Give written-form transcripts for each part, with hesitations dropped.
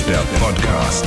der Podcast.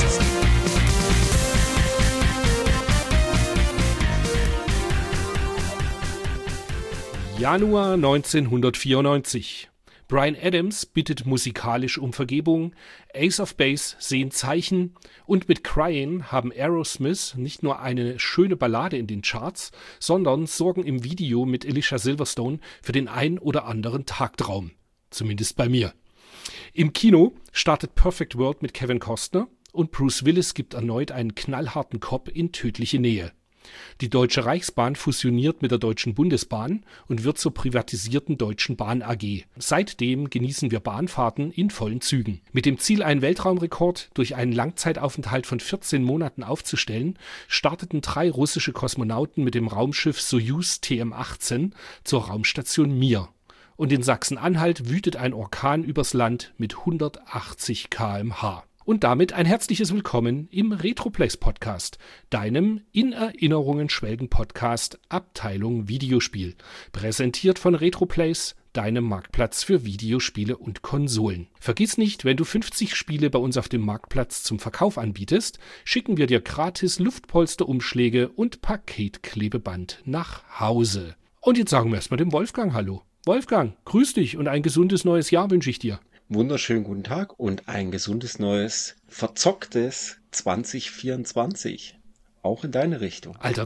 Januar 1994. Bryan Adams bittet musikalisch um Vergebung, Ace of Base sehen Zeichen und mit Crying haben Aerosmith nicht nur eine schöne Ballade in den Charts, sondern sorgen im Video mit Alicia Silverstone für den ein oder anderen Tagtraum. Zumindest bei mir. Im Kino startet Perfect World mit Kevin Costner und Bruce Willis gibt erneut einen knallharten Cop in tödliche Nähe. Die Deutsche Reichsbahn fusioniert mit der Deutschen Bundesbahn und wird zur privatisierten Deutschen Bahn AG. Seitdem genießen wir Bahnfahrten in vollen Zügen. Mit dem Ziel, einen Weltraumrekord durch einen Langzeitaufenthalt von 14 Monaten aufzustellen, starteten 3 russische Kosmonauten mit dem Raumschiff Sojus TM-18 zur Raumstation Mir. Und in Sachsen-Anhalt wütet ein Orkan übers Land mit 180 km/h. Und damit ein herzliches Willkommen im Retroplex Podcast, deinem in Erinnerungen schwelgen Podcast Abteilung Videospiel. Präsentiert von Retroplex, deinem Marktplatz für Videospiele und Konsolen. Vergiss nicht, wenn du 50 Spiele bei uns auf dem Marktplatz zum Verkauf anbietest, schicken wir dir gratis Luftpolsterumschläge und Paketklebeband nach Hause. Und jetzt sagen wir erstmal dem Wolfgang Hallo. Wolfgang, grüß dich und ein gesundes neues Jahr wünsche ich dir. Wunderschönen guten Tag und ein gesundes neues, verzocktes 2024. Auch in deine Richtung. Alter,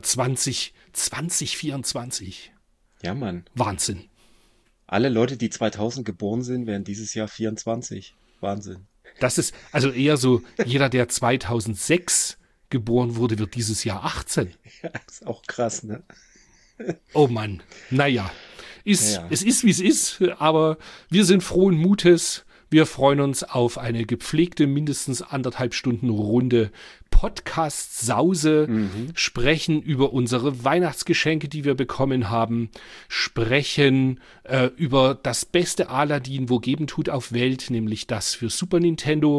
2024. Ja, Mann. Wahnsinn. Alle Leute, die 2000 geboren sind, werden dieses Jahr 24. Wahnsinn. Das ist also eher so, jeder, der 2006 geboren wurde, wird dieses Jahr 18. Ja, ist auch krass, ne? Oh Mann, naja. Es ist, wie es ist, aber wir sind frohen Mutes. Wir freuen uns auf eine gepflegte, mindestens 1,5 Stunden Runde Podcast-Sause, sprechen über unsere Weihnachtsgeschenke, die wir bekommen haben, sprechen über das beste Aladdin, wo geben tut auf Welt, nämlich das für Super Nintendo.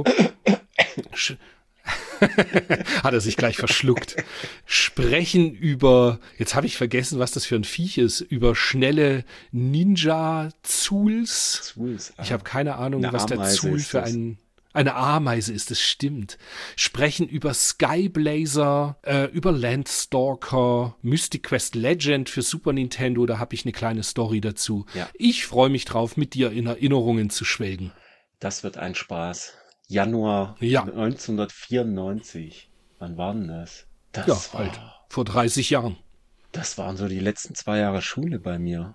Hat er sich gleich verschluckt. Sprechen über, jetzt habe ich vergessen, was das für ein Viech ist, über schnelle Ninja-Zuls. Ich habe keine Ahnung, was der Zul für eine Ameise ist, das stimmt. Sprechen über Skyblazer, über Landstalker, Mystic Quest Legend für Super Nintendo, da habe ich eine kleine Story dazu. Ja. Ich freue mich drauf, mit dir in Erinnerungen zu schwelgen. Das wird ein Spaß. Januar 1994. Wann war denn das? Das war halt vor 30 Jahren. Das waren so die letzten 2 Jahre Schule bei mir.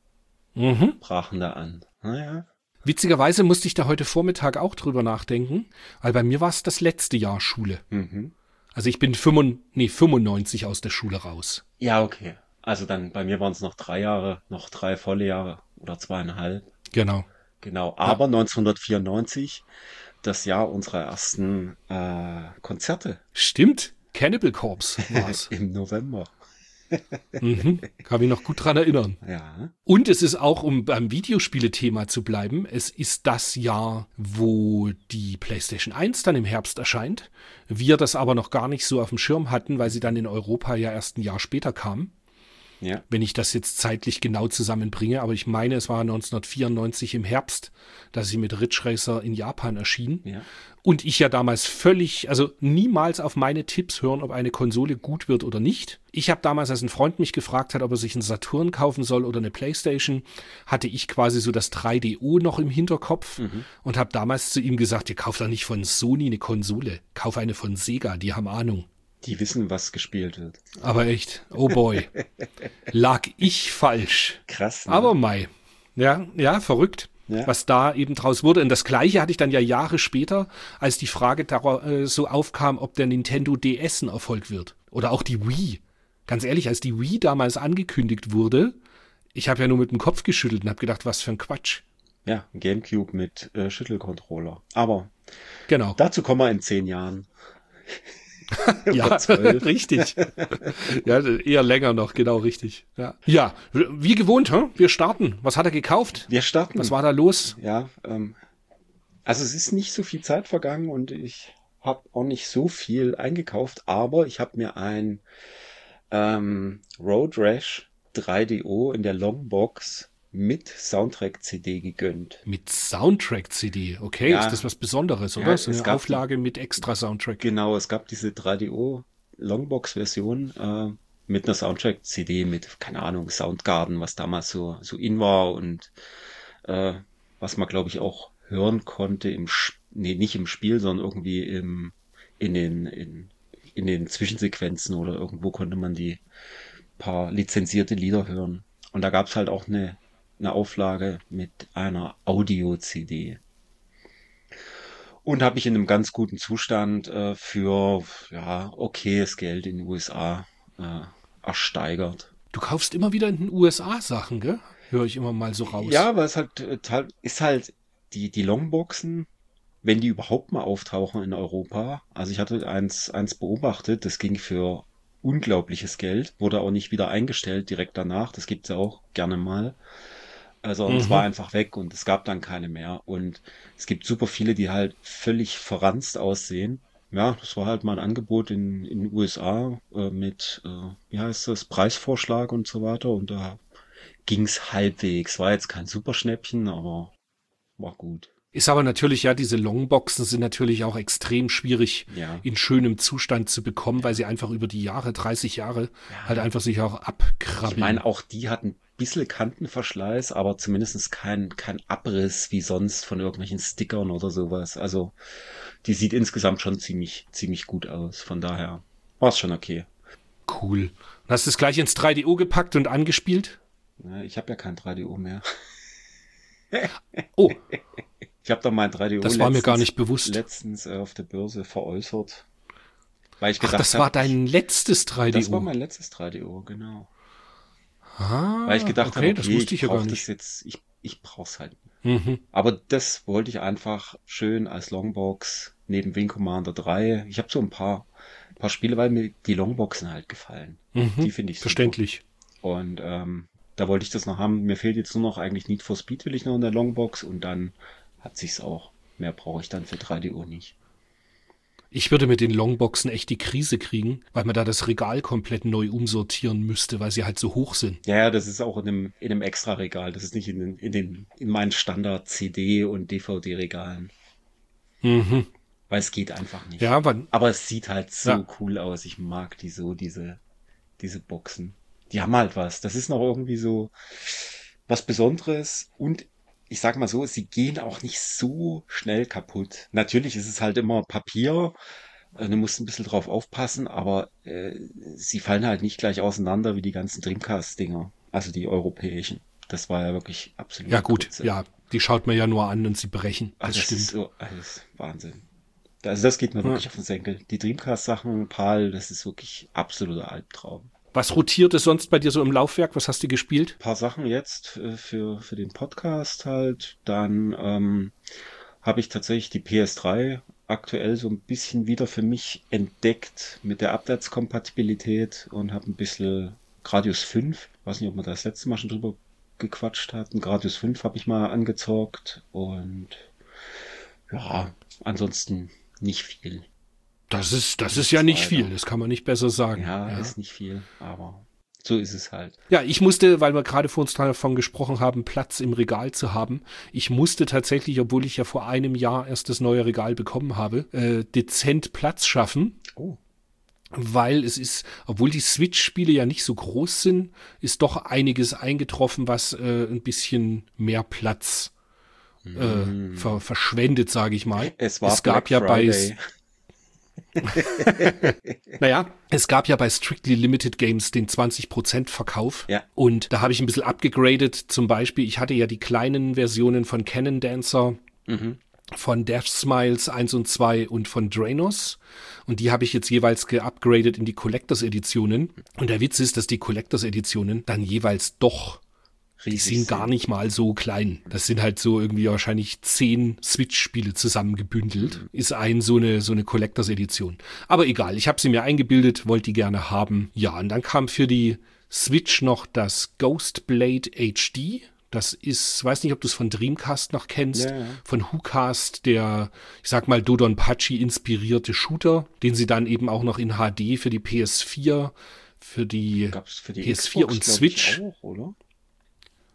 Brachen da an. Naja. Witzigerweise musste ich da heute Vormittag auch drüber nachdenken, weil bei mir war es das letzte Jahr Schule. Also ich bin 95 aus der Schule raus. Ja, okay. Also dann, bei mir waren es noch 3 Jahre, noch 3 volle Jahre oder 2,5. Genau. Aber 1994, das Jahr unserer ersten Konzerte. Stimmt, Cannibal Corpse war's. Im November. Kann mich noch gut dran erinnern. Ja. Und es ist auch, um beim Videospiele-Thema zu bleiben, es ist das Jahr, wo die PlayStation 1 dann im Herbst erscheint. Wir das aber noch gar nicht so auf dem Schirm hatten, weil sie dann in Europa ja erst ein Jahr später kam. Ja. Wenn ich das jetzt zeitlich genau zusammenbringe, aber ich meine, es war 1994 im Herbst, dass sie mit Ridge Racer in Japan erschien. Ja. Und ich ja damals niemals auf meine Tipps hören, ob eine Konsole gut wird oder nicht. Ich habe damals, als ein Freund mich gefragt hat, ob er sich einen Saturn kaufen soll oder eine Playstation, hatte ich quasi so das 3DO noch im Hinterkopf und habe damals zu ihm gesagt, ihr kauft doch nicht von Sony eine Konsole, kauf eine von Sega, die haben Ahnung. Die wissen, was gespielt wird. Aber echt, oh boy, lag ich falsch. Krass. Ne? Aber mei, ja, verrückt, was da eben draus wurde. Und das Gleiche hatte ich dann ja Jahre später, als die Frage so aufkam, ob der Nintendo DS ein Erfolg wird. Oder auch die Wii. Ganz ehrlich, als die Wii damals angekündigt wurde, ich habe ja nur mit dem Kopf geschüttelt und habe gedacht, was für ein Quatsch. Ja, ein Gamecube mit Schüttelcontroller. Aber genau. Dazu kommen wir in 10 Jahren. Ja, richtig. Ja, eher länger noch, genau richtig. Ja, wie gewohnt, wir starten. Was hat er gekauft? Wir starten. Was war da los? Ja, also es ist nicht so viel Zeit vergangen und ich habe auch nicht so viel eingekauft, aber ich habe mir ein Road Rash 3DO in der Longbox mit Soundtrack-CD gegönnt. Mit Soundtrack-CD, okay, Ja. ist das was Besonderes, oder? Ja, So es eine gab Auflage mit extra Soundtrack. Genau, es gab diese 3DO Longbox-Version mit einer Soundtrack-CD mit, keine Ahnung, Soundgarden, was damals so in war und äh, was man, glaube ich, auch hören konnte nee, nicht im Spiel, sondern irgendwie in den Zwischensequenzen oder irgendwo konnte man die paar lizenzierte Lieder hören. Und da gab es halt auch eine Auflage mit einer Audio-CD. Und habe ich in einem ganz guten Zustand für ja okayes Geld in den USA ersteigert. Du kaufst immer wieder in den USA Sachen, gell? Höre ich immer mal so raus. Ja, weil es halt ist halt die Longboxen, wenn die überhaupt mal auftauchen in Europa. Also ich hatte eins beobachtet, das ging für unglaubliches Geld, wurde auch nicht wieder eingestellt direkt danach. Das gibt's ja auch gerne mal. Also und es war Mhm. einfach weg und es gab dann keine mehr. Und es gibt super viele, die halt völlig verranzt aussehen. Ja, das war halt mal ein Angebot in den USA mit, wie heißt das, Preisvorschlag und so weiter. Und da ging's halbwegs. War jetzt kein Superschnäppchen, aber war gut. Ist aber natürlich, ja, diese Longboxen sind natürlich auch extrem schwierig Ja, in schönem Zustand zu bekommen, weil ja, sie einfach über die Jahre, 30 Jahre, halt ja. einfach sich auch Ich meine, abkrabbeln. auch die hatten ein bisschen Kantenverschleiß, aber zumindest kein Abriss wie sonst von irgendwelchen Stickern oder sowas. Also die sieht insgesamt schon ziemlich gut aus. Von daher war es schon okay. Cool. Und hast du es gleich ins 3DO gepackt und angespielt? Ja, ich habe ja kein 3DO mehr. Oh, Ich habe doch mein 3DO das war mir gar nicht bewusst. letztens auf der Börse veräußert, weil ich Ach, gedacht das habe, war dein letztes das war 3DO. mein letztes 3DO, genau. Weil ich Ah, gedacht habe, okay, das okay, wusste ich ich ja gar brauche das nicht. jetzt, ich brauch's halt. Mhm. Aber das wollte ich einfach schön als Longbox neben Wing Commander 3. Ich habe so ein paar Spiele, weil mir die Longboxen halt gefallen. Mhm. Die finde ich super. Verständlich. Und da wollte ich das noch haben. Mir fehlt jetzt nur noch eigentlich Need for Speed will ich noch in der Longbox und dann hat sich's auch. Mehr brauche ich dann für 3DO nicht. Ich würde mit den Longboxen echt die Krise kriegen, weil man da das Regal komplett neu umsortieren müsste, weil sie halt so hoch sind. Ja, ja, das ist auch in einem Extra-Regal. Das ist nicht in meinen Standard-CD- und DVD-Regalen. Mhm. Weil es geht einfach nicht. Ja, wann? Aber es sieht halt so Ja. cool aus. Ich mag die so, diese Boxen. Die haben halt was. Das ist noch irgendwie so was Besonderes. Und ich sag mal so, sie gehen auch nicht so schnell kaputt. Natürlich ist es halt immer Papier. Du musst ein bisschen drauf aufpassen, aber sie fallen halt nicht gleich auseinander wie die ganzen Dreamcast-Dinger. Also die europäischen. Das war ja wirklich Ja absolute gut, Grütze. ja, die schaut man ja nur an und sie brechen. Ach, Das das ist stimmt. so alles Wahnsinn. Also das geht mir Ja. wirklich auf den Senkel. Die Dreamcast-Sachen, PAL, das ist wirklich absoluter Albtraum. Was rotierte sonst bei dir so im Laufwerk? Was hast du gespielt? Ein paar Sachen jetzt für den Podcast halt. Dann habe ich tatsächlich die PS3 aktuell so ein bisschen wieder für mich entdeckt mit der Abwärtskompatibilität und habe ein bisschen Gradius 5, weiß nicht, ob man da das letzte Mal schon drüber gequatscht hat. Ein Gradius 5 habe ich mal angezockt und ja, ansonsten nicht viel. Das ist ja Nichts nicht viel, weiter. das kann man nicht besser sagen. Ja, Ja. ist nicht viel, aber so ist es halt. Ja, ich musste, weil wir gerade vor uns davon gesprochen haben, Platz im Regal zu haben. Ich musste tatsächlich, obwohl ich ja vor einem Jahr erst das neue Regal bekommen habe, dezent Platz schaffen, Oh. weil es ist, obwohl die Switch-Spiele ja nicht so groß sind, ist doch einiges eingetroffen, was ein bisschen mehr Platz verschwendet, sage ich mal. Es war Es gab Black ja Friday. Naja, es gab ja bei Strictly Limited Games den 20% Verkauf. Ja. Und da habe ich ein bisschen abgegradet. Zum Beispiel, ich hatte ja die kleinen Versionen von Cannon Dancer, Mhm. von Death Smiles 1 und 2 und von Draenos. Und die habe ich jetzt jeweils geupgradet in die Collectors Editionen. Und der Witz ist, dass die Collectors Editionen dann jeweils doch, die Riesig sind gar nicht mal so klein. Das sind halt so irgendwie wahrscheinlich 10 Switch-Spiele zusammengebündelt. Ist so eine Collectors-Edition. Aber egal, ich habe sie mir eingebildet, wollte die gerne haben. Ja, und dann kam für die Switch noch das Ghostblade HD. Das ist, weiß nicht, ob du es von Dreamcast noch kennst, Ja, ja. von WhoCast, der, ich sag mal, Dodonpachi inspirierte Shooter, den sie dann eben auch noch in HD für die PS4, für die Gab's für die PS4 Xbox, und glaub Switch. ich, auch, oder?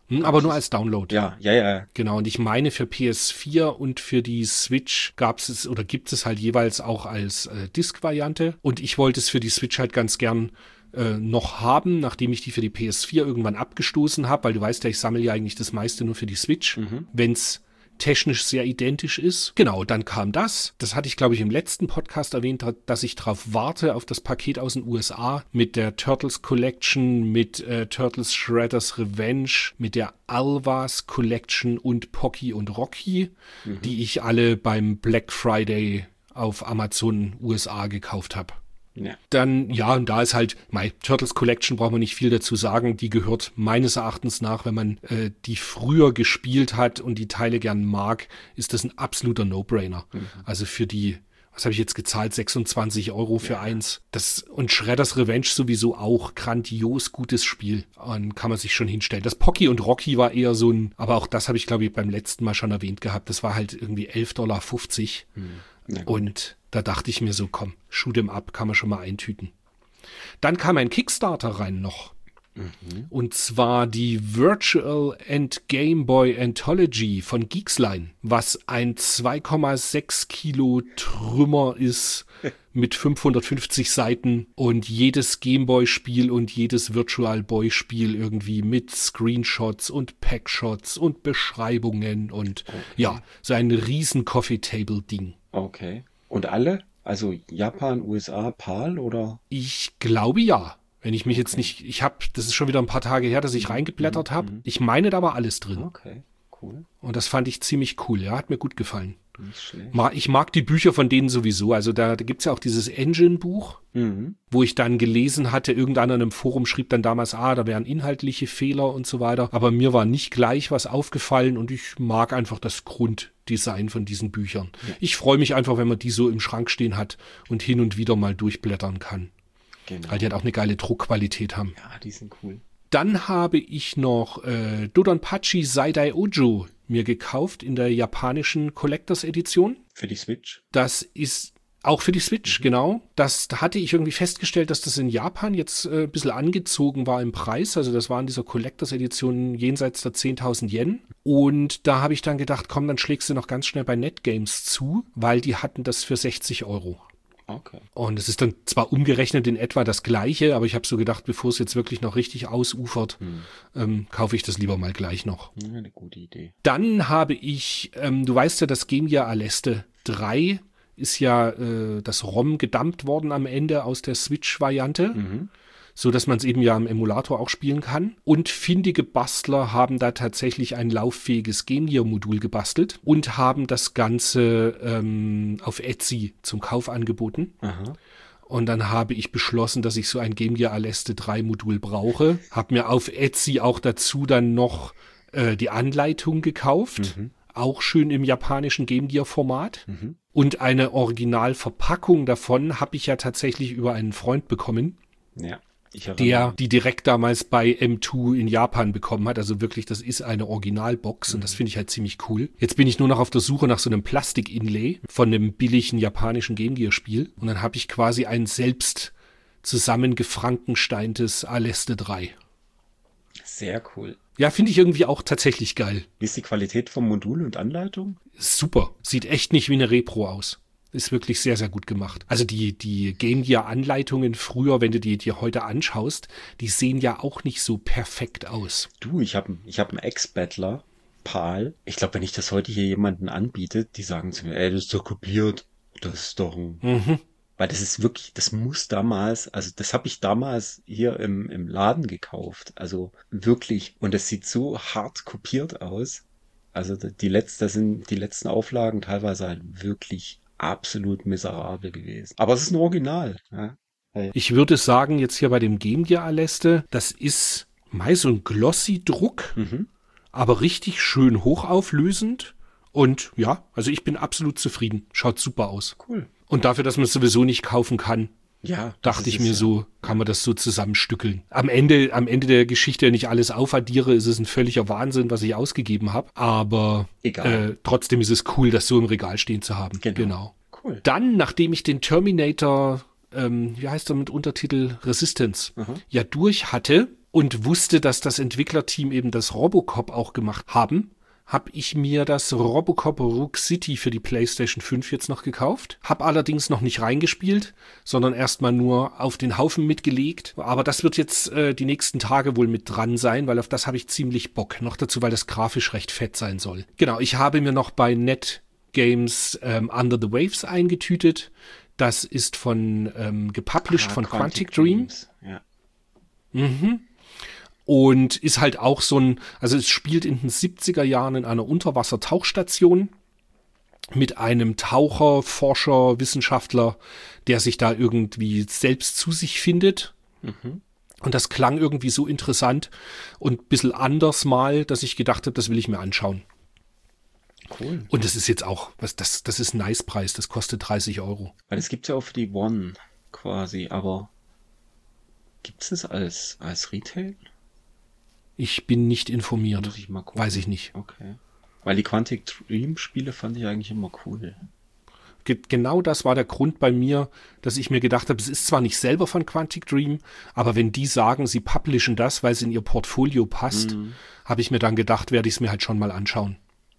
Aber nur als Download. Ja. Genau, und ich meine, für PS4 und für die Switch gibt es halt jeweils auch als Disk-Variante. Und ich wollte es für die Switch halt ganz gern noch haben, nachdem ich die für die PS4 irgendwann abgestoßen habe, weil du weißt ja, ich sammle ja eigentlich das meiste nur für die Switch, wenn es technisch sehr identisch ist. Genau, dann kam das. Das hatte ich, glaube ich, im letzten Podcast erwähnt, dass ich drauf warte, auf das Paket aus den USA mit der Turtles Collection, mit Turtles Shredder's Revenge, mit der Alvas Collection und Pocky und Rocky, die ich alle beim Black Friday auf Amazon USA gekauft habe. Ja. Dann, und da ist halt, Turtles Collection braucht man nicht viel dazu sagen, die gehört meines Erachtens nach, wenn man die früher gespielt hat und die Teile gern mag, ist das ein absoluter No-Brainer. Also für die, was habe ich jetzt gezahlt, 26 € für eins. Und Shredder's Revenge sowieso auch, grandios gutes Spiel. Und kann man sich schon hinstellen. Das Pocky und Rocky war eher so aber auch das habe ich, glaube ich, beim letzten Mal schon erwähnt gehabt, das war halt irgendwie 11,50 $. Und da dachte ich mir so, komm, shoot 'em up, kann man schon mal eintüten. Dann kam ein Kickstarter rein noch. Und zwar die Virtual and Game Boy Anthology von Geeksline, was ein 2,6 Kilo Trümmer ist mit 550 Seiten und jedes Gameboy-Spiel und jedes Virtual Boy-Spiel irgendwie mit Screenshots und Packshots und Beschreibungen und so ein riesen Coffee-Table-Ding. Okay. Und alle? Also Japan, USA, PAL oder? Ich glaube ja. Wenn ich mich jetzt nicht, das ist schon wieder ein paar Tage her, dass ich reingeblättert habe. Ich meine, da war alles drin. Okay, cool. Und das fand ich ziemlich cool. Ja, hat mir gut gefallen. Nicht schlecht. Ich mag die Bücher von denen sowieso. Also da gibt's ja auch dieses Engine-Buch, wo ich dann gelesen hatte, irgendeiner in einem Forum schrieb dann damals, da wären inhaltliche Fehler und so weiter. Aber mir war nicht gleich was aufgefallen und ich mag einfach das Grunddesign von diesen Büchern. Ja. Ich freue mich einfach, wenn man die so im Schrank stehen hat und hin und wieder mal durchblättern kann. Genau. Weil die halt auch eine geile Druckqualität haben. Ja, die sind cool. Dann habe ich noch Dodonpachi Seidai Ojo mir gekauft in der japanischen Collectors Edition. Für die Switch? Das ist auch für die Switch, genau. Da hatte ich irgendwie festgestellt, dass das in Japan jetzt ein bisschen angezogen war im Preis. Also das war in dieser Collectors Edition jenseits der 10.000 Yen. Und da habe ich dann gedacht, komm, dann schlägst du noch ganz schnell bei NetGames zu, weil die hatten das für 60 €. Okay. Und es ist dann zwar umgerechnet in etwa das Gleiche, aber ich habe so gedacht, bevor es jetzt wirklich noch richtig ausufert, kaufe ich das lieber mal gleich noch. Ja, eine gute Idee. Dann habe ich, du weißt ja, das Game Gear Aleste 3 ist ja das ROM gedumpt worden am Ende aus der Switch-Variante. So dass man es eben ja im Emulator auch spielen kann. Und findige Bastler haben da tatsächlich ein lauffähiges Game Gear Modul gebastelt und haben das Ganze auf Etsy zum Kauf angeboten. Aha. Und dann habe ich beschlossen, dass ich so ein Game Gear Aleste 3 Modul brauche. Habe mir auf Etsy auch dazu dann noch die Anleitung gekauft. Auch schön im japanischen Game Gear Format. Und eine Originalverpackung davon habe ich ja tatsächlich über einen Freund bekommen. Ja. Die direkt damals bei M2 in Japan bekommen hat. Also wirklich, das ist eine Originalbox und das finde ich halt ziemlich cool. Jetzt bin ich nur noch auf der Suche nach so einem Plastik-Inlay von einem billigen japanischen Game Gear-Spiel. Und dann habe ich quasi ein selbst zusammengefrankensteintes Aleste 3. Sehr cool. Ja, finde ich irgendwie auch tatsächlich geil. Wie ist die Qualität vom Modul und Anleitung? Super. Sieht echt nicht wie eine Repro aus. Ist wirklich sehr, sehr gut gemacht. Also die Game Gear Anleitungen früher, wenn du die dir heute anschaust, die sehen ja auch nicht so perfekt aus. Du, ich hab einen Ex-Battler, PAL. Ich glaube, wenn ich das heute hier jemanden anbiete, die sagen zu mir, das ist doch kopiert. Das ist doch ein... Weil das ist wirklich, das muss damals, also das habe ich damals hier im Laden gekauft. Also wirklich. Und es sieht so hart kopiert aus. Also die letzten Auflagen teilweise halt wirklich absolut miserabel gewesen. Aber es ist ein Original. Ja. Ich würde sagen, jetzt hier bei dem Game Gear Aleste, das ist so ein Glossy-Druck, aber richtig schön hochauflösend. Und ja, also ich bin absolut zufrieden. Schaut super aus. Cool. Und dafür, dass man es sowieso nicht kaufen kann, ja, dachte ich mir so, kann man das so zusammenstückeln. Am Ende der Geschichte, wenn ich alles aufaddiere, ist es ein völliger Wahnsinn, was ich ausgegeben habe. Aber trotzdem ist es cool, das so im Regal stehen zu haben. Genau. Cool. Dann, nachdem ich den Terminator, wie heißt er mit Untertitel Resistance, durch hatte, und wusste, dass das Entwicklerteam eben das Robocop auch gemacht haben, habe ich mir das Robocop Rogue City für die PlayStation 5 jetzt noch gekauft. Habe allerdings noch nicht reingespielt, sondern erstmal nur auf den Haufen mitgelegt. Aber das wird jetzt die nächsten Tage wohl mit dran sein, weil auf das habe ich ziemlich Bock. Noch dazu, weil das grafisch recht fett sein soll. Genau, ich habe mir noch bei NetGames Under the Waves eingetütet. Das ist gepublished von Quantic Dream. Ja. Mhm. Und ist halt auch also es spielt in den 70er Jahren in einer Unterwassertauchstation mit einem Taucher, Forscher, Wissenschaftler, der sich da irgendwie selbst zu sich findet. Mhm. Und das klang irgendwie so interessant und ein bisschen anders mal, dass ich gedacht habe, das will ich mir anschauen. Cool. Und das ist jetzt auch, das ist ein Nice-Preis, das kostet 30 Euro. Weil es gibt ja auch für die One quasi, aber gibt es das als Retail? Ich bin nicht informiert. Muss ich mal gucken. Weiß ich nicht. Okay. Weil die Quantic Dream Spiele fand ich eigentlich immer cool. Genau das war der Grund bei mir, dass ich mir gedacht habe, es ist zwar nicht selber von Quantic Dream, aber wenn die sagen, sie publishen das, weil es in ihr Portfolio passt, habe ich mir dann gedacht, werde ich es mir halt schon mal anschauen.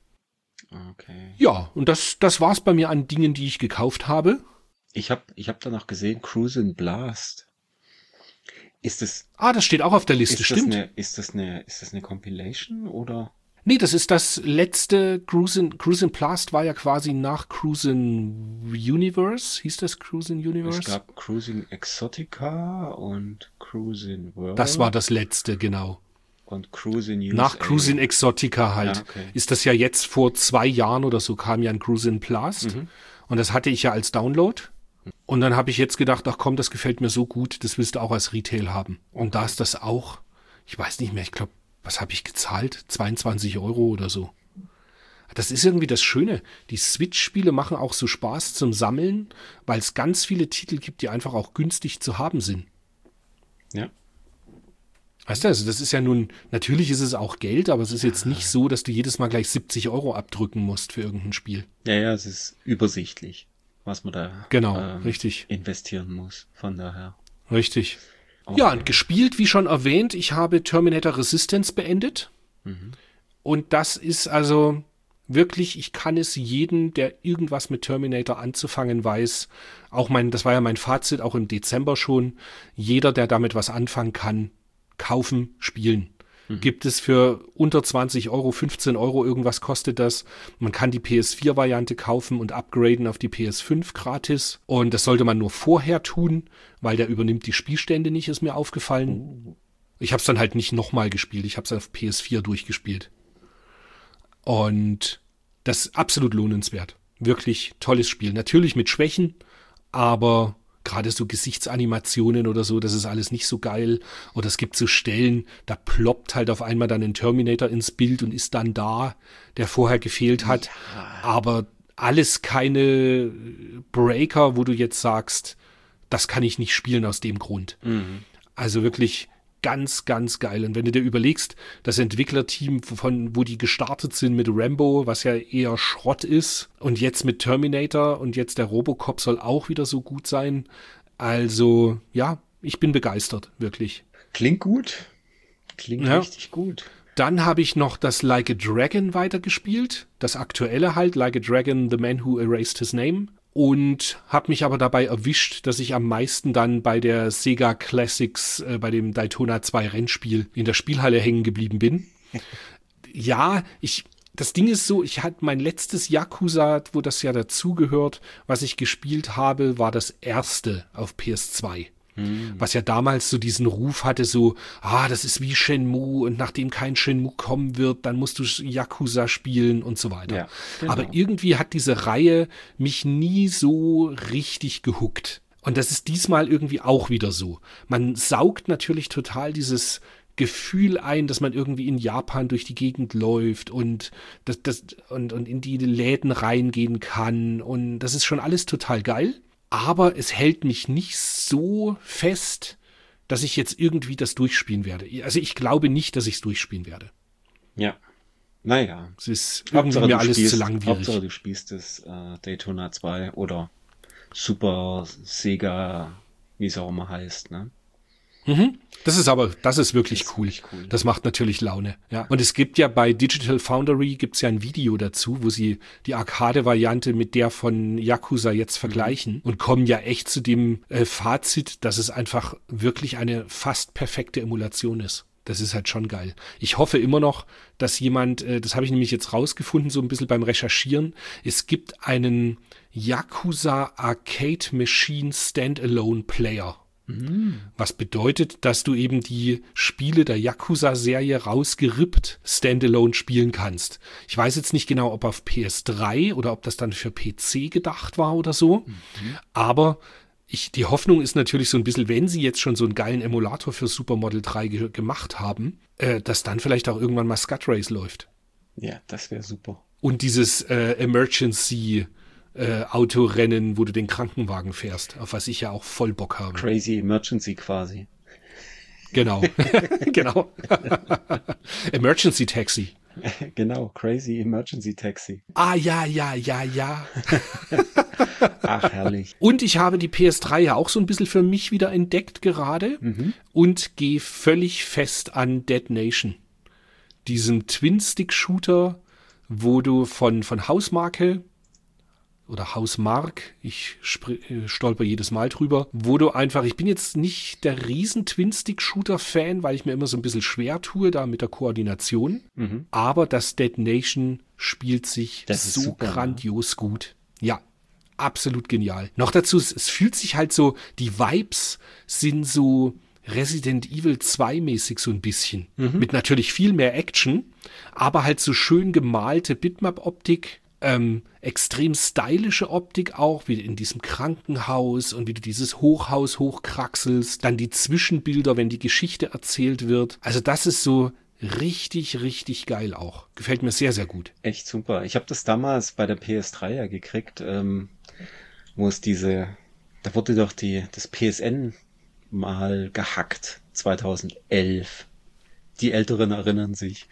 Okay. Ja, und das war's bei mir an Dingen, die ich gekauft habe. Ich hab danach gesehen, Cruisin' Blast. Ist das Das steht auch auf der Liste, stimmt. Ist das eine Compilation oder? Nee, das ist das letzte Cruisin' Blast war ja quasi nach Cruisin' Universe. Hieß das Cruisin' Universe? Es gab Cruisin' Exotica und Cruisin' World. Das war das letzte, genau. Und Cruisin' USA. Nach Cruisin' Exotica halt. Ja, okay. Ist das ja jetzt vor 2 Jahren oder so kam ja ein Cruisin' Blast. Und das hatte ich ja als Download. Und dann habe ich jetzt gedacht, ach komm, das gefällt mir so gut, das willst du auch als Retail haben. Und da ist das auch, ich weiß nicht mehr, ich glaube, was habe ich gezahlt? 22 Euro oder so. Das ist irgendwie das Schöne. Die Switch-Spiele machen auch so Spaß zum Sammeln, weil es ganz viele Titel gibt, die einfach auch günstig zu haben sind. Ja. Weißt du, also das ist ja nun, natürlich ist es auch Geld, aber es ist jetzt nicht so, dass du jedes Mal gleich 70 Euro abdrücken musst für irgendein Spiel. Ja, es ist übersichtlich, was man da richtig. investieren muss. Von daher. Richtig. Okay. Ja, und gespielt, wie schon erwähnt, ich habe Terminator Resistance beendet. Und das ist also wirklich, ich kann es jedem, der irgendwas mit Terminator anzufangen weiß, das war ja mein Fazit, auch im Dezember schon, jeder, der damit was anfangen kann, kaufen, spielen. Gibt es für unter 20 Euro, 15 Euro, irgendwas kostet das. Man kann die PS4-Variante kaufen und upgraden auf die PS5 gratis. Und das sollte man nur vorher tun, weil der übernimmt die Spielstände nicht, ist mir aufgefallen. Ich habe es dann halt nicht nochmal gespielt, ich habe es auf PS4 durchgespielt. Und das ist absolut lohnenswert. Wirklich tolles Spiel. Natürlich mit Schwächen, aber gerade so Gesichtsanimationen oder so, das ist alles nicht so geil. Oder es gibt so Stellen, da ploppt halt auf einmal dann ein Terminator ins Bild und ist dann da, der vorher gefehlt hat. Ja. Aber alles keine Breaker, wo du jetzt sagst, das kann ich nicht spielen aus dem Grund. Also wirklich ganz, ganz geil. Und wenn du dir überlegst, das Entwicklerteam, wo die gestartet sind mit Rambo, was ja eher Schrott ist, und jetzt mit Terminator und jetzt der Robocop soll auch wieder so gut sein. Also, ja, ich bin begeistert, wirklich. Klingt gut. Klingt richtig gut. Dann habe ich noch das Like a Dragon weitergespielt. Das aktuelle halt, Like a Dragon, The Man Who Erased His Name. Und habe mich aber dabei erwischt, dass ich am meisten dann bei der Sega Classics, bei dem Daytona 2 Rennspiel in der Spielhalle hängen geblieben bin. Ja, das Ding ist so, ich hatte mein letztes Yakuza, wo das ja dazugehört, was ich gespielt habe, war das erste auf PS2. Was ja damals so diesen Ruf hatte, so, das ist wie Shenmue und nachdem kein Shenmue kommen wird, dann musst du Yakuza spielen und so weiter. Ja, genau. Aber irgendwie hat diese Reihe mich nie so richtig gehuckt. Und das ist diesmal irgendwie auch wieder so. Man saugt natürlich total dieses Gefühl ein, dass man irgendwie in Japan durch die Gegend läuft und und in die Läden reingehen kann. Und das ist schon alles total geil. Aber es hält mich nicht so fest, dass ich jetzt irgendwie das durchspielen werde. Also ich glaube nicht, dass ich es durchspielen werde. Ja. Naja. Es ist irgendwie mir alles zu langwierig. Hauptsache du spielst das Daytona 2 oder Super Sega, wie es auch immer heißt, ne? Das ist wirklich cool. Das macht natürlich Laune. Ja. Und es gibt ja bei Digital Foundry gibt's ja ein Video dazu, wo sie die Arcade-Variante mit der von Yakuza jetzt vergleichen und kommen ja echt zu dem Fazit, dass es einfach wirklich eine fast perfekte Emulation ist. Das ist halt schon geil. Ich hoffe immer noch, dass jemand, das habe ich nämlich jetzt rausgefunden, so ein bisschen beim Recherchieren, es gibt einen Yakuza Arcade Machine Standalone Player. Was bedeutet, dass du eben die Spiele der Yakuza-Serie rausgerippt Standalone spielen kannst. Ich weiß jetzt nicht genau, ob auf PS3 oder ob das dann für PC gedacht war oder so, aber die Hoffnung ist natürlich so ein bisschen, wenn sie jetzt schon so einen geilen Emulator für Supermodel 3 gemacht haben, dass dann vielleicht auch irgendwann mal Scud Race läuft. Ja, das wäre super. Und dieses Emergency Autorennen, wo du den Krankenwagen fährst, auf was ich ja auch voll Bock habe. Crazy Emergency quasi. Genau, genau. Emergency Taxi. Genau, Crazy Emergency Taxi. Ah, ja. Ach, herrlich. Und ich habe die PS3 ja auch so ein bisschen für mich wieder entdeckt gerade und gehe völlig fest an Dead Nation. Diesem Twin-Stick-Shooter, wo du von Hausmarke oder Hausmark, ich stolper jedes Mal drüber, wo du einfach, ich bin jetzt nicht der riesen Twin-Stick-Shooter-Fan, weil ich mir immer so ein bisschen schwer tue da mit der Koordination, aber das Dead Nation spielt sich so super, grandios gut. Ja, absolut genial. Noch dazu, es fühlt sich halt so, die Vibes sind so Resident Evil 2 mäßig so ein bisschen. Mit natürlich viel mehr Action, aber halt so schön gemalte Bitmap-Optik, extrem stylische Optik auch, wie in diesem Krankenhaus und wie du dieses Hochhaus hochkraxelst, dann die Zwischenbilder, wenn die Geschichte erzählt wird. Also das ist so richtig, richtig geil auch. Gefällt mir sehr, sehr gut. Echt super. Ich habe das damals bei der PS3 ja gekriegt, wo es da wurde doch das PSN mal gehackt, 2011. Die Älteren erinnern sich.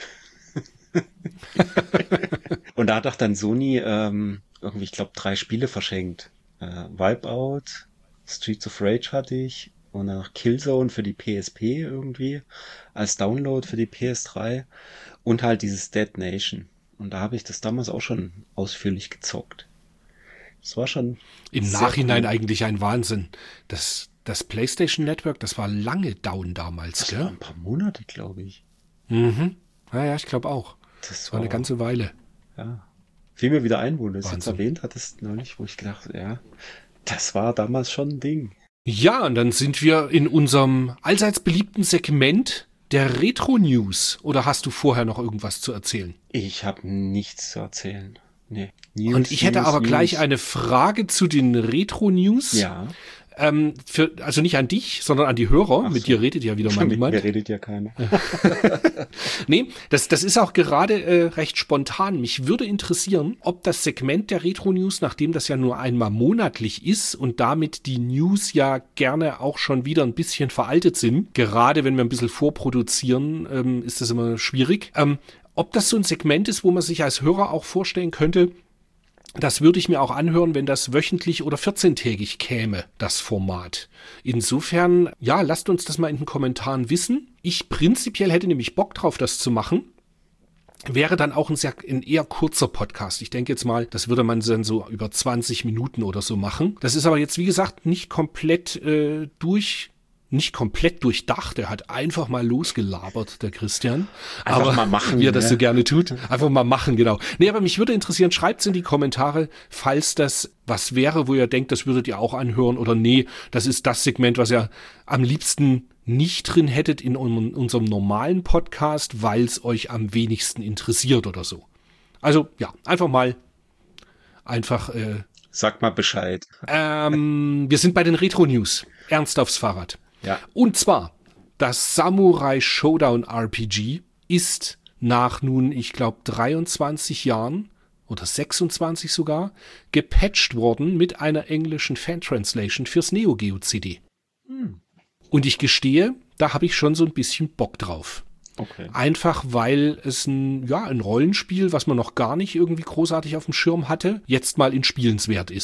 Und da hat doch dann Sony irgendwie, ich glaube, 3 Spiele verschenkt. Wipeout, Streets of Rage hatte ich und dann noch Killzone für die PSP irgendwie als Download für die PS3 und halt dieses Dead Nation. Und da habe ich das damals auch schon ausführlich gezockt. Das war schon im Nachhinein cool. Eigentlich ein Wahnsinn. Das PlayStation Network, das war lange down damals, das gell? Das war ein paar Monate, glaube ich. Ja, ich glaube auch. Das war eine ganze Weile. Ja. Fiel mir wieder ein, wo du es jetzt erwähnt hattest neulich, wo ich gedacht, ja, das war damals schon ein Ding. Ja, und dann sind wir in unserem allseits beliebten Segment der Retro-News. Oder hast du vorher noch irgendwas zu erzählen? Ich habe nichts zu erzählen. Nee. News, und ich hätte aber gleich eine Frage zu den Retro-News. Ja. Also nicht an dich, sondern an die Hörer. Mit dir redet ja wieder mal niemand. Mit mir redet ja keiner. Nee, das ist auch gerade recht spontan. Mich würde interessieren, ob das Segment der Retro-News, nachdem das ja nur einmal monatlich ist und damit die News ja gerne auch schon wieder ein bisschen veraltet sind, gerade wenn wir ein bisschen vorproduzieren, ist das immer schwierig, ob das so ein Segment ist, wo man sich als Hörer auch vorstellen könnte, das würde ich mir auch anhören, wenn das wöchentlich oder 14-tägig käme, das Format. Insofern, ja, lasst uns das mal in den Kommentaren wissen. Ich prinzipiell hätte nämlich Bock drauf, das zu machen. Wäre dann auch ein eher kurzer Podcast. Ich denke jetzt mal, das würde man dann so über 20 Minuten oder so machen. Das ist aber jetzt, wie gesagt, nicht komplett durchdacht, er hat einfach mal losgelabert, der Christian. Einfach aber mal machen. Wie er das so gerne tut. Einfach mal machen, genau. Nee, aber mich würde interessieren, schreibt's in die Kommentare, falls das was wäre, wo ihr denkt, das würdet ihr auch anhören oder nee, das ist das Segment, was ihr am liebsten nicht drin hättet in unserem normalen Podcast, weil es euch am wenigsten interessiert oder so. Also, ja, Sag mal Bescheid. Wir sind bei den Retro-News. Ernst aufs Fahrrad. Ja. Und zwar, das Samurai Showdown RPG ist nach nun, ich glaube, 23 Jahren oder 26 sogar, gepatcht worden mit einer englischen Fan-Translation fürs Neo Geo CD. Und ich gestehe, da habe ich schon so ein bisschen Bock drauf. Okay. Einfach, weil es ein Rollenspiel, was man noch gar nicht irgendwie großartig auf dem Schirm hatte, jetzt mal in spielenswert ist.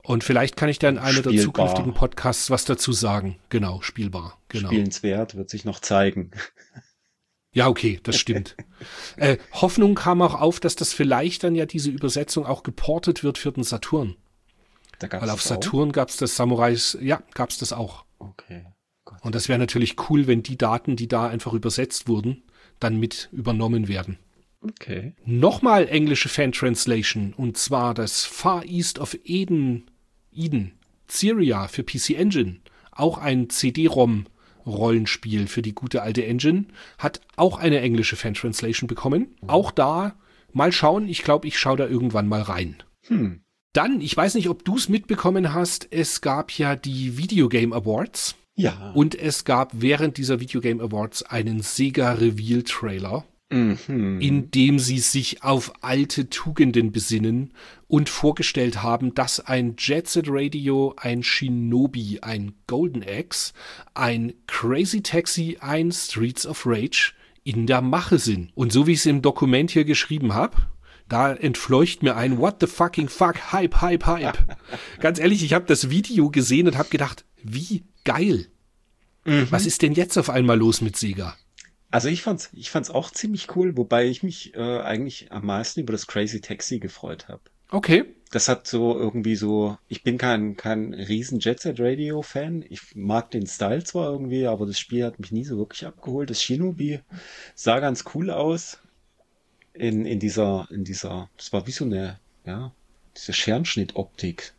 Und vielleicht kann ich da in einer der Spielbar. zukünftigen Podcasts was dazu sagen. Genau, spielbar. Genau. Spielenswert wird sich noch zeigen. Ja, okay, das stimmt. Hoffnung kam auch auf, dass das vielleicht dann ja diese Übersetzung auch geportet wird für den Saturn. Da gab's Weil auf das Saturn gab es das Samurais, ja, gab es das auch. Okay. Gott. Und das wäre natürlich cool, wenn die Daten, die da einfach übersetzt wurden, dann mit übernommen werden. Okay. Nochmal englische Fan-Translation, und zwar das Far East of Eden, Syria für PC Engine, auch ein CD-ROM-Rollenspiel für die gute alte Engine, hat auch eine englische Fan-Translation bekommen. Auch da, mal schauen, ich glaube, ich schaue da irgendwann mal rein. Dann, ich weiß nicht, ob du es mitbekommen hast, es gab ja die Video Game Awards. Ja. Und es gab während dieser Video Game Awards einen Sega Reveal Trailer, in dem sie sich auf alte Tugenden besinnen und vorgestellt haben, dass ein Jet Set Radio, ein Shinobi, ein Golden Axe, ein Crazy Taxi, ein Streets of Rage in der Mache sind. Und so wie ich es im Dokument hier geschrieben habe, da entfleucht mir ein What the fucking fuck, Hype, Hype, Hype. Ganz ehrlich, ich habe das Video gesehen und habe gedacht, wie geil. Was ist denn jetzt auf einmal los mit Sega? Also ich fand's auch ziemlich cool, wobei ich mich eigentlich am meisten über das Crazy Taxi gefreut habe. Okay. Das hat so irgendwie so, ich bin kein riesen Jet Set Radio Fan. Ich mag den Style zwar irgendwie, aber das Spiel hat mich nie so wirklich abgeholt. Das Shinobi sah ganz cool aus. In dieser, das war wie so eine, ja, diese Scherenschnitt-Optik.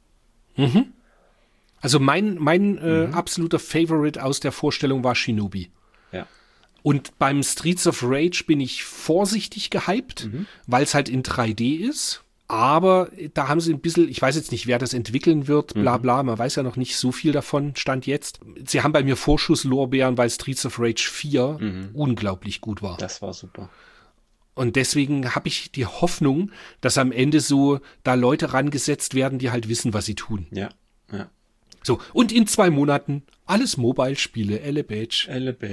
Also mein absoluter Favorite aus der Vorstellung war Shinobi. Ja. Und beim Streets of Rage bin ich vorsichtig gehypt, weil es halt in 3D ist. Aber da haben sie ein bisschen, ich weiß jetzt nicht, wer das entwickeln wird, bla bla, man weiß ja noch nicht so viel davon, Stand jetzt. Sie haben bei mir Vorschusslorbeeren, weil Streets of Rage 4 unglaublich gut war. Das war super. Und deswegen habe ich die Hoffnung, dass am Ende so da Leute rangesetzt werden, die halt wissen, was sie tun. Ja, ja. So, und in 2 Monaten alles Mobile-Spiele, Elle Badge.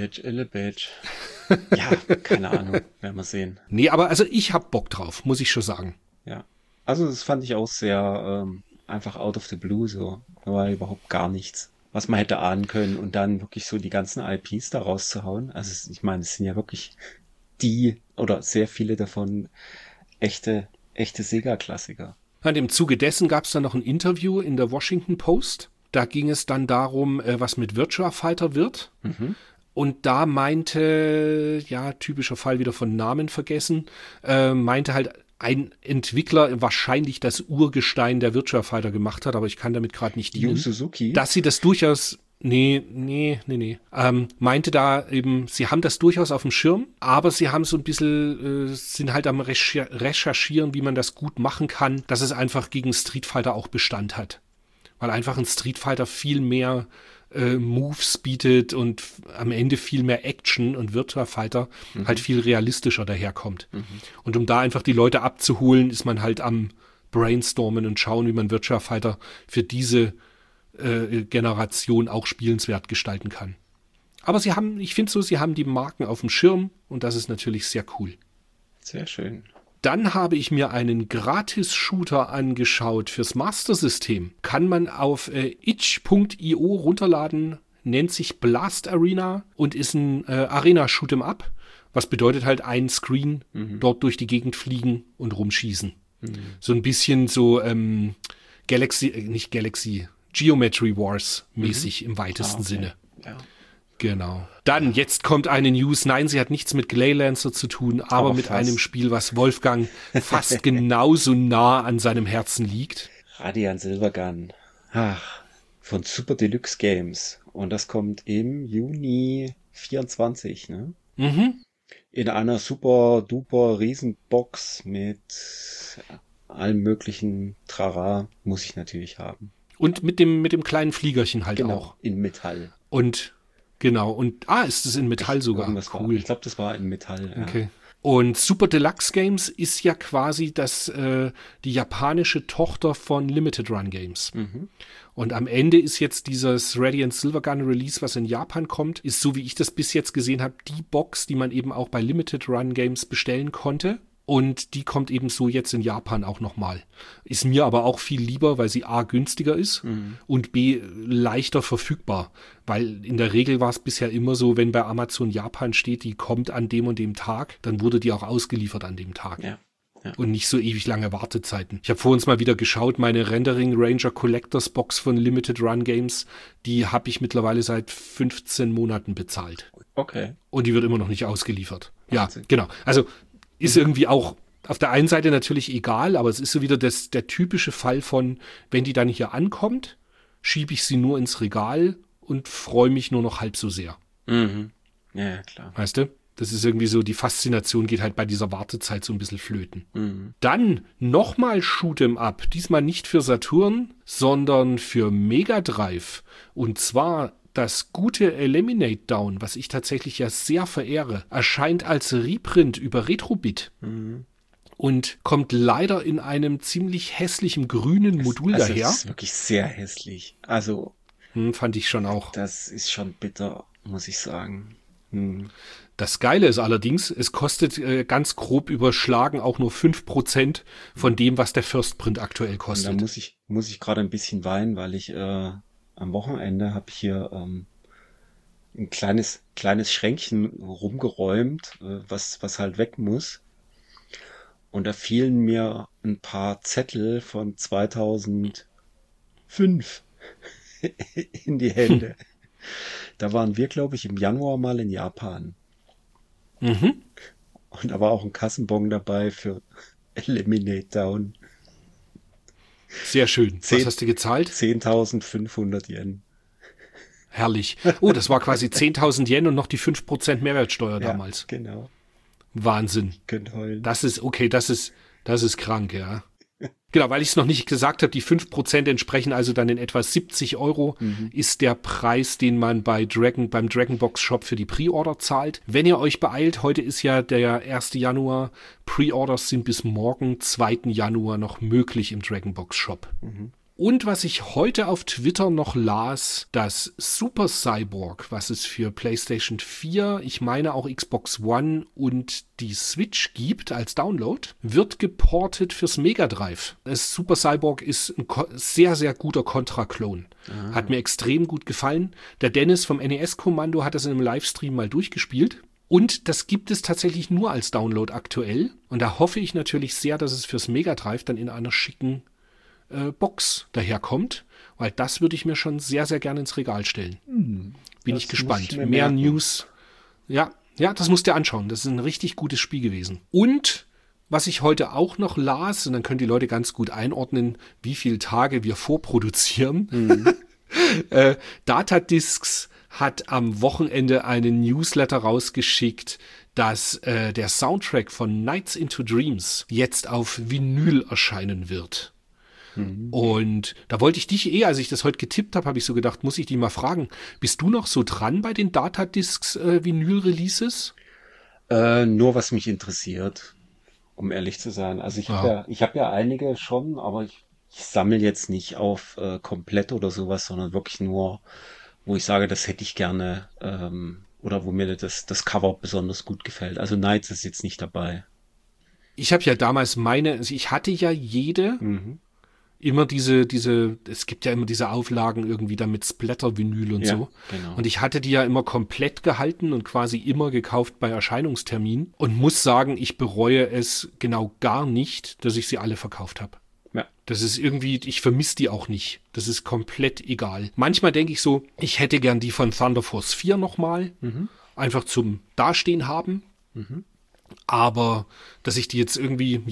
Ja, keine Ahnung, werden wir sehen. Nee, aber also ich hab Bock drauf, muss ich schon sagen. Ja, also das fand ich auch sehr einfach out of the blue so. Da war überhaupt gar nichts, was man hätte ahnen können und dann wirklich so die ganzen IPs da rauszuhauen. Also ich meine, es sind ja wirklich oder sehr viele davon echte Sega-Klassiker. Und im Zuge dessen gab es dann noch ein Interview in der Washington Post. Da ging es dann darum, was mit Virtua Fighter wird. Und da meinte, ja, typischer Fall wieder von Namen vergessen, meinte halt ein Entwickler wahrscheinlich das Urgestein der Virtua Fighter gemacht hat, aber ich kann damit gerade nicht dienen. Yu Suzuki? Dass sie das durchaus... Nee. Meinte da eben, sie haben das durchaus auf dem Schirm, aber sie haben so ein bisschen, sind halt am Recherchieren, wie man das gut machen kann, dass es einfach gegen Street Fighter auch Bestand hat. Weil einfach ein Street Fighter viel mehr Moves bietet und am Ende viel mehr Action und Virtua Fighter halt viel realistischer daherkommt. Und um da einfach die Leute abzuholen, ist man halt am Brainstormen und schauen, wie man Virtua Fighter für diese Generation auch spielenswert gestalten kann. Aber ich finde so, sie haben die Marken auf dem Schirm und das ist natürlich sehr cool. Sehr schön. Dann habe ich mir einen Gratis-Shooter angeschaut fürs Master-System. Kann man auf itch.io runterladen, nennt sich Blast Arena und ist ein Arena-Shoot'em-up, was bedeutet halt ein Screen, dort durch die Gegend fliegen und rumschießen. So ein bisschen so Geometry Wars mäßig im weitesten Sinne. Ja. Genau. Dann, jetzt kommt eine News. Nein, sie hat nichts mit Glaylancer zu tun, aber mit einem Spiel, was Wolfgang fast genauso nah an seinem Herzen liegt. Radiant Silvergun. Ach, von Super Deluxe Games. Und das kommt im Juni 24, ne? In einer super duper Riesenbox mit allem möglichen Trara muss ich natürlich haben. Und mit dem kleinen Fliegerchen halt auch. In Metall. Und genau, und ist es in Metall sogar? Cool. Ich glaube, das war in Metall. Ja. Okay. Und Super Deluxe Games ist ja quasi die japanische Tochter von Limited Run Games. Und am Ende ist jetzt dieses Radiant Silvergun Release, was in Japan kommt, ist, so wie ich das bis jetzt gesehen habe, die Box, die man eben auch bei Limited Run Games bestellen konnte. Und die kommt eben so jetzt in Japan auch nochmal. Ist mir aber auch viel lieber, weil sie A, günstiger ist und B, leichter verfügbar. Weil in der Regel war es bisher immer so, wenn bei Amazon Japan steht, die kommt an dem und dem Tag, dann wurde die auch ausgeliefert an dem Tag. Ja. Ja. Und nicht so ewig lange Wartezeiten. Ich habe vor uns mal wieder geschaut, meine Rendering Ranger Collectors Box von Limited Run Games, die habe ich mittlerweile seit 15 Monaten bezahlt. Okay. Und die wird immer noch nicht ausgeliefert. Wahnsinn. Ja, genau. Also ist irgendwie auch auf der einen Seite natürlich egal, aber es ist so wieder der typische Fall von, wenn die dann hier ankommt, schiebe ich sie nur ins Regal und freue mich nur noch halb so sehr. Mhm. Ja, klar. Weißt du? Das ist irgendwie so, die Faszination geht halt bei dieser Wartezeit so ein bisschen flöten. Mhm. Dann nochmal Shoot'em Up. Diesmal nicht für Saturn, sondern für Mega Drive. Und zwar das gute Eliminate Down, was ich tatsächlich ja sehr verehre, erscheint als Reprint über Retrobit. Und kommt leider in einem ziemlich hässlichen grünen Modul daher. Das ist wirklich sehr hässlich. Also, Fand ich schon auch. das ist schon bitter, muss ich sagen. Das Geile ist allerdings, es kostet ganz grob überschlagen auch nur 5% von dem, was der First Print aktuell Und da kostet. muss ich gerade ein bisschen weinen, weil ich am Wochenende habe ich hier ein kleines Schränkchen rumgeräumt, was halt weg muss. Und da fielen mir ein paar Zettel von 2005 in die Hände. Da waren wir, glaube ich, im Januar mal in Japan. Mhm. Und da war auch ein Kassenbon dabei für Eliminate Down. Sehr schön. Was hast du gezahlt? 10.500 Yen. Herrlich. Oh, das war quasi 10.000 Yen und noch die 5% Mehrwertsteuer Ja, damals. genau. Wahnsinn. Könnt heulen. Das ist, okay, das ist krank, ja. Genau, weil ich es noch nicht gesagt habe, die 5% entsprechen also dann in etwa 70 Euro, ist der Preis, den man beim Dragonbox Shop für die Pre-Order zahlt. Wenn ihr euch beeilt, heute ist ja der 1. Januar, Pre-Orders sind bis morgen, 2. Januar noch möglich im Dragonbox Shop. Und was ich heute auf Twitter noch las, das Super Cyborg, was es für PlayStation 4, ich meine auch Xbox One und die Switch gibt als Download, wird geportet fürs Mega Drive. Das Super Cyborg ist ein sehr, sehr guter Contra-Klon. Hat mir extrem gut gefallen. Der Dennis vom NES-Kommando hat das in einem Livestream mal durchgespielt. Und das gibt es tatsächlich nur als Download aktuell. Und da hoffe ich natürlich sehr, dass es fürs Mega Drive dann in einer schicken Box daherkommt, weil das würde ich mir schon sehr, sehr gerne ins Regal stellen. Bin ich gespannt. Mehr News. Ja, das musst du dir anschauen. Das ist ein richtig gutes Spiel gewesen. Und was ich heute auch noch las, und dann können die Leute ganz gut einordnen, wie viele Tage wir vorproduzieren. Datadiscs hat am Wochenende einen Newsletter rausgeschickt, dass der Soundtrack von Nights into Dreams jetzt auf Vinyl erscheinen wird. Und da wollte ich dich als ich das heute getippt habe, habe ich so gedacht, muss ich dich mal fragen, bist du noch so dran bei den Datadiscs Vinyl-Releases? Nur was mich interessiert, um ehrlich zu sein. Also ich habe ja einige schon, aber ich sammle jetzt nicht auf komplett oder sowas, sondern wirklich nur, wo ich sage, das hätte ich gerne oder wo mir das Cover besonders gut gefällt. Also Nights ist jetzt nicht dabei. Ich habe ja damals ich hatte ja jede immer es gibt ja immer diese Auflagen irgendwie da mit Splatter-Vinyl und so. Genau. Und ich hatte die ja immer komplett gehalten und quasi immer gekauft bei Erscheinungstermin und muss sagen, ich bereue es genau gar nicht, dass ich sie alle verkauft habe. Ja. Das ist irgendwie, ich vermisse die auch nicht. Das ist komplett egal. Manchmal denke ich so, ich hätte gern die von Thunder Force 4 nochmal, einfach zum Dastehen haben. Aber dass ich die jetzt irgendwie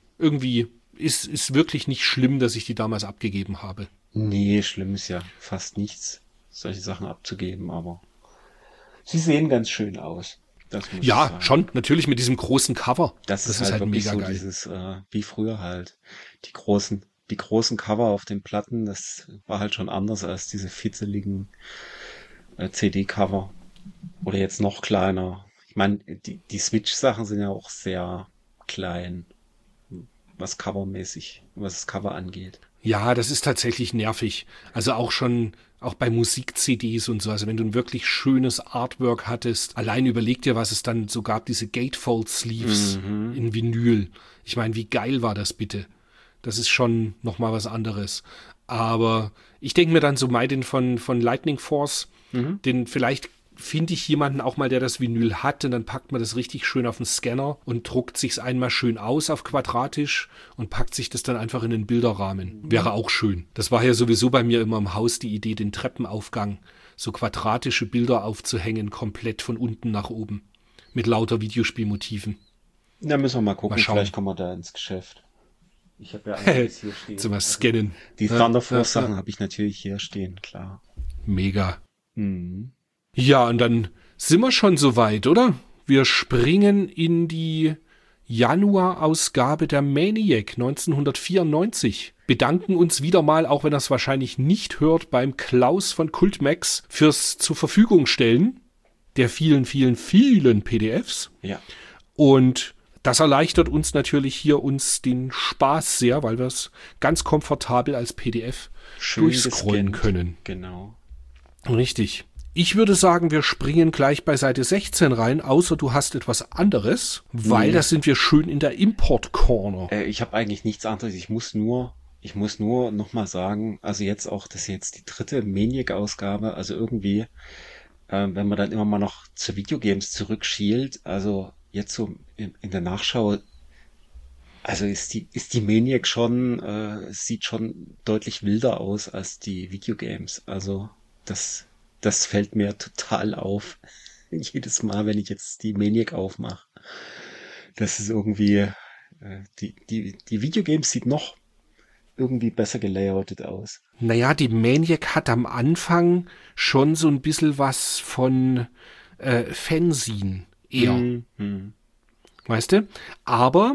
ist wirklich nicht schlimm, dass ich die damals abgegeben habe. Nee, schlimm ist ja fast nichts, solche Sachen abzugeben, aber sie sehen ganz schön aus. Das muss ich sagen. Schon, natürlich mit diesem großen Cover. Das ist halt wirklich mega so geil. dieses, wie früher halt. Die großen Cover auf den Platten, das war halt schon anders als diese fitzeligen CD-Cover. Oder jetzt noch kleiner. Ich meine, die Switch-Sachen sind ja auch sehr klein, was das Cover angeht. Ja, das ist tatsächlich nervig. Also auch bei Musik-CDs und so. Also wenn du ein wirklich schönes Artwork hattest, allein überleg dir, was es dann so gab, diese Gatefold-Sleeves in Vinyl. Ich meine, wie geil war das bitte? Das ist schon nochmal was anderes. Aber ich denke mir dann so Maiden von Lightning Force, den vielleicht finde ich jemanden auch mal, der das Vinyl hat, und dann packt man das richtig schön auf den Scanner und druckt sich's einmal schön aus auf quadratisch und packt sich das dann einfach in den Bilderrahmen. Wäre auch schön. Das war ja sowieso bei mir immer im Haus die Idee, den Treppenaufgang, so quadratische Bilder aufzuhängen, komplett von unten nach oben. Mit lauter Videospielmotiven. Da müssen wir mal gucken, Mal schauen. vielleicht kommen wir da ins Geschäft. Ich habe ja einiges hier stehen. Zum Scannen. Die Thunder Force Sachen habe ich natürlich hier stehen, klar. Mega. Ja, und dann sind wir schon soweit, oder? Wir springen in die Januar-Ausgabe der Maniac 1994. Bedanken uns wieder mal, auch wenn er es wahrscheinlich nicht hört, beim Klaus von Kultmax fürs zur Verfügung stellen der vielen, vielen, vielen PDFs. Ja. Und das erleichtert uns natürlich hier den Spaß sehr, weil wir es ganz komfortabel als PDF Schön durchscrollen gescannt. können. Genau. Richtig. Ich würde sagen, wir springen gleich bei Seite 16 rein, außer du hast etwas anderes, weil da sind wir schön in der Import-Corner. Ich habe eigentlich nichts anderes. Ich muss nur noch mal sagen, also jetzt auch, das ist jetzt die 3. Maniac-Ausgabe, also irgendwie, wenn man dann immer mal noch zu Videogames zurückschielt, also jetzt so in der Nachschau, also ist die Maniac schon, sieht schon deutlich wilder aus als die Videogames. Also das fällt mir total auf. Jedes Mal, wenn ich jetzt die Maniac aufmache. Das ist irgendwie, die Videogames sieht noch irgendwie besser gelayoutet aus. Naja, die Maniac hat am Anfang schon so ein bisschen was von Fanzine eher. Weißt du? Aber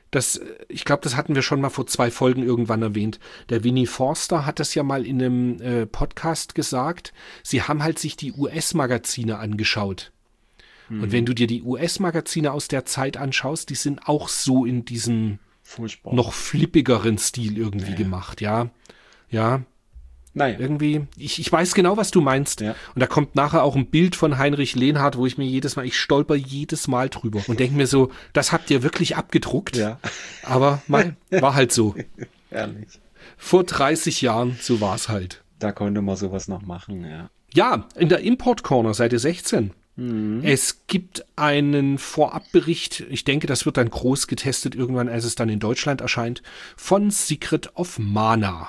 ich glaube, das hatten wir schon mal vor 2 Folgen irgendwann erwähnt. Der Winnie Forster hat das ja mal in einem Podcast gesagt. Sie haben halt sich die US-Magazine angeschaut. Und wenn du dir die US-Magazine aus der Zeit anschaust, die sind auch so in diesem Furchtbar. noch flippigeren Stil irgendwie gemacht, ja. Ja. Naja. Irgendwie, ich weiß genau, was du meinst. Ja. Und da kommt nachher auch ein Bild von Heinrich Lehnhardt, wo ich stolper jedes Mal drüber und denke mir so, das habt ihr wirklich abgedruckt? Ja. Aber war halt so. Ehrlich. Vor 30 Jahren, so war's halt. Da konnte man sowas noch machen, ja. Ja, in der Import Corner, Seite 16. Es gibt einen Vorabbericht, ich denke, das wird dann groß getestet irgendwann, als es dann in Deutschland erscheint, von Secret of Mana.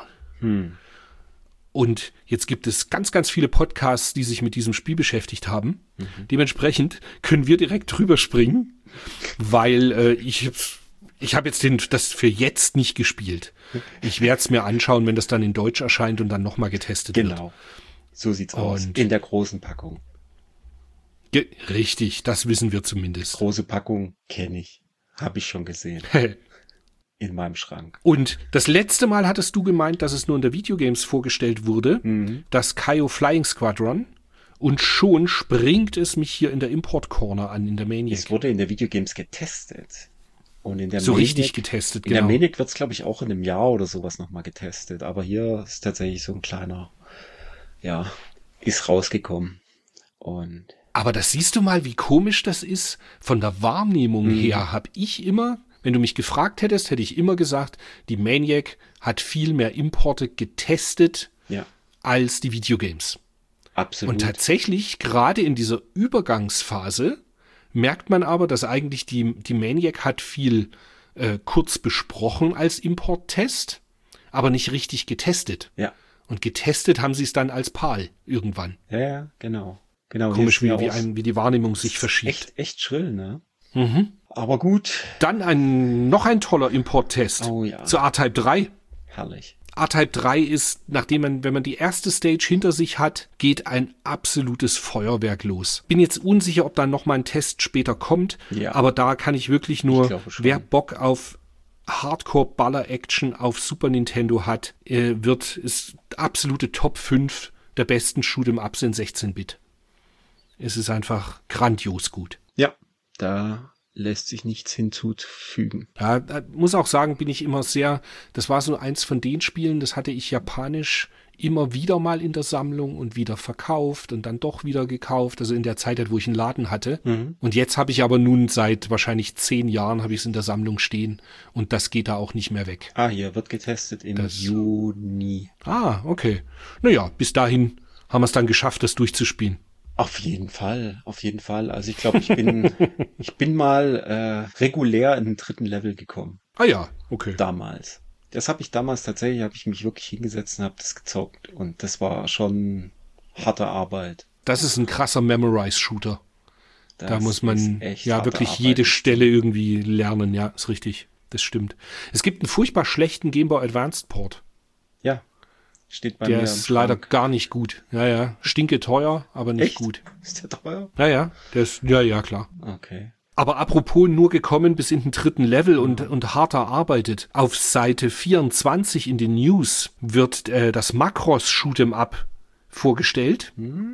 Und jetzt gibt es ganz, ganz viele Podcasts, die sich mit diesem Spiel beschäftigt haben. Dementsprechend können wir direkt drüber springen, weil ich habe jetzt das für jetzt nicht gespielt. Ich werde es mir anschauen, wenn das dann in Deutsch erscheint und dann nochmal getestet wird. Genau. So sieht's aus. Und In der großen Packung. Richtig, das wissen wir zumindest. Große Packung kenne ich. Habe ich schon gesehen. In meinem Schrank. Und das letzte Mal hattest du gemeint, dass es nur in der Videogames vorgestellt wurde, das Kaio Flying Squadron. Und schon springt es mich hier in der Import Corner an, in der Maniac. Es wurde in der Videogames getestet. Und in der so Maniac, richtig getestet, in der Maniac wird es, glaube ich, auch in einem Jahr oder sowas nochmal getestet. Aber hier ist tatsächlich so ein kleiner, ja, ist rausgekommen. Und aber das siehst du mal, wie komisch das ist. Von der Wahrnehmung her habe ich immer, wenn du mich gefragt hättest, hätte ich immer gesagt, die Maniac hat viel mehr Importe getestet als die Videogames. Absolut. Und tatsächlich, gerade in dieser Übergangsphase, merkt man aber, dass eigentlich die Maniac hat viel kurz besprochen als Importtest, aber nicht richtig getestet. Ja. Und getestet haben sie es dann als PAL irgendwann. Ja, genau. Genau. Komisch, wie die Wahrnehmung sich verschiebt. Echt schrill, ne? Aber gut. Dann noch ein toller Importtest zur R-Type 3. Herrlich. R-Type 3 ist, wenn man die erste Stage hinter sich hat, geht ein absolutes Feuerwerk los. Bin jetzt unsicher, ob da noch mal ein Test später kommt, aber da kann ich wirklich nur, wer Bock auf Hardcore-Baller-Action auf Super Nintendo hat, ist absolute Top 5 der besten Shoot'em-Ups in 16-Bit. Es ist einfach grandios gut. Ja, da lässt sich nichts hinzufügen. Ja, muss auch sagen, bin ich immer das war so eins von den Spielen, das hatte ich japanisch immer wieder mal in der Sammlung und wieder verkauft und dann doch wieder gekauft, also in der Zeit, wo ich einen Laden hatte. Und jetzt habe ich aber nun seit wahrscheinlich 10 Jahren habe ich es in der Sammlung stehen und das geht da auch nicht mehr weg. Hier wird getestet im Juni. Okay. Naja, bis dahin haben wir es dann geschafft, das durchzuspielen. Auf jeden Fall. Also ich glaube, ich bin mal regulär in den 3. Level gekommen. Ja, okay. Damals. Das habe ich damals tatsächlich, habe ich mich wirklich hingesetzt und habe das gezockt. Und das war schon harte Arbeit. Das ist ein krasser Memorize-Shooter. Da muss man ja wirklich Arbeit. jede Stelle irgendwie lernen. Ja, ist richtig. Das stimmt. Es gibt einen furchtbar schlechten Game Boy Advanced Port. Ja. Steht bei mir. Der ist leider gar nicht gut. Ja. Stinke teuer, aber nicht Echt? gut. Ist der teuer? Ja. Der ist, ja, klar. Okay. Aber apropos nur gekommen bis in den 3. Level und hart erarbeitet. Auf Seite 24 in den News wird das Macross Shoot'em Up vorgestellt,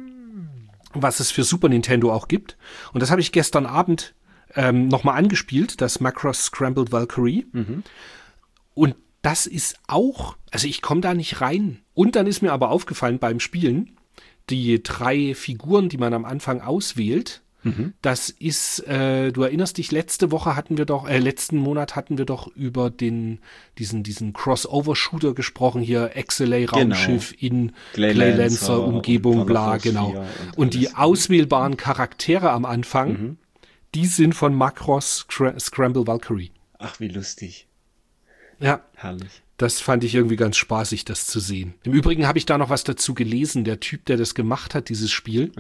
was es für Super Nintendo auch gibt. Und das habe ich gestern Abend nochmal angespielt, das Macross Scrambled Valkyrie. Und das ist auch, also ich komme da nicht rein. Und dann ist mir aber aufgefallen beim Spielen, die 3 Figuren, die man am Anfang auswählt, das ist, du erinnerst dich, letzten Monat hatten wir doch über diesen Crossover-Shooter gesprochen, hier XLA-Raumschiff in Gleylancer-Umgebung, bla, genau. Und die auswählbaren Charaktere am Anfang, die sind von Macross Scramble Valkyrie. Ach, wie lustig. Ja. Herrlich. Das fand ich irgendwie ganz spaßig, das zu sehen. Im Übrigen habe ich da noch was dazu gelesen. Der Typ, der das gemacht hat, dieses Spiel,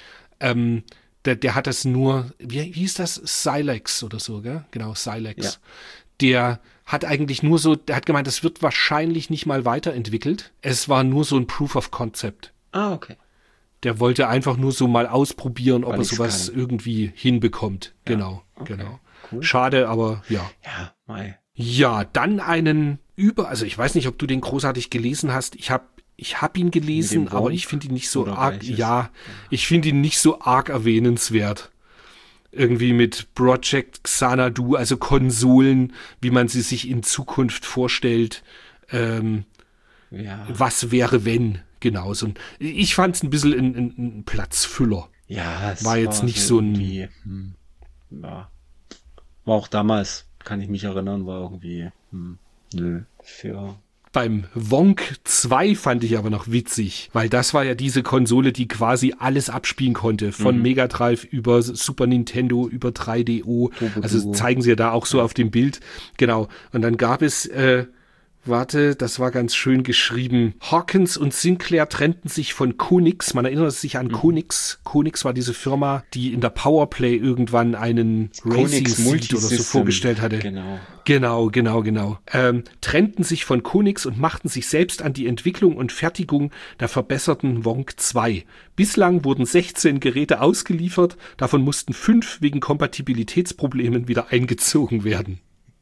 der hat das nur, wie hieß das? Silex oder so, gell? Genau, Silex. Ja. Der hat eigentlich nur so, der hat gemeint, das wird wahrscheinlich nicht mal weiterentwickelt. Es war nur so ein Proof of Concept. Okay. Der wollte einfach nur so mal ausprobieren, ob er sowas irgendwie hinbekommt. Ja. Genau, okay. genau. Cool. Schade, aber ja. Ja, mei. Ja, dann also ich weiß nicht, ob du den großartig gelesen hast. Ich hab ihn gelesen, aber ich finde ihn nicht so arg, ich finde ihn nicht so arg erwähnenswert. Irgendwie mit Project Xanadu, also Konsolen, wie man sie sich in Zukunft vorstellt. Was wäre, wenn? Genau. Ich fand es ein bisschen ein Platzfüller. Ja, es war jetzt nicht so ein... Ja. War auch damals, kann ich mich erinnern, war irgendwie... Beim Wonk 2 fand ich aber noch witzig, weil das war ja diese Konsole, die quasi alles abspielen konnte, von Mega Drive über Super Nintendo, über 3DO, also zeigen sie ja da auch so auf dem Bild, genau, und dann gab es, das war ganz schön geschrieben. Hawkins und Sinclair trennten sich von Konix. Man erinnert sich an Konix. Konix war diese Firma, die in der Powerplay irgendwann einen Racing-Seat oder so vorgestellt hatte. Genau. Trennten sich von Konix und machten sich selbst an die Entwicklung und Fertigung der verbesserten Wonk 2. Bislang wurden 16 Geräte ausgeliefert. Davon mussten 5 wegen Kompatibilitätsproblemen wieder eingezogen werden.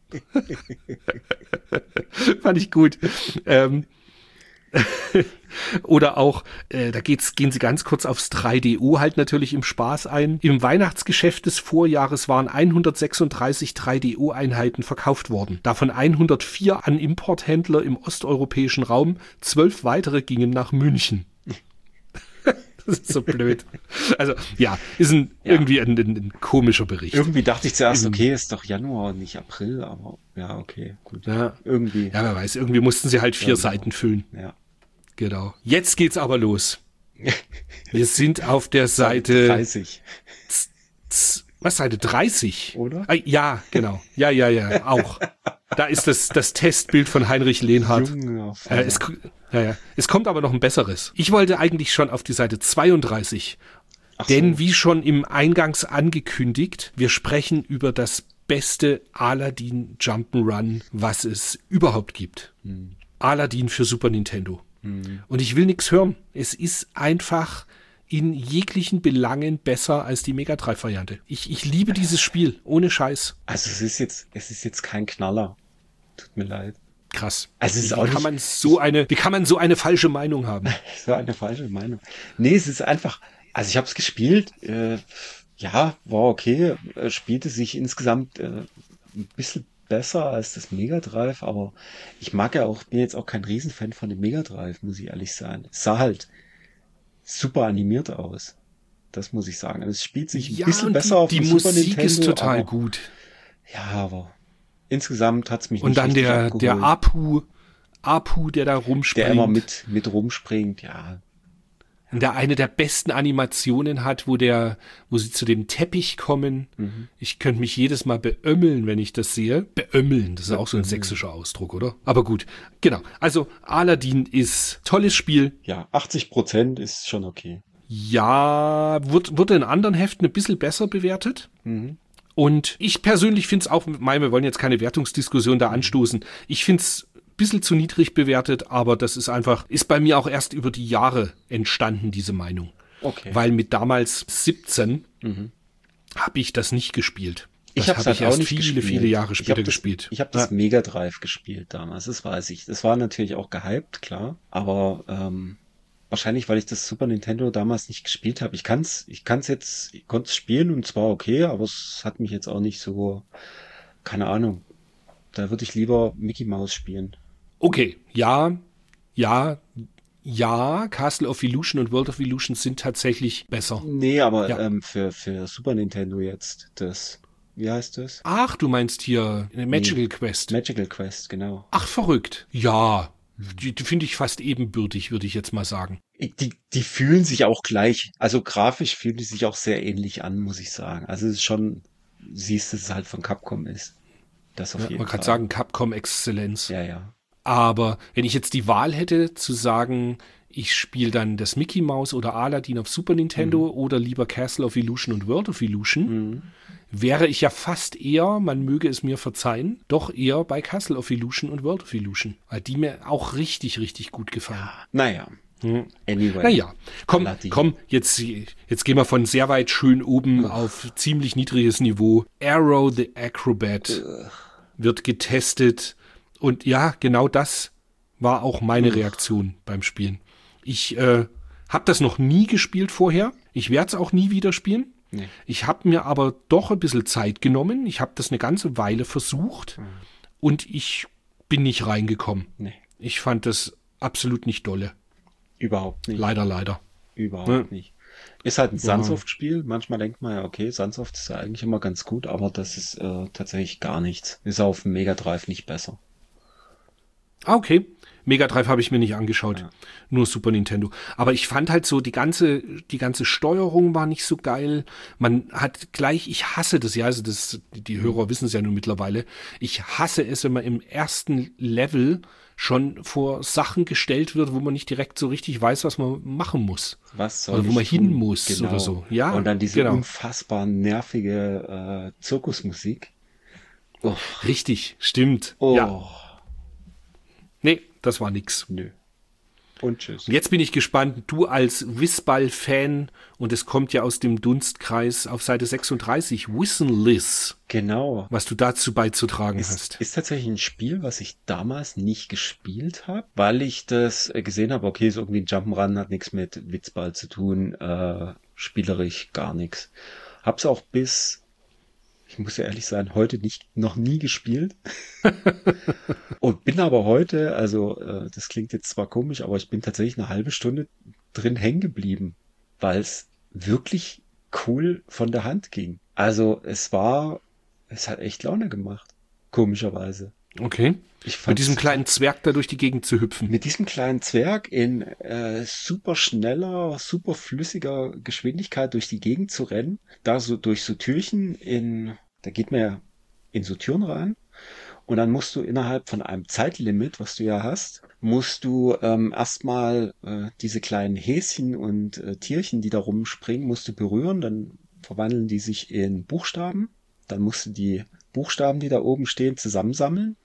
Fand ich gut. Oder auch, gehen sie ganz kurz aufs 3DO halt natürlich im Spaß ein. Im Weihnachtsgeschäft des Vorjahres waren 136 3DO-Einheiten verkauft worden. Davon 104 an Importhändler im osteuropäischen Raum, 12 weitere gingen nach München. Das ist so blöd. Also, ja, ist irgendwie ein komischer Bericht. Irgendwie dachte ich zuerst, okay, ist doch Januar und nicht April, aber ja, okay, gut. Ja, irgendwie. Ja, wer weiß, irgendwie mussten sie halt 4 Seiten füllen. Ja. Genau. Jetzt geht's aber los. Wir sind auf der Seite 30. Was, Seite 30? Oder? Ja, genau. Ja, auch. Da ist das Testbild von Heinrich Lehnhardt. Es kommt aber noch ein besseres. Ich wollte eigentlich schon auf die Seite 32. Denn wie schon im Eingangs angekündigt, wir sprechen über das beste Aladdin Jump'n'Run, was es überhaupt gibt. Aladdin für Super Nintendo. Und ich will nichts hören. Es ist einfach in jeglichen Belangen besser als die Mega Drive-Variante. Ich liebe dieses Spiel, ohne Scheiß. Also es ist jetzt kein Knaller. Tut mir leid. Krass. Also es ist wie kann man so eine falsche Meinung haben? So eine falsche Meinung. Nee, es ist einfach, also ich habe es gespielt, Ja, war okay. Spielte sich insgesamt ein bisschen besser als das Mega Drive, aber ich mag ja auch, bin jetzt auch kein Riesenfan von dem Mega Drive, muss ich ehrlich sein. Es sah halt super animiert aus. Das muss ich sagen. Also es spielt sich ein Ja, bisschen und besser auf die dem Super Musik ist Nintendo, total aber gut. ja, aber insgesamt hat's mich Und nicht dann richtig der abgeholt. Apu, der da Der immer rumspringt. mit rumspringt, ja. Und der eine der besten Animationen hat, wo sie zu dem Teppich kommen. Mhm. Ich könnte mich jedes Mal beömmeln, wenn ich das sehe. Beömmeln, das ist auch so ein Bömmel. sächsischer Ausdruck, oder? Aber gut, genau. Also Aladdin ist tolles Spiel. Ja, 80% ist schon okay. Ja, wurde in anderen Heften ein bisschen besser bewertet. Mhm. Und ich persönlich finde es auch, wir wollen jetzt keine Wertungsdiskussion da Mhm. anstoßen. Ich finde es ein bisschen zu niedrig bewertet, aber das ist bei mir auch erst über die Jahre entstanden, diese Meinung. Okay. Weil mit damals 17 Mhm. habe ich das nicht gespielt. Ich Das habe es habe ich halt auch erst nicht viele, viele gespielt. Jahre später gespielt. Ich habe Ja. das Mega Drive gespielt damals, das weiß ich. Das war natürlich auch gehypt, klar. Aber wahrscheinlich, weil ich das Super Nintendo damals nicht gespielt habe. Ich konnte es spielen und zwar okay, aber es hat mich jetzt auch nicht so, keine Ahnung. Da würde ich lieber Mickey Mouse spielen. Okay, ja, ja, ja, Castle of Illusion und World of Illusion sind tatsächlich besser. Nee, aber Ja. für Super Nintendo jetzt wie heißt das? Ach, du meinst hier Nee, Magical Quest. Magical Quest, genau. Ach, verrückt. Ja, die finde ich fast ebenbürtig, würde ich jetzt mal sagen. Die fühlen sich auch gleich, also grafisch fühlen die sich auch sehr ähnlich an, muss ich sagen. Also es ist schon, siehst, dass es halt von Capcom ist. Das auf Ja, jeden man kann Fall. sagen, Capcom Exzellenz. Ja, ja. Aber wenn ich jetzt die Wahl hätte zu sagen, ich spiele dann das Mickey Mouse oder Aladdin auf Super Mhm. Nintendo oder lieber Castle of Illusion und World of Illusion, Mhm. wäre ich ja fast eher, man möge es mir verzeihen, doch eher bei Castle of Illusion und World of Illusion, weil die mir auch richtig, richtig gut gefallen. Naja, Hm. anyway. Naja, komm, Aladdin. jetzt gehen wir von sehr weit schön oben Ugh. auf ziemlich niedriges Niveau. Arrow the Acrobat Ugh. wird getestet und ja, genau das war auch meine Ugh. Reaktion beim Spielen. Ich habe das noch nie gespielt vorher. Ich werde es auch nie wieder spielen. Nee. Ich habe mir aber doch ein bisschen Zeit genommen. Ich habe das eine ganze Weile versucht Mhm. und ich bin nicht reingekommen. Nee, Ich fand das absolut nicht dolle. überhaupt nicht. Leider, leider. Überhaupt nicht. Ist halt ein Ja. Sunsoft-Spiel. Manchmal denkt man ja, okay, Sunsoft ist ja eigentlich immer ganz gut, aber das ist tatsächlich gar nichts. Ist auf dem Mega Drive nicht besser. Ah, okay. Mega Drive habe ich mir nicht angeschaut. Ja. Nur Super Nintendo. Aber ich fand halt so, die ganze Steuerung war nicht so geil. Man hat gleich, ich hasse das ja, also die Hörer wissen es ja nun mittlerweile. Ich hasse es, wenn man im ersten Level schon vor Sachen gestellt wird, wo man nicht direkt so richtig weiß, was man machen muss. Was soll Oder wo ich man hin tun? muss Genau. oder so. Ja, Und dann diese genau. unfassbar nervige Zirkusmusik. Oh, Richtig, stimmt. Ja. oh, Nee, das war nix. nö. Und tschüss. Und jetzt bin ich gespannt, du als Whistball-Fan, und es kommt ja aus dem Dunstkreis auf Seite 36, Wissenless, Genau. was du dazu beizutragen hast. Ist tatsächlich ein Spiel, was ich damals nicht gespielt habe, weil ich das gesehen habe, okay, ist irgendwie ein Jump'n'Run, hat nichts mit Witzball zu tun, spielerisch gar nichts. Hab's auch ich muss ja ehrlich sein, heute noch nie gespielt. Und bin aber heute, also das klingt jetzt zwar komisch, aber ich bin tatsächlich eine halbe Stunde drin hängen geblieben, weil es wirklich cool von der Hand ging. Also es hat echt Laune gemacht, komischerweise. Okay. Ich Mit fand's diesem kleinen Zwerg da durch die Gegend zu hüpfen. mit diesem kleinen Zwerg in super schneller, super flüssiger Geschwindigkeit durch die Gegend zu rennen, da so durch so Türchen da geht man ja in so Türen rein. Und dann musst du innerhalb von einem Zeitlimit, was du ja hast, musst du erstmal diese kleinen Häschen und Tierchen, die da rumspringen, musst du berühren. Dann verwandeln die sich in Buchstaben. Dann musst du die Buchstaben, die da oben stehen, zusammensammeln.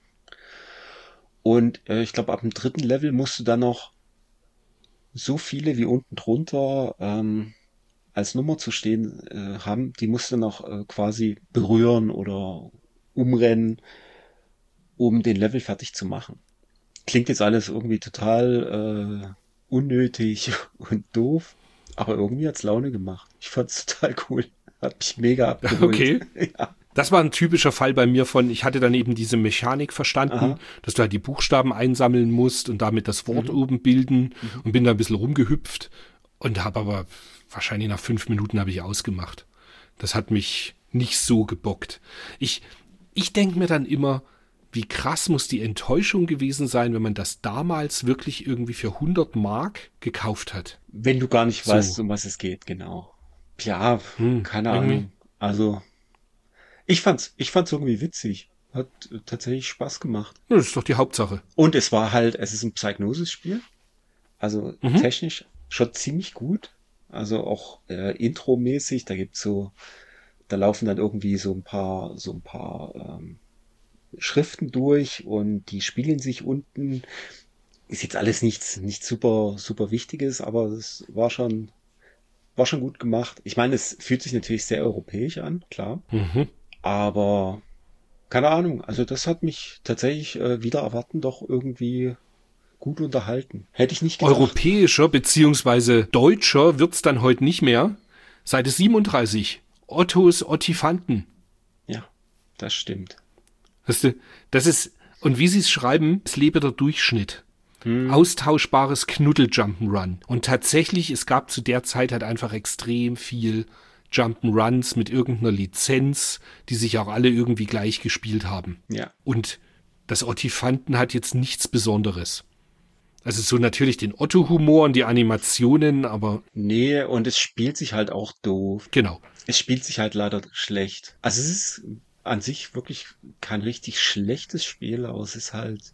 Und ich glaube, ab dem dritten Level musst du dann noch so viele wie unten drunter als Nummer zu stehen haben. Die musst du noch quasi berühren oder umrennen, um den Level fertig zu machen. Klingt jetzt alles irgendwie total unnötig und doof, aber irgendwie hat's Laune gemacht. Ich fand's total cool. Hat mich mega abgeholt. Okay. Ja. Das war ein typischer Fall bei mir von, ich hatte dann eben diese Mechanik verstanden, Aha. dass du halt die Buchstaben einsammeln musst und damit das Wort oben bilden und bin da ein bisschen rumgehüpft und habe aber wahrscheinlich nach 5 Minuten habe ich ausgemacht. Das hat mich nicht so gebockt. Ich denke mir dann immer, wie krass muss die Enttäuschung gewesen sein, wenn man das damals wirklich irgendwie für 100 Mark gekauft hat. Wenn du gar nicht So. weißt, um was es geht, genau. Ja, keine irgendwie. Ahnung. Also, ich fand's irgendwie witzig. Hat tatsächlich Spaß gemacht. Ja, das ist doch die Hauptsache. Und es ist ein Psygnosis-Spiel. Also technisch schon ziemlich gut. Also auch Intro-mäßig. Da laufen dann irgendwie so ein paar Schriften durch und die spiegeln sich unten. Ist jetzt alles nichts super, super Wichtiges, aber es war schon gut gemacht. Ich meine, es fühlt sich natürlich sehr europäisch an, klar. Aber keine Ahnung, also das hat mich tatsächlich wieder erwarten doch irgendwie gut unterhalten. Hätte ich nicht gedacht. Europäischer bzw. deutscher wird's dann heute nicht mehr. Seite 37. Ottos Ottifanten. Ja, das stimmt. Weißt du, das ist, und wie sie es schreiben, es lebe der Durchschnitt. Austauschbares Knuddel-Jump'n'Run. Und tatsächlich, es gab zu der Zeit halt einfach extrem viel Jump'n'Runs mit irgendeiner Lizenz, die sich auch alle irgendwie gleich gespielt haben. Ja. Und das Ottifanten hat jetzt nichts Besonderes. Also so natürlich den Otto-Humor und die Animationen, aber Nee, und es spielt sich halt auch doof. genau. Es spielt sich halt leider schlecht. Also es ist an sich wirklich kein richtig schlechtes Spiel, aber es ist halt,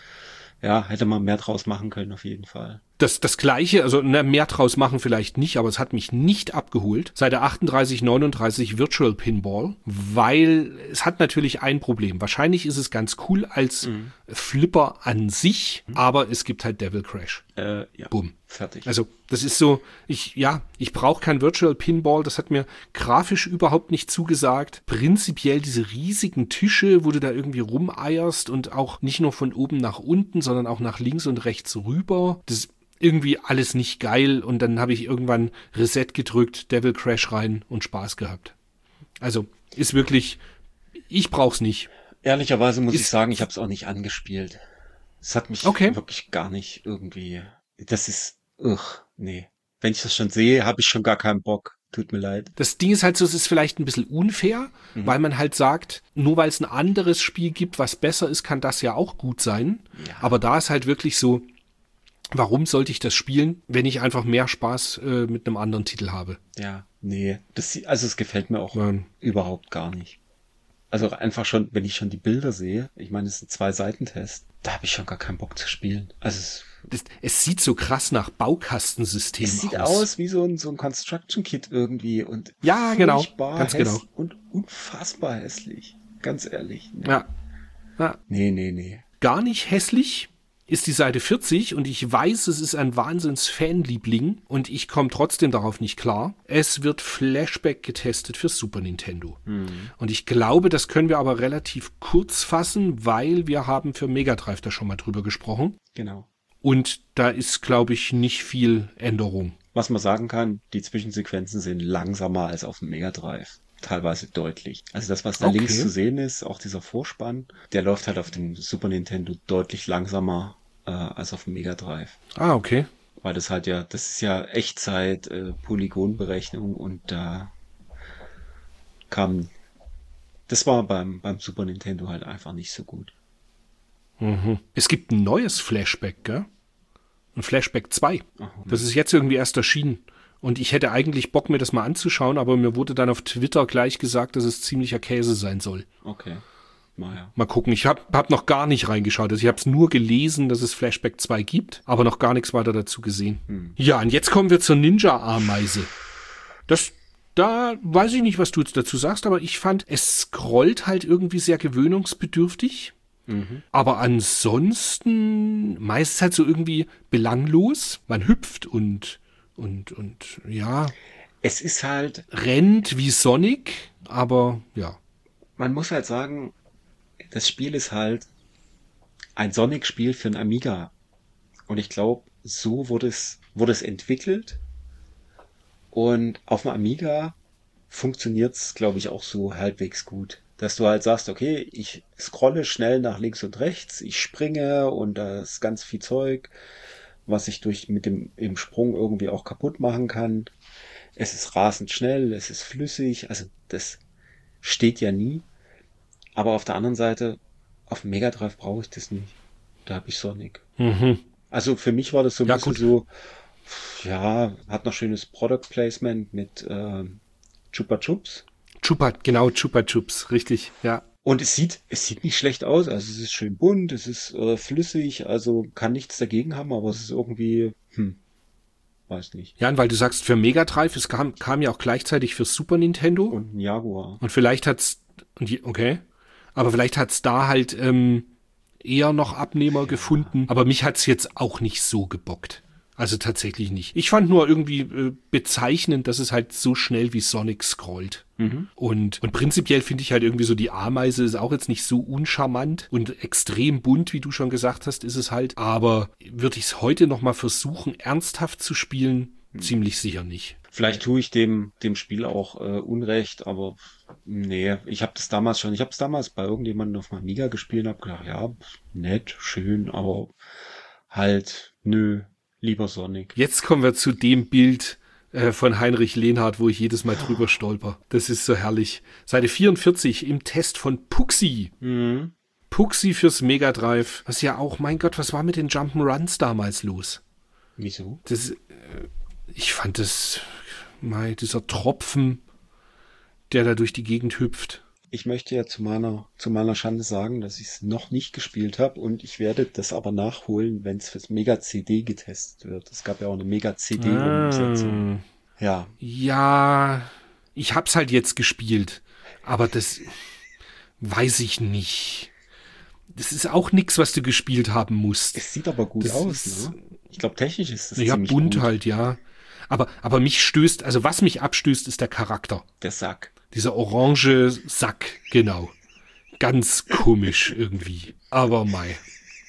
ja, hätte man mehr draus machen können auf jeden Fall. Das Gleiche, also mehr draus machen vielleicht nicht, aber es hat mich nicht abgeholt. Seite 38, 39 Virtual Pinball, weil es hat natürlich ein Problem. Wahrscheinlich ist es ganz cool als Flipper an sich, aber es gibt halt Devil Crash. Ja, Bumm. fertig. Also das ist so, ich brauche kein Virtual Pinball, das hat mir grafisch überhaupt nicht zugesagt. Prinzipiell diese riesigen Tische, wo du da irgendwie rumeierst und auch nicht nur von oben nach unten, sondern auch nach links und rechts rüber. Das ist irgendwie alles nicht geil und dann habe ich irgendwann Reset gedrückt, Devil Crash rein und Spaß gehabt. Also ist wirklich, ich brauch's nicht. Ehrlicherweise muss ich sagen, ich habe es auch nicht angespielt. Es hat mich Okay. wirklich gar nicht irgendwie. Das ist, nee. Wenn ich das schon sehe, habe ich schon gar keinen Bock. Tut mir leid. Das Ding ist halt so, es ist vielleicht ein bisschen unfair, weil man halt sagt, nur weil es ein anderes Spiel gibt, was besser ist, kann das ja auch gut sein. Ja. Aber da ist halt wirklich so, warum sollte ich das spielen, wenn ich einfach mehr Spaß mit einem anderen Titel habe? Ja, nee. Also es gefällt mir auch Nein. überhaupt gar nicht. Also einfach schon, wenn ich schon die Bilder sehe, ich meine, es ist ein 2-Seiten-Test, da habe ich schon gar keinen Bock zu spielen. Also Es sieht so krass nach Baukastensystem aus. es sieht aus wie so ein Construction Kit irgendwie und Ja, genau. furchtbar Ganz genau. und unfassbar hässlich. Ganz ehrlich. Nee. Ja. Nee. Gar nicht hässlich ist die Seite 40 und ich weiß, es ist ein Wahnsinns-Fanliebling und ich komme trotzdem darauf nicht klar. Es wird Flashback getestet für Super Nintendo. Und ich glaube, das können wir aber relativ kurz fassen, weil wir haben für Mega Drive da schon mal drüber gesprochen. Genau. Und da ist, glaube ich, nicht viel Änderung. Was man sagen kann, die Zwischensequenzen sind langsamer als auf dem Mega Drive. Teilweise deutlich. Also das, was da Okay. links zu sehen ist, auch dieser Vorspann, der läuft halt auf dem Super Nintendo deutlich langsamer als auf dem Mega Drive. Ah, okay. Weil das ist ja Echtzeit, Polygonberechnung und das war beim Super Nintendo halt einfach nicht so gut. Es gibt ein neues Flashback, gell? Ein Flashback 2. Aha. Das ist jetzt irgendwie erst erschienen. Und ich hätte eigentlich Bock, mir das mal anzuschauen, aber mir wurde dann auf Twitter gleich gesagt, dass es ziemlicher Käse sein soll. Okay. Naja. Mal gucken. Ich hab noch gar nicht reingeschaut. Also ich habe es nur gelesen, dass es Flashback 2 gibt, aber noch gar nichts weiter dazu gesehen. Ja, und jetzt kommen wir zur Ninja-Ameise. Da weiß ich nicht, was du jetzt dazu sagst, aber ich fand, es scrollt halt irgendwie sehr gewöhnungsbedürftig. Aber ansonsten meistens halt so irgendwie belanglos. Man hüpft und ja, Es ist halt, rennt wie Sonic, aber ja. man muss halt sagen, das Spiel ist halt ein Sonic-Spiel für ein Amiga. Und ich glaube, so wurde es entwickelt. Und auf dem Amiga funktioniert's, glaube ich, auch so halbwegs gut. Dass du halt sagst, okay, ich scrolle schnell nach links und rechts, ich springe und da ist ganz viel Zeug, was ich im Sprung irgendwie auch kaputt machen kann. Es ist rasend schnell, es ist flüssig, also das steht ja nie. Aber auf der anderen Seite, auf dem Mega Drive brauche ich das nicht. Da habe ich Sonic. Mhm. Also für mich war das so ein Ja, bisschen gut. so, ja, hat noch schönes Product Placement mit Chupa Chups. Chupa Chups, richtig, ja. Und es sieht nicht schlecht aus. Also es ist schön bunt, es ist flüssig, also kann nichts dagegen haben, aber es ist irgendwie, weiß nicht. Ja, und weil du sagst, für Mega Drive, kam ja auch gleichzeitig für Super Nintendo. Und ein Jaguar. Und vielleicht okay, aber vielleicht hat's da halt eher noch Abnehmer gefunden. Aber mich hat's jetzt auch nicht so gebockt. Also tatsächlich nicht. Ich fand nur irgendwie bezeichnend, dass es halt so schnell wie Sonic scrollt. Und prinzipiell finde ich halt irgendwie so, die Ameise ist auch jetzt nicht so uncharmant und extrem bunt, wie du schon gesagt hast, ist es halt. Aber würde ich es heute noch mal versuchen, ernsthaft zu spielen? Ziemlich sicher nicht. Vielleicht tue ich dem Spiel auch Unrecht, aber nee, ich habe es damals bei irgendjemandem auf meinem Amiga gespielt und habe gedacht, ja, nett, schön, aber halt, nö, lieber Sonic. Jetzt kommen wir zu dem Bild von Heinrich Lenhardt, wo ich jedes Mal drüber stolper. Das ist so herrlich. Seite 44 im Test von Puxi. Mhm. Puxi fürs Mega Drive. Was ja auch, mein Gott, was war mit den Jump'n'Runs damals los? Wieso? Ich fand dieser Tropfen, der da durch die Gegend hüpft. Ich möchte ja zu meiner Schande sagen, dass ich es noch nicht gespielt habe und ich werde das aber nachholen, wenn es fürs Mega CD getestet wird. Es gab ja auch eine Mega CD-Umsetzung. Ja. Ja, ich hab's halt jetzt gespielt, aber das weiß ich nicht. Das ist auch nix, was du gespielt haben musst. Es sieht aber gut aus, ne? Ich glaube, technisch ist das Ja, ziemlich bunt gut. halt, ja. Aber was mich abstößt, ist der Charakter. Der Sack. Dieser orange Sack, genau. Ganz komisch irgendwie. Aber mei.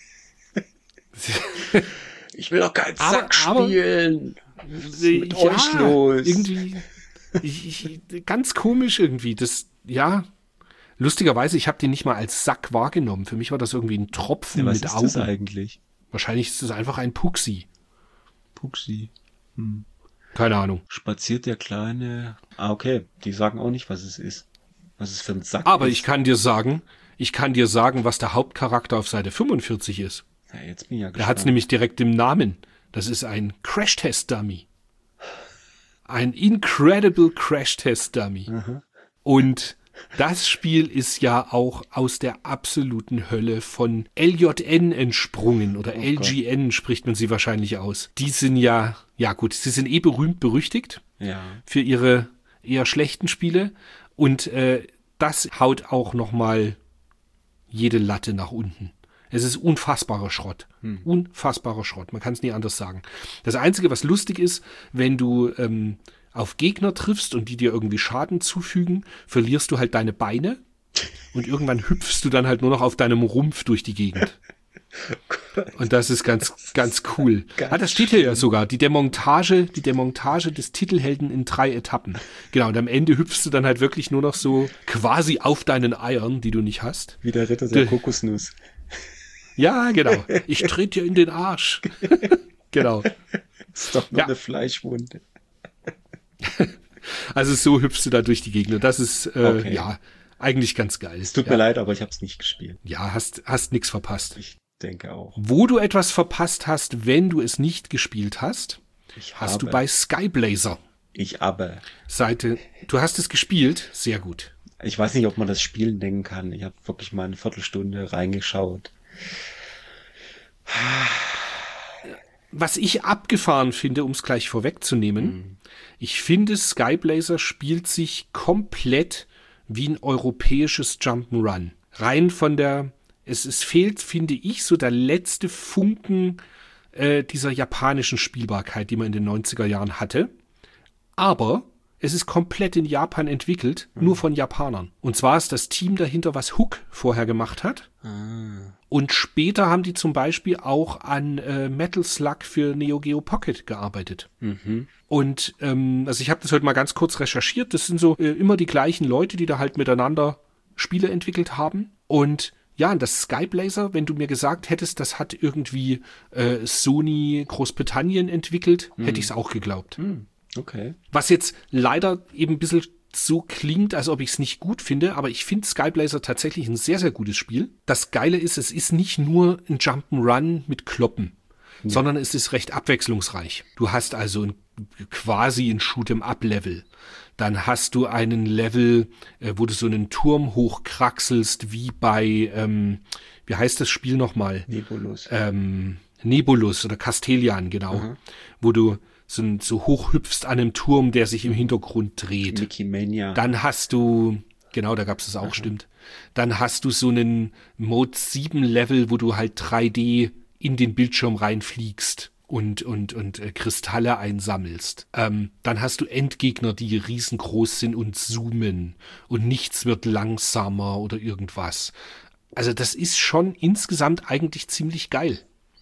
Ich will doch keinen Sack spielen. Was ist mit ja, euch los? Irgendwie. Ganz komisch irgendwie. Lustigerweise, ich habe den nicht mal als Sack wahrgenommen. Für mich war das irgendwie ein Tropfen Was mit ist Augen. das eigentlich? Wahrscheinlich ist es einfach ein Puxi. Puxi. Keine Ahnung. Spaziert der Kleine. Ah, okay. Die sagen auch nicht, was es ist. Was es für ein Sack Aber ist. ich kann dir sagen, was der Hauptcharakter auf Seite 45 ist. Ja, jetzt bin ich ja gespannt. Er hat es nämlich direkt im Namen. Das ist ein Crash-Test-Dummy. Ein Incredible Crash-Test-Dummy. Und das Spiel ist ja auch aus der absoluten Hölle von LJN entsprungen. Oder LGN spricht man sie wahrscheinlich aus. Die sind ja gut, sie sind berühmt berüchtigt für ihre eher schlechten Spiele. Und das haut auch nochmal jede Latte nach unten. Es ist unfassbarer Schrott. Unfassbarer Schrott. Man kann es nie anders sagen. Das Einzige, was lustig ist, wenn du auf Gegner triffst und die dir irgendwie Schaden zufügen, verlierst du halt deine Beine und irgendwann hüpfst du dann halt nur noch auf deinem Rumpf durch die Gegend. Und das ist ganz, ganz cool. Das steht hier ja sogar. Die Demontage des Titelhelden in 3 Etappen. Genau, und am Ende hüpfst du dann halt wirklich nur noch so quasi auf deinen Eiern, die du nicht hast. Wie der Ritter der Kokosnuss. Ja, genau. Ich trete dir in den Arsch. Genau. Das ist doch nur eine Fleischwunde. Also so hüpfst du da durch die Gegend. Und das ist, eigentlich ganz geil. Es tut mir leid, aber ich habe es nicht gespielt. Ja, hast nichts verpasst. Ich denke auch. Wo du etwas verpasst hast, wenn du es nicht gespielt hast, hast du bei Skyblazer. Du hast es gespielt? Sehr gut. Ich weiß nicht, ob man das Spielen nennen kann. Ich habe wirklich mal eine Viertelstunde reingeschaut. Was ich abgefahren finde, um es gleich vorwegzunehmen, ich finde, Skyblazer spielt sich komplett wie ein europäisches Jump'n'Run. Rein von es fehlt, finde ich, so der letzte Funken dieser japanischen Spielbarkeit, die man in den 90er Jahren hatte. Aber es ist komplett in Japan entwickelt, nur von Japanern. Und zwar ist das Team dahinter, was Hook vorher gemacht hat. Und später haben die zum Beispiel auch an Metal Slug für Neo Geo Pocket gearbeitet. Und also ich habe das heute mal ganz kurz recherchiert. Das sind so immer die gleichen Leute, die da halt miteinander Spiele entwickelt haben. Und ja, und das Skyblazer, wenn du mir gesagt hättest, das hat irgendwie Sony Großbritannien entwickelt, hätte ich es auch geglaubt. Okay. Was jetzt leider eben ein bisschen so klingt, als ob ich es nicht gut finde, aber ich finde Skyblazer tatsächlich ein sehr, sehr gutes Spiel. Das Geile ist, es ist nicht nur ein Jump'n'Run mit Kloppen, sondern es ist recht abwechslungsreich. Du hast also quasi ein Shoot'em-up-Level. Dann hast du einen Level, wo du so einen Turm hochkraxelst, wie bei, wie heißt das Spiel nochmal? Nebulus. Nebulus oder Castelian, genau. Wo du so hoch hüpfst an einem Turm, der sich im Hintergrund dreht. Wikimania. Dann hast du, genau, da gab es das auch, stimmt. Dann hast du so einen Mode 7 Level, wo du halt 3D in den Bildschirm reinfliegst und Kristalle einsammelst. Dann hast du Endgegner, die riesengroß sind und zoomen und nichts wird langsamer oder irgendwas. Also das ist schon insgesamt eigentlich ziemlich geil.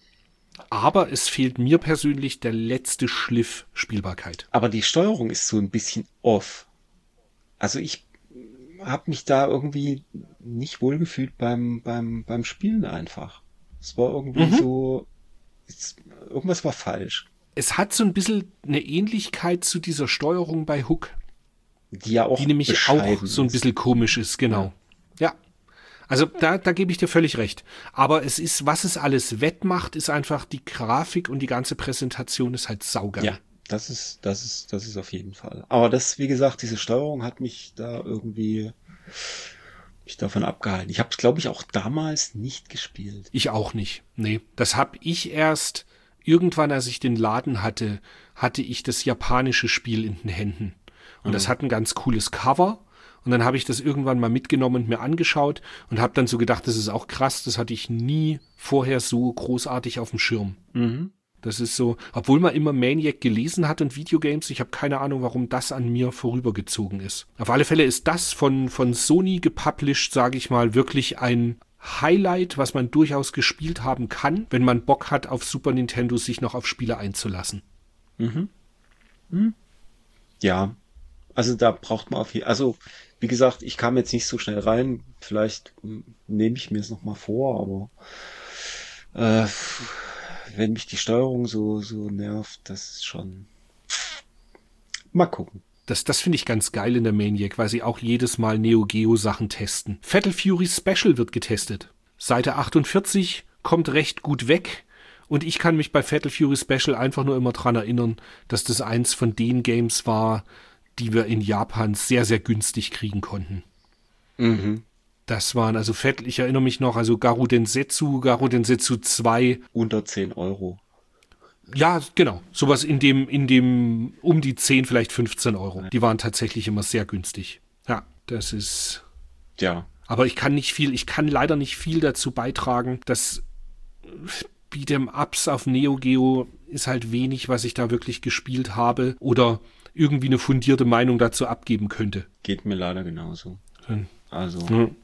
Aber es fehlt mir persönlich der letzte Schliff Spielbarkeit. Aber die Steuerung ist so ein bisschen off. Also ich habe mich da irgendwie nicht wohlgefühlt beim Spielen einfach. Es war irgendwie so, irgendwas war falsch. Es hat so ein bisschen eine Ähnlichkeit zu dieser Steuerung bei Hook. Die ja auch die nämlich auch so ein bisschen komisch ist, genau. Ja. Also da gebe ich dir völlig recht. Aber es ist, was es alles wettmacht, ist einfach die Grafik und die ganze Präsentation ist halt saugeil. Ja, das ist auf jeden Fall. Aber das, wie gesagt, diese Steuerung hat mich da irgendwie davon abgehalten. Ich habe es, glaube ich, auch damals nicht gespielt. Ich auch nicht. Nee, das habe ich erst irgendwann, als ich den Laden hatte ich das japanische Spiel in den Händen. Und das hat ein ganz cooles Cover. Und dann habe ich das irgendwann mal mitgenommen und mir angeschaut und habe dann so gedacht, das ist auch krass, das hatte ich nie vorher so großartig auf dem Schirm. Das ist so, obwohl man immer Maniac gelesen hat und Videogames, ich habe keine Ahnung, warum das an mir vorübergezogen ist. Auf alle Fälle ist das von Sony gepublished, sage ich mal, wirklich ein Highlight, was man durchaus gespielt haben kann, wenn man Bock hat, auf Super Nintendo sich noch auf Spiele einzulassen. Ja, also da braucht man also wie gesagt, ich kam jetzt nicht so schnell rein. Vielleicht nehme ich mir es nochmal vor, aber wenn mich die Steuerung so nervt, das ist schon... Mal gucken. Das finde ich ganz geil in der Maniac, weil sie auch jedes Mal Neo Geo Sachen testen. Fatal Fury Special wird getestet. Seite 48 kommt recht gut weg. Und ich kann mich bei Fatal Fury Special einfach nur immer dran erinnern, dass das eins von den Games war, die wir in Japan sehr, sehr günstig kriegen konnten. Das waren also ich erinnere mich noch, also Garou Densetsu 2. Unter 10 Euro. Ja, genau. Sowas in dem um die 10, vielleicht 15 Euro. Die waren tatsächlich immer sehr günstig. Ja, das ist... Ja. Aber ich kann leider nicht viel dazu beitragen. Das Beat'em-Ups auf Neo Geo ist halt wenig, was ich da wirklich gespielt habe oder irgendwie eine fundierte Meinung dazu abgeben könnte. Geht mir leider genauso. Also,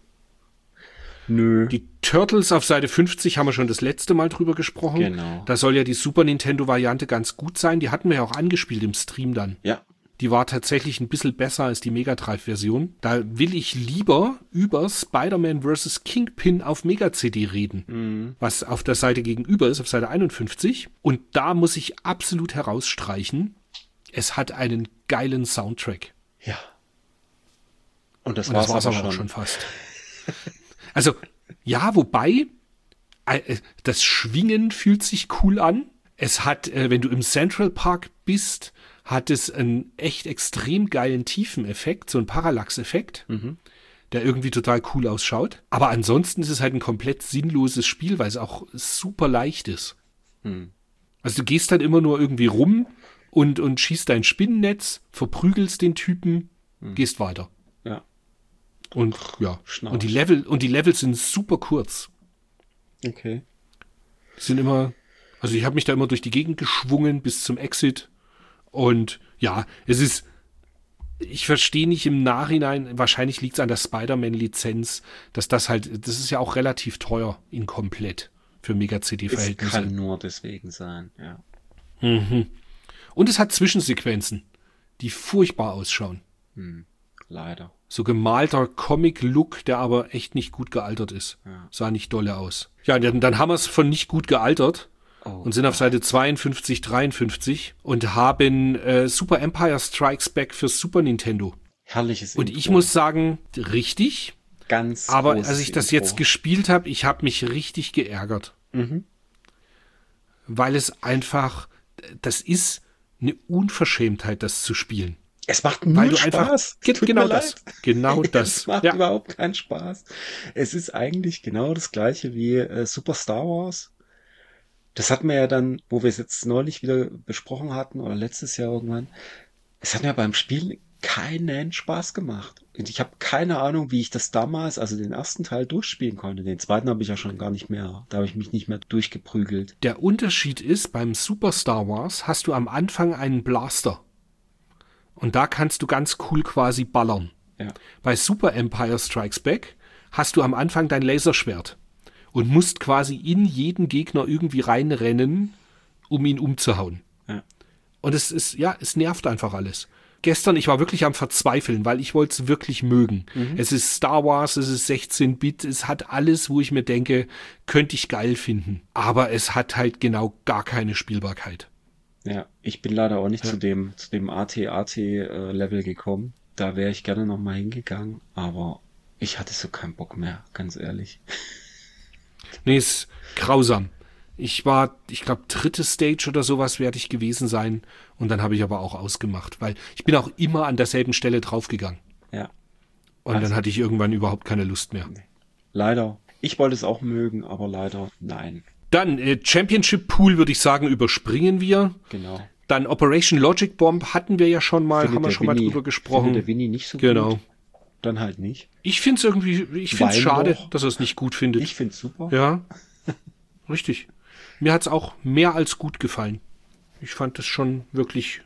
nö. Die Turtles auf Seite 50 haben wir schon das letzte Mal drüber gesprochen. Genau. Da soll ja die Super Nintendo-Variante ganz gut sein. Die hatten wir ja auch angespielt im Stream dann. Ja. Die war tatsächlich ein bisschen besser als die Mega Drive-Version. Da will ich lieber über Spider-Man vs. Kingpin auf Mega-CD reden, was auf der Seite gegenüber ist, auf Seite 51. Und da muss ich absolut herausstreichen, es hat einen geilen Soundtrack. Ja. Und das war's aber auch schon fast. Also, ja, wobei, das Schwingen fühlt sich cool an. Es hat, wenn du im Central Park bist, hat es einen echt extrem geilen Tiefeneffekt, so einen Parallax-Effekt, der irgendwie total cool ausschaut. Aber ansonsten ist es halt ein komplett sinnloses Spiel, weil es auch super leicht ist. Also du gehst halt immer nur irgendwie rum und schießt dein Spinnennetz, verprügelst den Typen, gehst weiter. Ja. Und ja, Schnauz. und die Level sind super kurz. Okay. Sind immer, also ich habe mich da immer durch die Gegend geschwungen bis zum Exit. Und ja, es ist ich verstehe nicht im Nachhinein, wahrscheinlich liegt es an der Spider-Man-Lizenz, dass das ist ja auch relativ teuer in komplett für Mega-CD-Verhältnisse. Es kann nur deswegen sein, ja. Mhm. Und es hat Zwischensequenzen, die furchtbar ausschauen. Leider. So gemalter Comic-Look, der aber echt nicht gut gealtert ist. Ja. Sah nicht dolle aus. Ja, dann haben wir es von nicht gut gealtert und sind auf Seite 52, 53 und haben Super Empire Strikes Back für Super Nintendo. Herrliches Und Intro. ich muss sagen, richtig. Ganz Aber großes als ich das Intro. jetzt gespielt habe, ich habe mich richtig geärgert. Weil es einfach, das ist eine Unverschämtheit, das zu spielen. Es macht nur Weil du Spaß. einfach, genau das. Genau das. Es macht überhaupt keinen Spaß. Es ist eigentlich genau das gleiche wie Super Star Wars. Das hatten wir ja dann, wo wir es jetzt neulich wieder besprochen hatten oder letztes Jahr irgendwann. Es hat mir beim Spielen keinen Spaß gemacht. Und ich habe keine Ahnung, wie ich das damals, also den ersten Teil durchspielen konnte. Den zweiten habe ich ja schon gar nicht mehr. Da habe ich mich nicht mehr durchgeprügelt. Der Unterschied ist, beim Super Star Wars hast du am Anfang einen Blaster. Und da kannst du ganz cool quasi ballern. Ja. Bei Super Empire Strikes Back hast du am Anfang dein Laserschwert und musst quasi in jeden Gegner irgendwie reinrennen, um ihn umzuhauen. Ja. Und es nervt einfach alles. Gestern, ich war wirklich am Verzweifeln, weil ich wollte es wirklich mögen. Es ist Star Wars, es ist 16-Bit, es hat alles, wo ich mir denke, könnte ich geil finden. Aber es hat halt genau gar keine Spielbarkeit. Ja, ich bin leider auch nicht zu dem AT-Level gekommen. Da wäre ich gerne nochmal hingegangen, aber ich hatte so keinen Bock mehr, ganz ehrlich. Nee, ist grausam. Ich glaube, 3. Stage oder sowas werde ich gewesen sein. Und dann habe ich aber auch ausgemacht, weil ich bin auch immer an derselben Stelle draufgegangen. Ja. Und dann hatte ich irgendwann überhaupt keine Lust mehr. Leider. Ich wollte es auch mögen, aber leider nein. Dann Championship Pool, würde ich sagen, überspringen wir. Genau. Dann Operation Logic Bomb hatten wir ja schon mal, Findet haben wir der schon mal Winnie- drüber gesprochen. findet der Winnie nicht so Genau. gut. Dann halt nicht. Ich finde es irgendwie, ich finde es Weil schade, doch. dass er es nicht gut findet. Ich find's super. Ja, richtig. Mir hat es auch mehr als gut gefallen. Ich fand es schon wirklich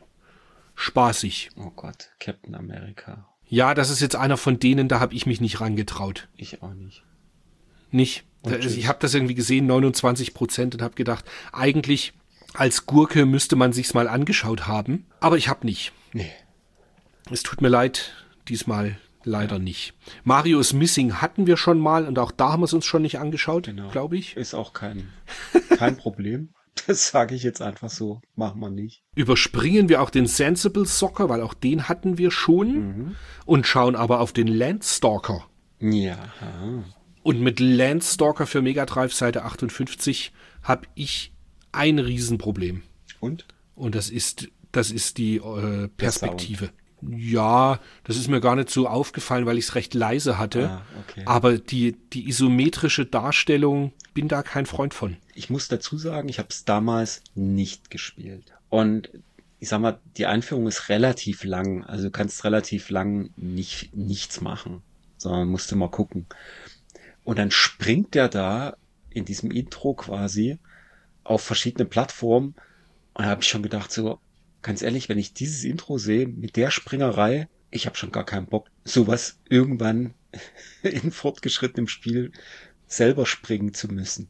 spaßig. Oh Gott, Captain America. Ja, das ist jetzt einer von denen, da habe ich mich nicht rangetraut. Ich auch nicht. Nicht. Und Also tschüss. ich habe das irgendwie gesehen, 29%, und habe gedacht, eigentlich als Gurke müsste man sich's mal angeschaut haben. Aber ich habe nicht. Nee. Es tut mir leid, diesmal leider nicht. Mario is Missing hatten wir schon mal und auch da haben wir es uns schon nicht angeschaut, Genau. glaube ich. Ist auch kein Problem. Das sage ich jetzt einfach so. Machen wir nicht. Überspringen wir auch den Sensible Soccer, weil auch den hatten wir schon, und schauen aber auf den Landstalker. Ja. Und mit Landstalker für Mega Drive Seite 58 habe ich ein Riesenproblem. Und? Und das ist die Perspektive. Ja, das ist mir gar nicht so aufgefallen, weil ich es recht leise hatte. Ah, okay. Aber die isometrische Darstellung, bin da kein Freund von. Ich muss dazu sagen, ich habe es damals nicht gespielt. Und ich sag mal, die Einführung ist relativ lang. Also du kannst relativ lang nichts machen, sondern musst immer gucken. Und dann springt der da in diesem Intro quasi auf verschiedene Plattformen. Und da habe ich schon gedacht, so, ganz ehrlich, wenn ich dieses Intro sehe, mit der Springerei, ich habe schon gar keinen Bock, sowas irgendwann in fortgeschrittenem Spiel selber springen zu müssen.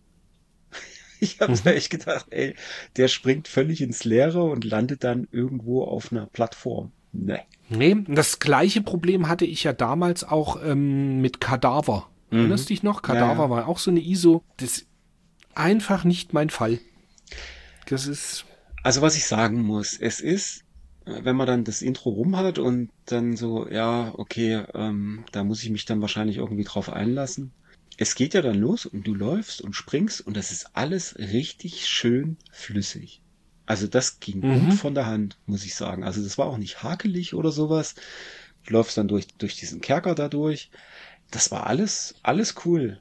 Ich habe mir echt gedacht, ey, der springt völlig ins Leere und landet dann irgendwo auf einer Plattform. Nee. Nee, das gleiche Problem hatte ich ja damals auch mit Kadaver. Erinnerst du dich noch? Kadaver Ja. war auch so eine ISO. Das ist einfach nicht mein Fall. Das ist... Also was ich sagen muss, es ist, wenn man dann das Intro rum hat und dann so, ja, okay, da muss ich mich dann wahrscheinlich irgendwie drauf einlassen. Es geht ja dann los und du läufst und springst und das ist alles richtig schön flüssig. Also das ging gut von der Hand, muss ich sagen. Also das war auch nicht hakelig oder sowas. Du läufst dann durch diesen Kerker da durch. Das war alles cool.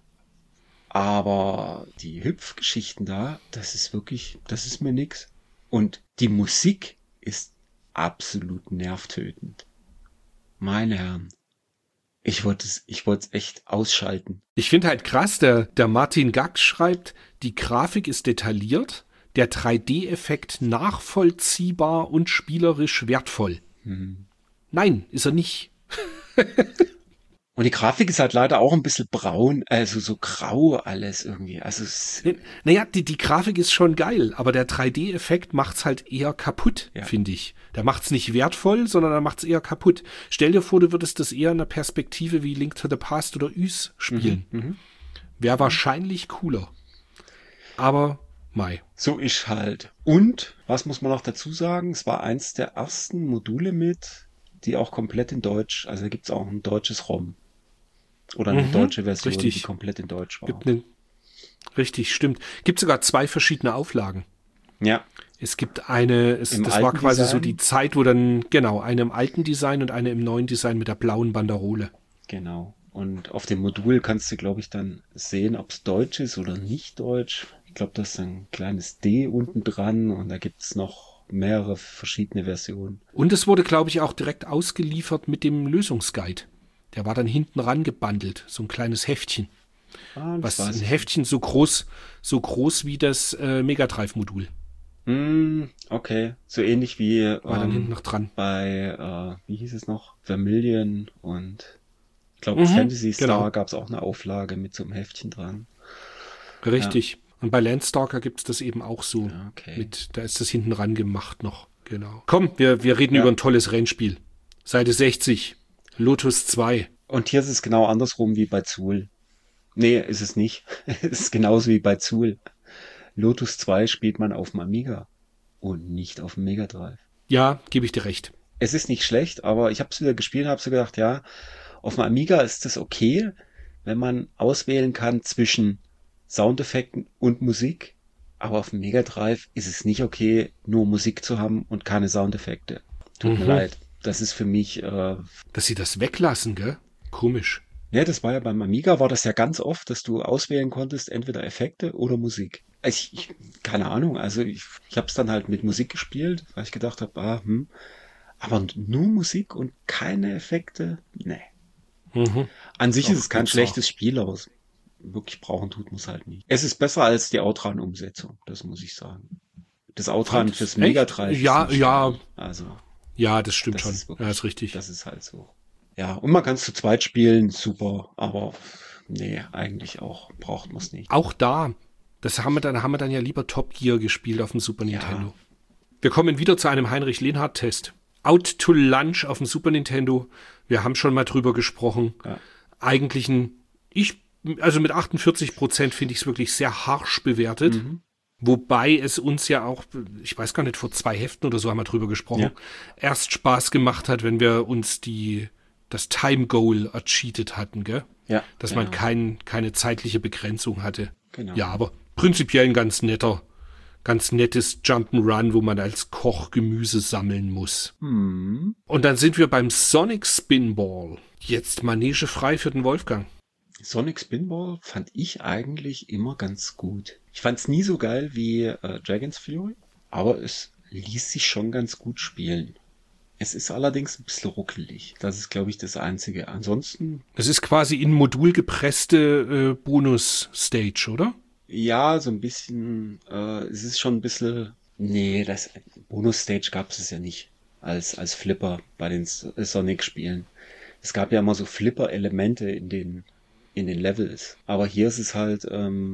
Aber die Hüpfgeschichten da, das ist mir nix. Und die Musik ist absolut nervtötend. Meine Herren. Ich wollte es echt ausschalten. Ich finde halt krass, der Martin Gax schreibt, die Grafik ist detailliert, der 3D-Effekt nachvollziehbar und spielerisch wertvoll. Nein, ist er nicht. Und die Grafik ist halt leider auch ein bisschen braun, also so grau alles irgendwie. Also Naja, die Grafik ist schon geil, aber der 3D-Effekt macht's halt eher kaputt, Ja. finde ich. Der macht's nicht wertvoll, sondern er macht's eher kaputt. Stell dir vor, du würdest das eher in der Perspektive wie Link to the Past oder Ys spielen. Wäre wahrscheinlich cooler. Aber, mei. so ist halt. Und, was muss man noch dazu sagen? Es war eins der ersten Module mit, die auch komplett in Deutsch, also da gibt's auch ein deutsches ROM. Oder eine deutsche Version, richtig. die komplett in Deutsch war. Richtig, stimmt. Gibt sogar 2 verschiedene Auflagen. Ja, Es gibt eine, das war alten quasi Design? so die Zeit, wo dann, genau, eine im alten Design und eine im neuen Design mit der blauen Banderole. genau. Und auf dem Modul kannst du, glaube ich, dann sehen, ob es deutsch ist oder nicht deutsch. Ich glaube, da ist ein kleines D unten dran und da gibt's noch mehrere verschiedene Versionen. Und es wurde, glaube ich, auch direkt ausgeliefert mit dem Lösungsguide. Der war dann hinten ran gebundelt, so ein kleines Heftchen. Ah, Was weiß ein ich Heftchen so groß wie das Mega Drive-Modul. nicht. Okay, so ähnlich wie War dann hinten noch dran. bei, wie hieß es noch? Vermilion und ich glaube Fantasy Star genau. gab's auch eine Auflage mit so einem Heftchen dran. Richtig. Und bei Landstalker gibt's das eben auch so. Ja, okay. Da ist das hinten ran gemacht noch. Genau. Komm, wir reden über ein tolles Rennspiel. Seite 60. Lotus 2. Und hier ist es genau andersrum wie bei Zool. Nee, ist es nicht. Es ist genauso wie bei Zool. Lotus 2 spielt man auf dem Amiga und nicht auf dem Mega Drive. Ja, gebe ich dir recht. Es ist nicht schlecht, aber ich habe es wieder gespielt und habe so gedacht, ja, auf dem Amiga ist das okay, wenn man auswählen kann zwischen Soundeffekten und Musik. Aber auf dem Mega Drive ist es nicht okay, nur Musik zu haben und keine Soundeffekte. Tut mir leid. Das ist für mich, Dass sie das weglassen, gell? Komisch. ja, das war ja beim Amiga, war das ja ganz oft, dass du auswählen konntest, entweder Effekte oder Musik. Keine Ahnung, also ich habe es dann halt mit Musik gespielt, weil ich gedacht habe, aber nur Musik und keine Effekte? Nee. An sich ist es kein schlechtes Spiel, aber wirklich brauchen tut muss halt nicht. Es ist besser als die Outrun-Umsetzung, das muss ich sagen. Das Outrun fürs Mega Drive Ja, ist nicht ja. geil. Also, Ja, das stimmt das schon. ist wirklich, Ja, ist richtig. das ist halt so. Ja, und man kann es zu zweit spielen, super, aber nee, eigentlich auch, braucht man es nicht. Auch da, das haben wir dann ja lieber Top Gear gespielt auf dem Super Nintendo. Wir kommen wieder zu einem Heinrich-Lenhardt-Test. Out to Lunch auf dem Super Nintendo. Wir haben schon mal drüber gesprochen. Ja. Eigentlich also mit 48% finde ich es wirklich sehr harsch bewertet. Wobei es uns ja auch, ich weiß gar nicht, vor 2 Heften oder so haben wir drüber gesprochen, erst Spaß gemacht hat, wenn wir uns das Time Goal ercheatet hatten, gell? Ja, Dass man keine zeitliche Begrenzung hatte. Genau. Ja, aber prinzipiell ein ganz nettes Jump'n'Run, wo man als Koch Gemüse sammeln muss. Und dann sind wir beim Sonic Spinball. Jetzt Manege frei für den Wolfgang. Sonic Spinball fand ich eigentlich immer ganz gut. Ich fand es nie so geil wie Dragon's Fury, aber es ließ sich schon ganz gut spielen. Es ist allerdings ein bisschen ruckelig. Das ist, glaube ich, das Einzige. Ansonsten, Das ist quasi in Modul gepresste Bonus-Stage, oder? ja, so ein bisschen, es ist schon ein bisschen, nee, das Bonus-Stage gab es ja nicht als Flipper bei den Sonic-Spielen. Es gab ja immer so Flipper-Elemente in den Levels. Aber hier ist es halt,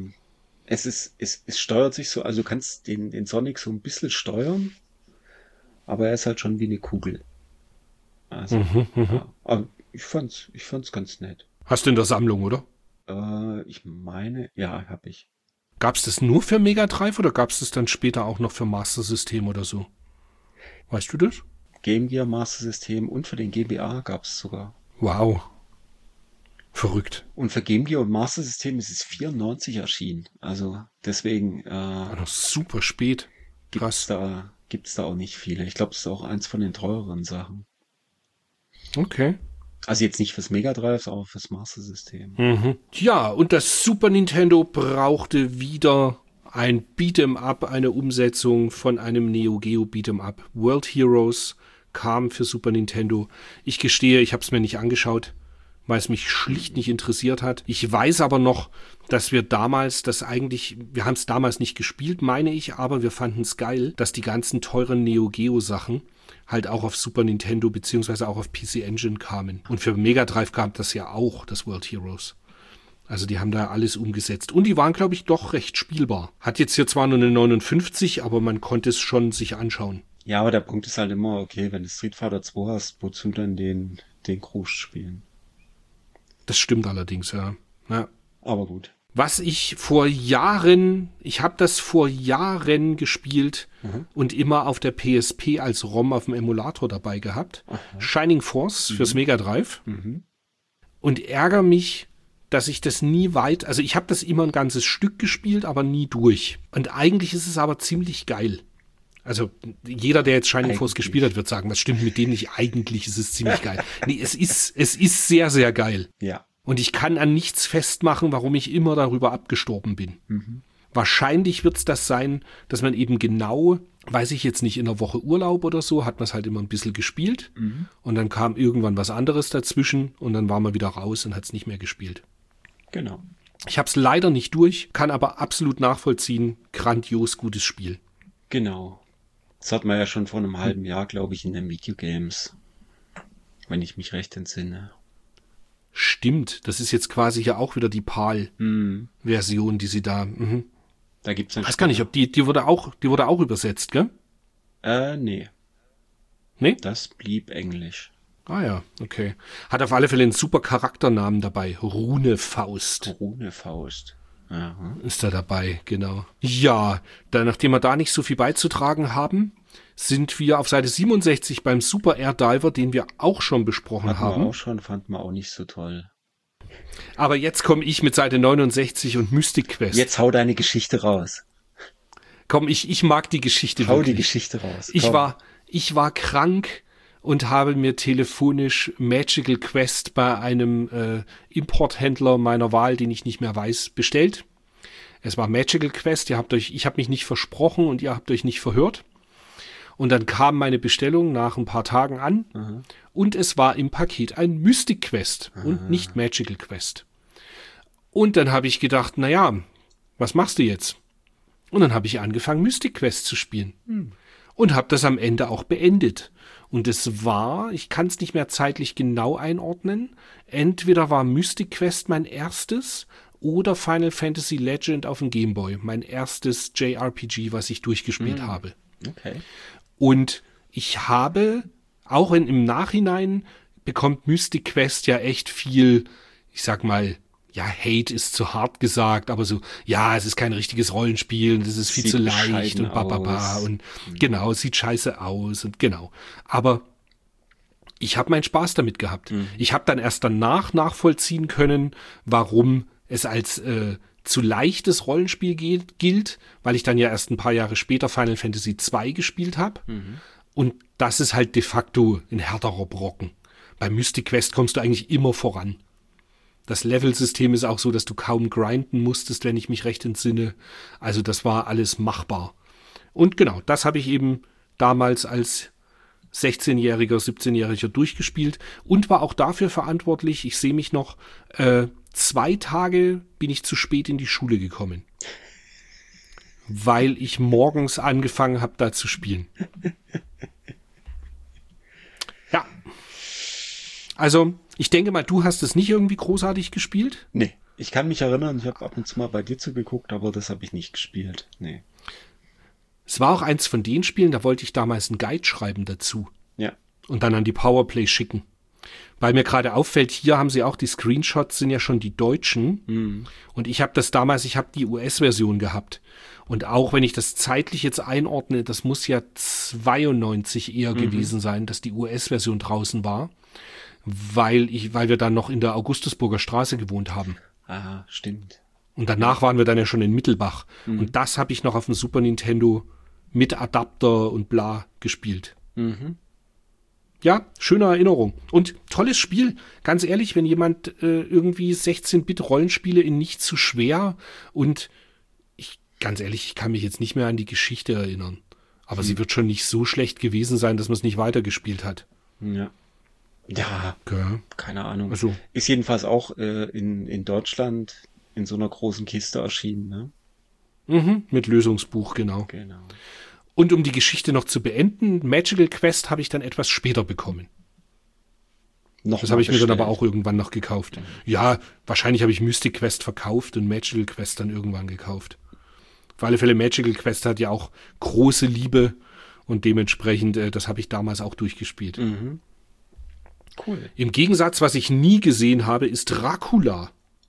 es steuert sich so, also du kannst den Sonic so ein bisschen steuern, aber er ist halt schon wie eine Kugel. Also, ja. Aber ich fand's ganz nett. Hast du in der Sammlung, oder? Ich meine, ja, hab ich. Gab es das nur für Mega Drive oder gab es das dann später auch noch für Master System oder so? Weißt du das? Game Gear Master System und für den GBA gab's sogar. Wow. Verrückt. Und für Game Gear und Master System ist es 94 erschienen. Also deswegen War noch super spät. Krass. gibt's da auch nicht viele. Ich glaube, es ist auch eins von den teureren Sachen. Okay. Also jetzt nicht fürs Mega Drive, aber fürs Master System. Ja, und das Super Nintendo brauchte wieder ein Beat'em Up, eine Umsetzung von einem Neo Geo Beat'em Up. World Heroes kam für Super Nintendo. Ich gestehe, ich habe es mir nicht angeschaut. weil es mich schlicht nicht interessiert hat. Ich weiß aber noch, dass wir damals wir haben es damals nicht gespielt, meine ich, aber wir fanden es geil, dass die ganzen teuren Neo Geo Sachen halt auch auf Super Nintendo beziehungsweise auch auf PC Engine kamen. Und für Mega Drive kam das ja auch, das World Heroes. Also die haben da alles umgesetzt. Und die waren, glaube ich, doch recht spielbar. Hat jetzt hier zwar nur eine 59, aber man konnte es schon sich anschauen. Ja, aber der Punkt ist halt immer, okay, wenn du Street Fighter 2 hast, wozu dann den Cruise spielen? Das stimmt allerdings, ja. Aber gut. Was ich habe das vor Jahren gespielt und immer auf der PSP als ROM auf dem Emulator dabei gehabt. Aha. Shining Force fürs Mega Drive. Und ärgere mich, dass ich das also ich habe das immer ein ganzes Stück gespielt, aber nie durch. Und eigentlich ist es aber ziemlich geil. Also jeder, der jetzt Shining Force gespielt hat, wird sagen, was stimmt mit dem nicht? Eigentlich ist es ziemlich geil. Nee, es ist sehr, sehr geil. Ja. Und ich kann an nichts festmachen, warum ich immer darüber abgestorben bin. Wahrscheinlich wird es das sein, dass man eben genau, weiß ich jetzt nicht, in einer Woche Urlaub oder so, hat man es halt immer ein bisschen gespielt. Und dann kam irgendwann was anderes dazwischen und dann war man wieder raus und hat es nicht mehr gespielt. Genau. Ich habe es leider nicht durch, kann aber absolut nachvollziehen. Grandios gutes Spiel. Genau. Das hat man ja schon vor einem halben Jahr, glaube ich, in den Videogames. Wenn ich mich recht entsinne. Stimmt, das ist jetzt quasi ja auch wieder die PAL-Version, die sie da. Da gibt's ein. Ich weiß gar nicht, ob die wurde auch übersetzt, gell? Nee. Nee? Das blieb Englisch. Ah ja, okay. Hat auf alle Fälle einen super Charakternamen dabei. Runefaust. Runefaust. Aha. Ist da dabei, genau. Ja, nachdem wir da nicht so viel beizutragen haben, sind wir auf Seite 67 beim Super Air Diver, den wir auch schon besprochen haben. Auch schon, fand man auch nicht so toll. Aber jetzt komme ich mit Seite 69 und Mystic Quest. Jetzt hau deine Geschichte raus. Komm, ich mag die Geschichte Hau wirklich. Die Geschichte raus. Ich war krank und habe mir telefonisch Magical Quest bei einem Importhändler meiner Wahl, den ich nicht mehr weiß, bestellt. Es war Magical Quest, ich habe mich nicht versprochen und ihr habt euch nicht verhört. Und dann kam meine Bestellung nach ein paar Tagen an und es war im Paket ein Mystic Quest und nicht Magical Quest. Und dann habe ich gedacht, naja, was machst du jetzt? Und dann habe ich angefangen, Mystic Quest zu spielen. Und habe das am Ende auch beendet. Und es war, ich kann es nicht mehr zeitlich genau einordnen, entweder war Mystic Quest mein erstes oder Final Fantasy Legend auf dem Game Boy, mein erstes JRPG, was ich durchgespielt habe. Okay. Und ich habe, auch im Nachhinein, bekommt Mystic Quest ja echt viel, ich sag mal, ja, Hate ist zu hart gesagt, aber so, ja, es ist kein richtiges Rollenspiel, das ist viel zu leicht und bababa und genau, es sieht scheiße aus und genau. Aber ich habe meinen Spaß damit gehabt. Ich habe dann erst danach nachvollziehen können, warum es als zu leichtes Rollenspiel gilt, weil ich dann ja erst ein paar Jahre später Final Fantasy 2 gespielt habe. Und das ist halt de facto ein härterer Brocken. Bei Mystic Quest kommst du eigentlich immer voran. Das Levelsystem ist auch so, dass du kaum grinden musstest, wenn ich mich recht entsinne. Also das war alles machbar. Und genau, das habe ich eben damals als 16-Jähriger, 17-Jähriger durchgespielt und war auch dafür verantwortlich, ich sehe mich noch, 2 Tage bin ich zu spät in die Schule gekommen. Weil ich morgens angefangen habe, da zu spielen. Ja. Also, ich denke mal, du hast es nicht irgendwie großartig gespielt? Nee, ich kann mich erinnern, ich habe ab und zu mal bei dir zugeguckt, aber das habe ich nicht gespielt. Nee. Es war auch eins von den Spielen, da wollte ich damals einen Guide schreiben dazu. Ja. Und dann an die Powerplay schicken. Weil mir gerade auffällt, hier haben sie auch die Screenshots, sind ja schon die deutschen. Und ich habe die US-Version gehabt. Und auch wenn ich das zeitlich jetzt einordne, das muss ja 92 eher gewesen sein, dass die US-Version draußen war. Weil wir dann noch in der Augustusburger Straße gewohnt haben. Ah, stimmt. Und danach waren wir dann ja schon in Mittelbach. Und das habe ich noch auf dem Super Nintendo mit Adapter und bla gespielt. Ja, schöne Erinnerung. Und tolles Spiel. Ganz ehrlich, wenn jemand irgendwie 16-Bit-Rollenspiele in nicht zu schwer und ganz ehrlich, ich kann mich jetzt nicht mehr an die Geschichte erinnern. Aber sie wird schon nicht so schlecht gewesen sein, dass man es nicht weitergespielt hat. Ja. Ja, Okay. keine Ahnung. Also, Ist jedenfalls auch in Deutschland in so einer großen Kiste erschienen, ne? mit Lösungsbuch, genau. Genau. Und um die Geschichte noch zu beenden, Magical Quest habe ich dann etwas später bekommen. Das Nochmal habe ich mir dann aber bestellt. auch irgendwann noch gekauft. Ja, wahrscheinlich habe ich Mystic Quest verkauft und Magical Quest dann irgendwann gekauft. Auf alle Fälle, Magical Quest hat ja auch große Liebe und dementsprechend, das habe ich damals auch durchgespielt. Mhm. Cool. Im Gegensatz, was ich nie gesehen habe, ist Dracula.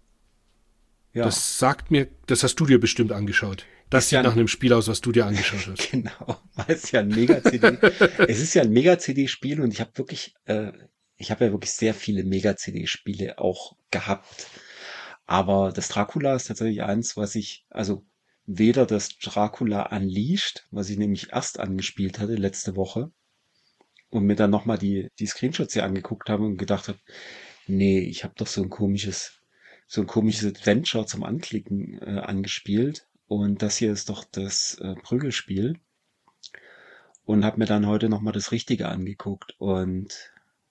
Ja, Das sagt mir, das hast du dir bestimmt angeschaut. Das ist sieht ja nach ein, einem Spiel aus, was du dir angeschaut hast. genau, weil es ja ein Mega-CD. Es ist ja ein Mega-CD-Spiel und ich habe ja wirklich sehr viele Mega-CD-Spiele auch gehabt. Aber das Dracula ist tatsächlich eins, also weder das Dracula Unleashed, was ich nämlich erst angespielt hatte letzte Woche und mir dann nochmal die Screenshots hier angeguckt habe und gedacht habe, nee, ich habe doch so ein komisches Adventure zum Anklicken angespielt und das hier ist doch das Prügelspiel und habe mir dann heute nochmal das Richtige angeguckt und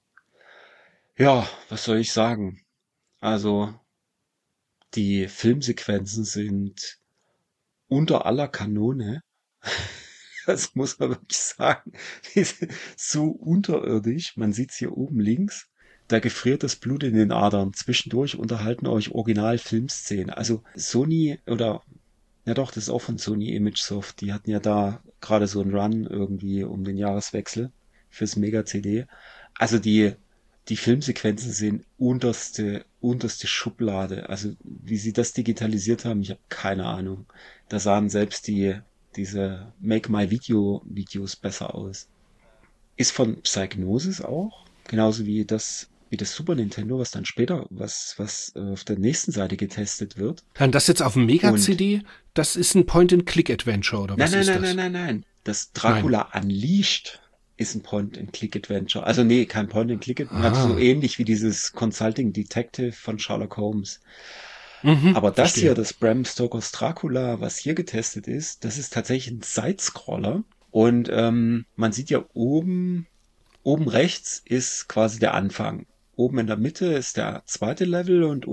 ja, was soll ich sagen? Also die Filmsequenzen sind unter aller Kanone. Das muss man wirklich sagen. Die sind so unterirdisch. Man sieht's hier oben links. Da gefriert das Blut in den Adern. Zwischendurch unterhalten euch Original-Filmszenen. Also Sony oder, ja doch, das ist auch von Sony ImageSoft. Die hatten ja da gerade so einen Run irgendwie um den Jahreswechsel fürs Mega-CD. Also die Filmsequenzen sind unterste Schublade. Also wie sie das digitalisiert haben, ich habe keine Ahnung. Da sahen selbst diese Make My Videos besser aus. Ist von Psygnosis auch, genauso wie das Super Nintendo, was dann später, was auf der nächsten Seite getestet wird. Dann das jetzt auf dem Und Mega-CD, das ist ein Point-and-Click-Adventure, oder nein, was nein, ist nein, das? nein, nein, nein. Das Nein. Dracula Unleashed ist ein Point-and-Click-Adventure. Also nee, kein Point-and-Click-Adventure, also so Ah, ähnlich wie dieses Consulting Detective von Sherlock Holmes. Aber das hier, verstehe. das Bram Stokers Dracula, was hier getestet ist, das ist tatsächlich ein Sidescroller. Und man sieht ja oben rechts ist quasi der Anfang. Oben in der Mitte ist der zweite Level und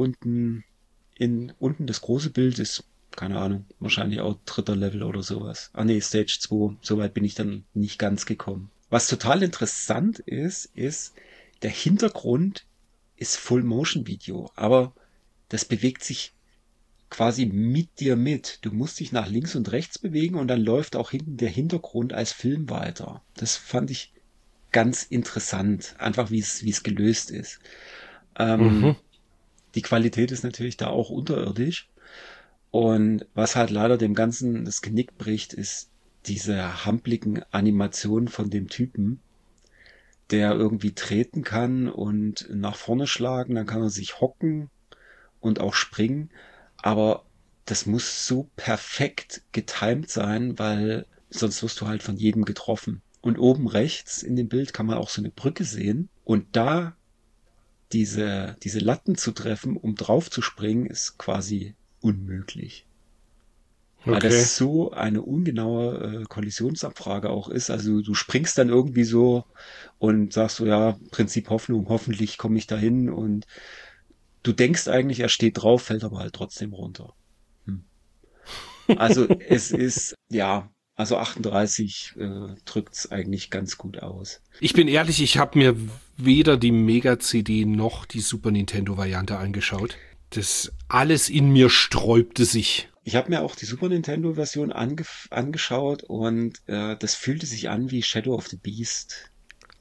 unten das große Bild ist, keine Ahnung, wahrscheinlich auch dritter Level oder sowas. Ah nee, Stage 2, soweit bin ich dann nicht ganz gekommen. Was total interessant ist, der Hintergrund ist Full Motion Video, aber das bewegt sich quasi mit dir mit. Du musst dich nach links und rechts bewegen und dann läuft auch hinten der Hintergrund als Film weiter. Das fand ich ganz interessant, einfach wie es gelöst ist. Mhm. Die Qualität ist natürlich da auch unterirdisch. Und was halt leider dem Ganzen das Genick bricht, ist diese hampligen Animationen von dem Typen, der irgendwie treten kann und nach vorne schlagen, dann kann er sich hocken und auch springen. Aber das muss so perfekt getimed sein, weil sonst wirst du halt von jedem getroffen. Und oben rechts in dem Bild kann man auch so eine Brücke sehen. Und da diese Latten zu treffen, um drauf zu springen, ist quasi unmöglich. Weil Okay. das so eine ungenaue Kollisionsabfrage auch ist. Also du springst dann irgendwie so und sagst so, ja, Prinzip Hoffnung, hoffentlich komme ich dahin. Und du denkst eigentlich, er steht drauf, fällt aber halt trotzdem runter. Hm. Also es ist, ja, also 38 drückt's eigentlich ganz gut aus. Ich bin ehrlich, ich habe mir weder die Mega-CD noch die Super Nintendo-Variante angeschaut. Das alles in mir sträubte sich. Ich habe mir auch die Super Nintendo-Version angeschaut und das fühlte sich an wie Shadow of the Beast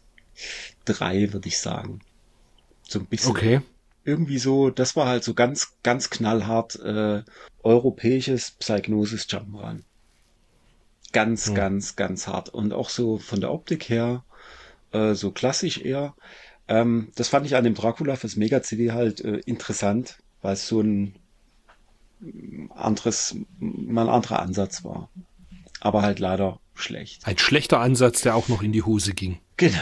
3, würde ich sagen. So ein bisschen. Okay. Irgendwie so, das war halt so ganz, ganz knallhart europäisches Psygnosis Jump'n'Run. Ganz, Hm. ganz, ganz hart. Und auch so von der Optik her, so klassisch eher. Das fand ich an dem Dracula fürs Mega-CD halt interessant, weil es so mal ein anderer Ansatz war. Aber halt leider schlecht. Ein schlechter Ansatz, der auch noch in die Hose ging. Genau.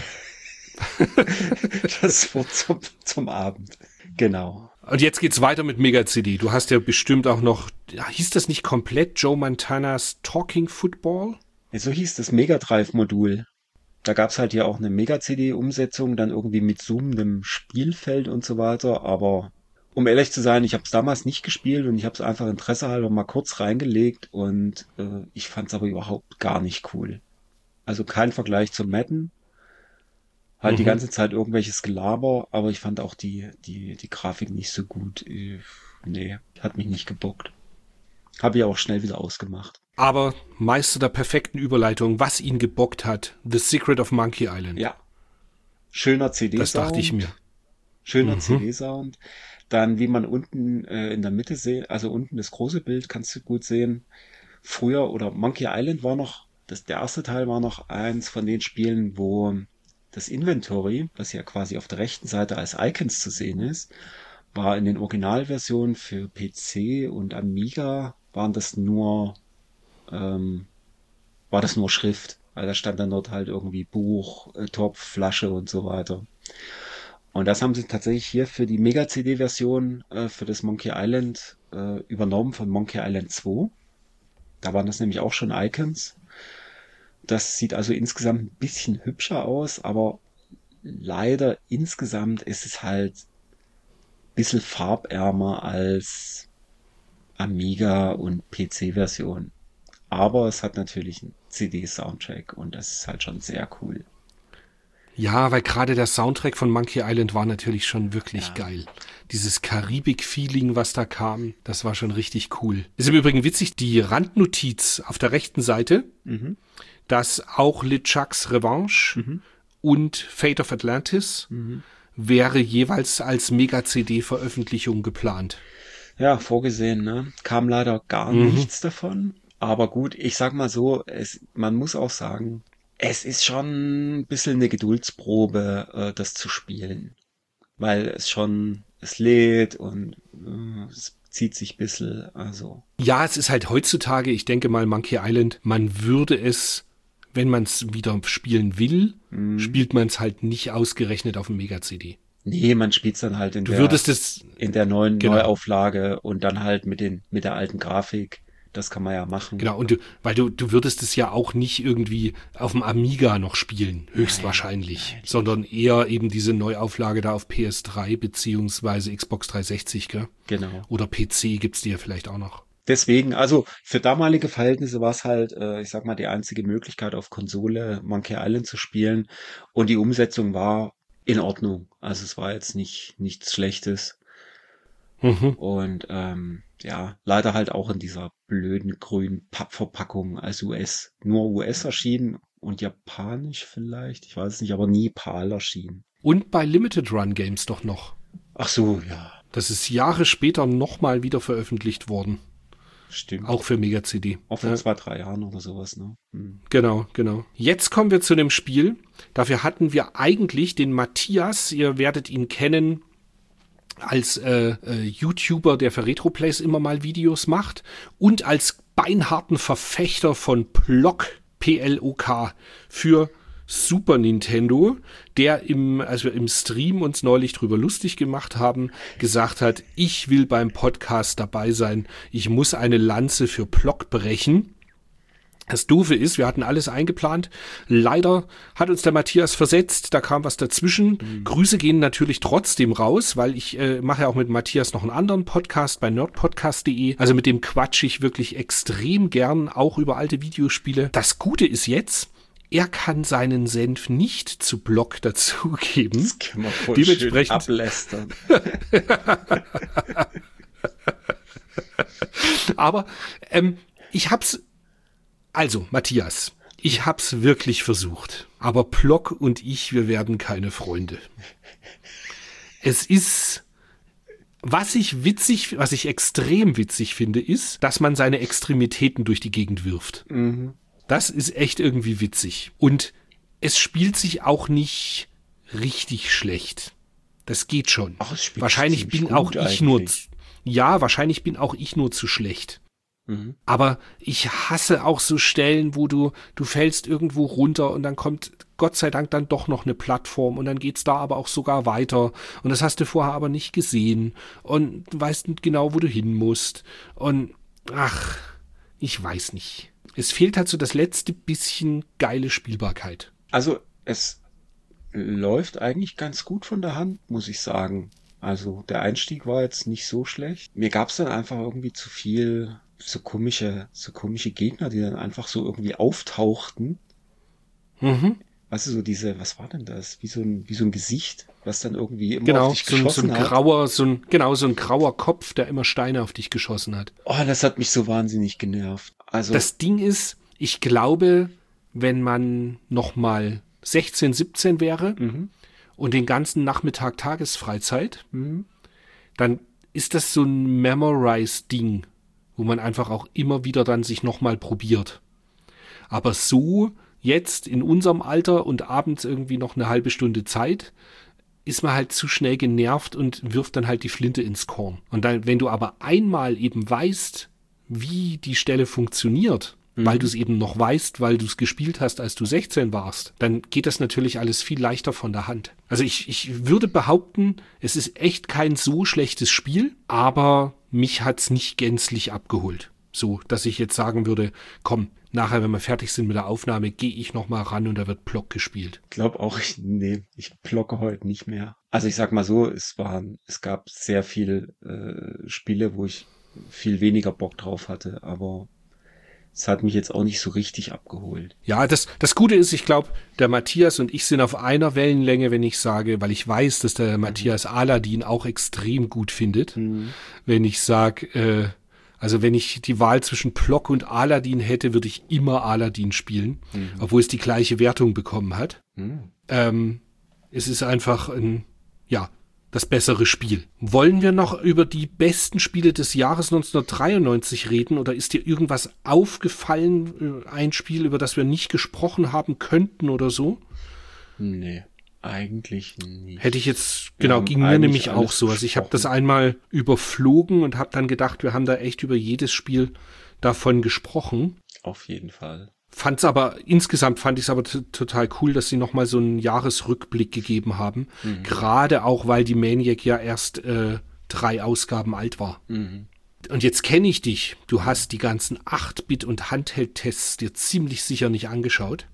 Das Wort zum Abend. Genau. Und jetzt geht's weiter mit Mega-CD. Du hast ja bestimmt auch noch, ja, hieß das nicht komplett Joe Montanas Talking Football? So hieß das Mega Drive Modul. Da gab's halt hier auch eine Mega-CD-Umsetzung, dann irgendwie mit zoomendem Spielfeld und so weiter. Aber um ehrlich zu sein, ich habe es damals nicht gespielt und ich habe es einfach Interesse halber mal kurz reingelegt und ich fand es aber überhaupt gar nicht cool. Also kein Vergleich zum Madden. Halt die Mhm. ganze Zeit irgendwelches Gelaber, aber ich fand auch die Grafik nicht so gut. Nee, hat mich nicht gebockt. Habe ich auch schnell wieder ausgemacht. Aber Meister der perfekten Überleitung, was ihn gebockt hat, The Secret of Monkey Island. Ja, schöner Das dachte ich mir. CD-Sound. Schöner Mhm. CD-Sound. Dann, wie man unten in der Mitte sehen, also unten das große Bild kannst du gut sehen. Früher oder Monkey Island war noch, der erste Teil war noch eins von den Spielen, wo das Inventory, was ja quasi auf der rechten Seite als Icons zu sehen ist, war in den Originalversionen für PC und Amiga ähm, war das nur Schrift. Also da stand dann dort halt irgendwie Buch, Topf, Flasche und so weiter. Und das haben sie tatsächlich hier für die Mega-CD-Version für das Monkey Island übernommen von Monkey Island 2. Da waren das nämlich auch schon Icons. Das sieht also insgesamt ein bisschen hübscher aus, aber leider insgesamt ist es halt ein bisschen farbärmer als Amiga und PC-Version. Aber es hat natürlich einen CD-Soundtrack und das ist halt schon sehr cool. Ja, weil gerade der Soundtrack von Monkey Island war natürlich schon wirklich Ja. geil. Dieses Karibik-Feeling, was da kam, das war schon richtig cool. Ist im Übrigen witzig, die Randnotiz auf der rechten Seite, Mhm. dass auch LeChucks Revanche Mhm. und Fate of Atlantis Mhm. wäre jeweils als Mega-CD-Veröffentlichung geplant. Ja, vorgesehen, ne? Kam leider gar Mhm. nichts davon. Aber gut, ich sag mal so, man muss auch sagen, es ist schon ein bisschen eine Geduldsprobe, das zu spielen. Weil es lädt und es zieht sich ein bisschen, also. Ja, es ist halt heutzutage, ich denke mal, Monkey Island, man würde es, wenn man es wieder spielen will, Mh. spielt man es halt nicht ausgerechnet auf dem Mega-CD. Nee, man spielt's dann halt Du würdest es, in der neuen genau, Neuauflage und dann halt mit der alten Grafik. Das kann man ja machen. genau, und du würdest es ja auch nicht irgendwie auf dem Amiga noch spielen, Nein, höchstwahrscheinlich, nein. sondern eher eben diese Neuauflage da auf PS3 beziehungsweise Xbox 360, gell? Genau. Oder PC gibt's die ja vielleicht auch noch. Deswegen, also für damalige Verhältnisse war es halt, ich sag mal, die einzige Möglichkeit auf Konsole Monkey Island zu spielen. Und die Umsetzung war in Ordnung. Also es war jetzt nichts Schlechtes. Mhm. Und ja, leider halt auch in dieser blöden grünen Pappverpackung als nur US erschienen und japanisch vielleicht, ich weiß es nicht, aber nie PAL erschienen. Und bei Limited Run Games doch noch. Ach so, ja, Das ist Jahre später nochmal wieder veröffentlicht worden. stimmt. Auch für Mega-CD. Auch vor Ja, 2, 3 Jahren oder sowas, ne? Hm. genau, genau. Jetzt kommen wir zu dem Spiel. Dafür hatten wir eigentlich den Matthias, ihr werdet ihn kennen, als YouTuber, der für Retroplays immer mal Videos macht und als beinharten Verfechter von PLOK, P-L-O-K, für Super Nintendo, der als wir im Stream uns neulich drüber lustig gemacht haben, gesagt hat, ich will beim Podcast dabei sein, ich muss eine Lanze für PLOK brechen. Das Doofe ist, wir hatten alles eingeplant. Leider hat uns der Matthias versetzt, da kam was dazwischen. Grüße gehen natürlich trotzdem raus, weil ich mache ja auch mit Matthias noch einen anderen Podcast bei nerdpodcast.de. Also mit dem quatsch ich wirklich extrem gern, auch über alte Videospiele. Das Gute ist jetzt, er kann seinen Senf nicht zu Block dazugeben. Das kann man voll schön ablästern. Aber ich hab's. Also, Matthias, ich hab's wirklich versucht. Aber Plock und ich, wir werden keine Freunde. Es ist, was ich extrem witzig finde, ist, dass man seine Extremitäten durch die Gegend wirft. Mhm. Das ist echt irgendwie witzig. Und es spielt sich auch nicht richtig schlecht. Das geht schon. Ach, es spielt Wahrscheinlich ziemlich bin gut auch ich nur, eigentlich. wahrscheinlich bin auch ich nur zu schlecht. Mhm. Aber ich hasse auch so Stellen, wo du fällst irgendwo runter und dann kommt Gott sei Dank dann doch noch eine Plattform und dann geht's da aber auch sogar weiter und das hast du vorher aber nicht gesehen und weißt nicht genau, wo du hin musst und ach, ich weiß nicht. Es fehlt halt so das letzte bisschen geile Spielbarkeit. Also Es läuft eigentlich ganz gut von der Hand, muss ich sagen. Also der Einstieg war jetzt nicht so schlecht. Mir gab's dann einfach irgendwie zu viel so komische Gegner, die dann einfach so irgendwie auftauchten. Mhm. Weißt du, so diese, was war denn das? Wie so ein Gesicht, was dann irgendwie immer auf Genau, dich so ein geschossen hat. grauer, so ein grauer Kopf, der immer Steine auf dich geschossen hat. Oh, das hat mich so wahnsinnig genervt. Also, Das Ding ist, ich glaube, wenn man noch mal 16, 17 wäre mhm, und den ganzen Nachmittag Tagesfreizeit, mhm, dann ist das so ein Memorize-Ding, wo man einfach auch immer wieder dann sich noch mal probiert. Aber so jetzt in unserem Alter und abends irgendwie noch eine halbe Stunde Zeit, ist man halt zu schnell genervt und wirft dann halt die Flinte ins Korn. Und dann, wenn du aber einmal eben weißt, wie die Stelle funktioniert, weil du es eben noch weißt, weil du es gespielt hast, als du 16 warst, dann geht das natürlich alles viel leichter von der Hand. Also ich würde behaupten, es ist echt kein so schlechtes Spiel, aber mich hat's nicht gänzlich abgeholt. So, dass ich jetzt sagen würde, komm, nachher, wenn wir fertig sind mit der Aufnahme, gehe ich noch mal ran und da wird Block gespielt. glaube auch, ich blocke heute nicht mehr. Also ich sag mal so, es gab sehr viele Spiele, wo ich viel weniger Bock drauf hatte, aber es hat mich jetzt auch nicht so richtig abgeholt. Ja, das Gute ist, ich glaube, der Matthias und ich sind auf einer Wellenlänge, wenn ich sage, weil ich weiß, dass der Matthias Aladin auch extrem gut findet. Wenn ich sage, also wenn ich die Wahl zwischen Plock und Aladin hätte, würde ich immer Aladin spielen, obwohl es die gleiche Wertung bekommen hat. Es ist einfach das bessere Spiel. Wollen wir noch über die besten Spiele des Jahres 1993 reden oder ist dir irgendwas aufgefallen, ein Spiel, über das wir nicht gesprochen haben könnten oder so? Nee, eigentlich nicht. Hätte ich jetzt, Wir genau, haben ging mir eigentlich nämlich auch alles so. Also ich habe das besprochen. einmal überflogen und habe dann gedacht, wir haben da echt über jedes Spiel davon gesprochen. Auf jeden Fall. Insgesamt fand ich es aber total cool, dass sie nochmal so einen Jahresrückblick gegeben haben. Gerade auch, weil die Maniac ja erst 3 Ausgaben alt war. Und jetzt kenne ich dich. Du hast die ganzen 8-Bit- und Handheld-Tests dir ziemlich sicher nicht angeschaut.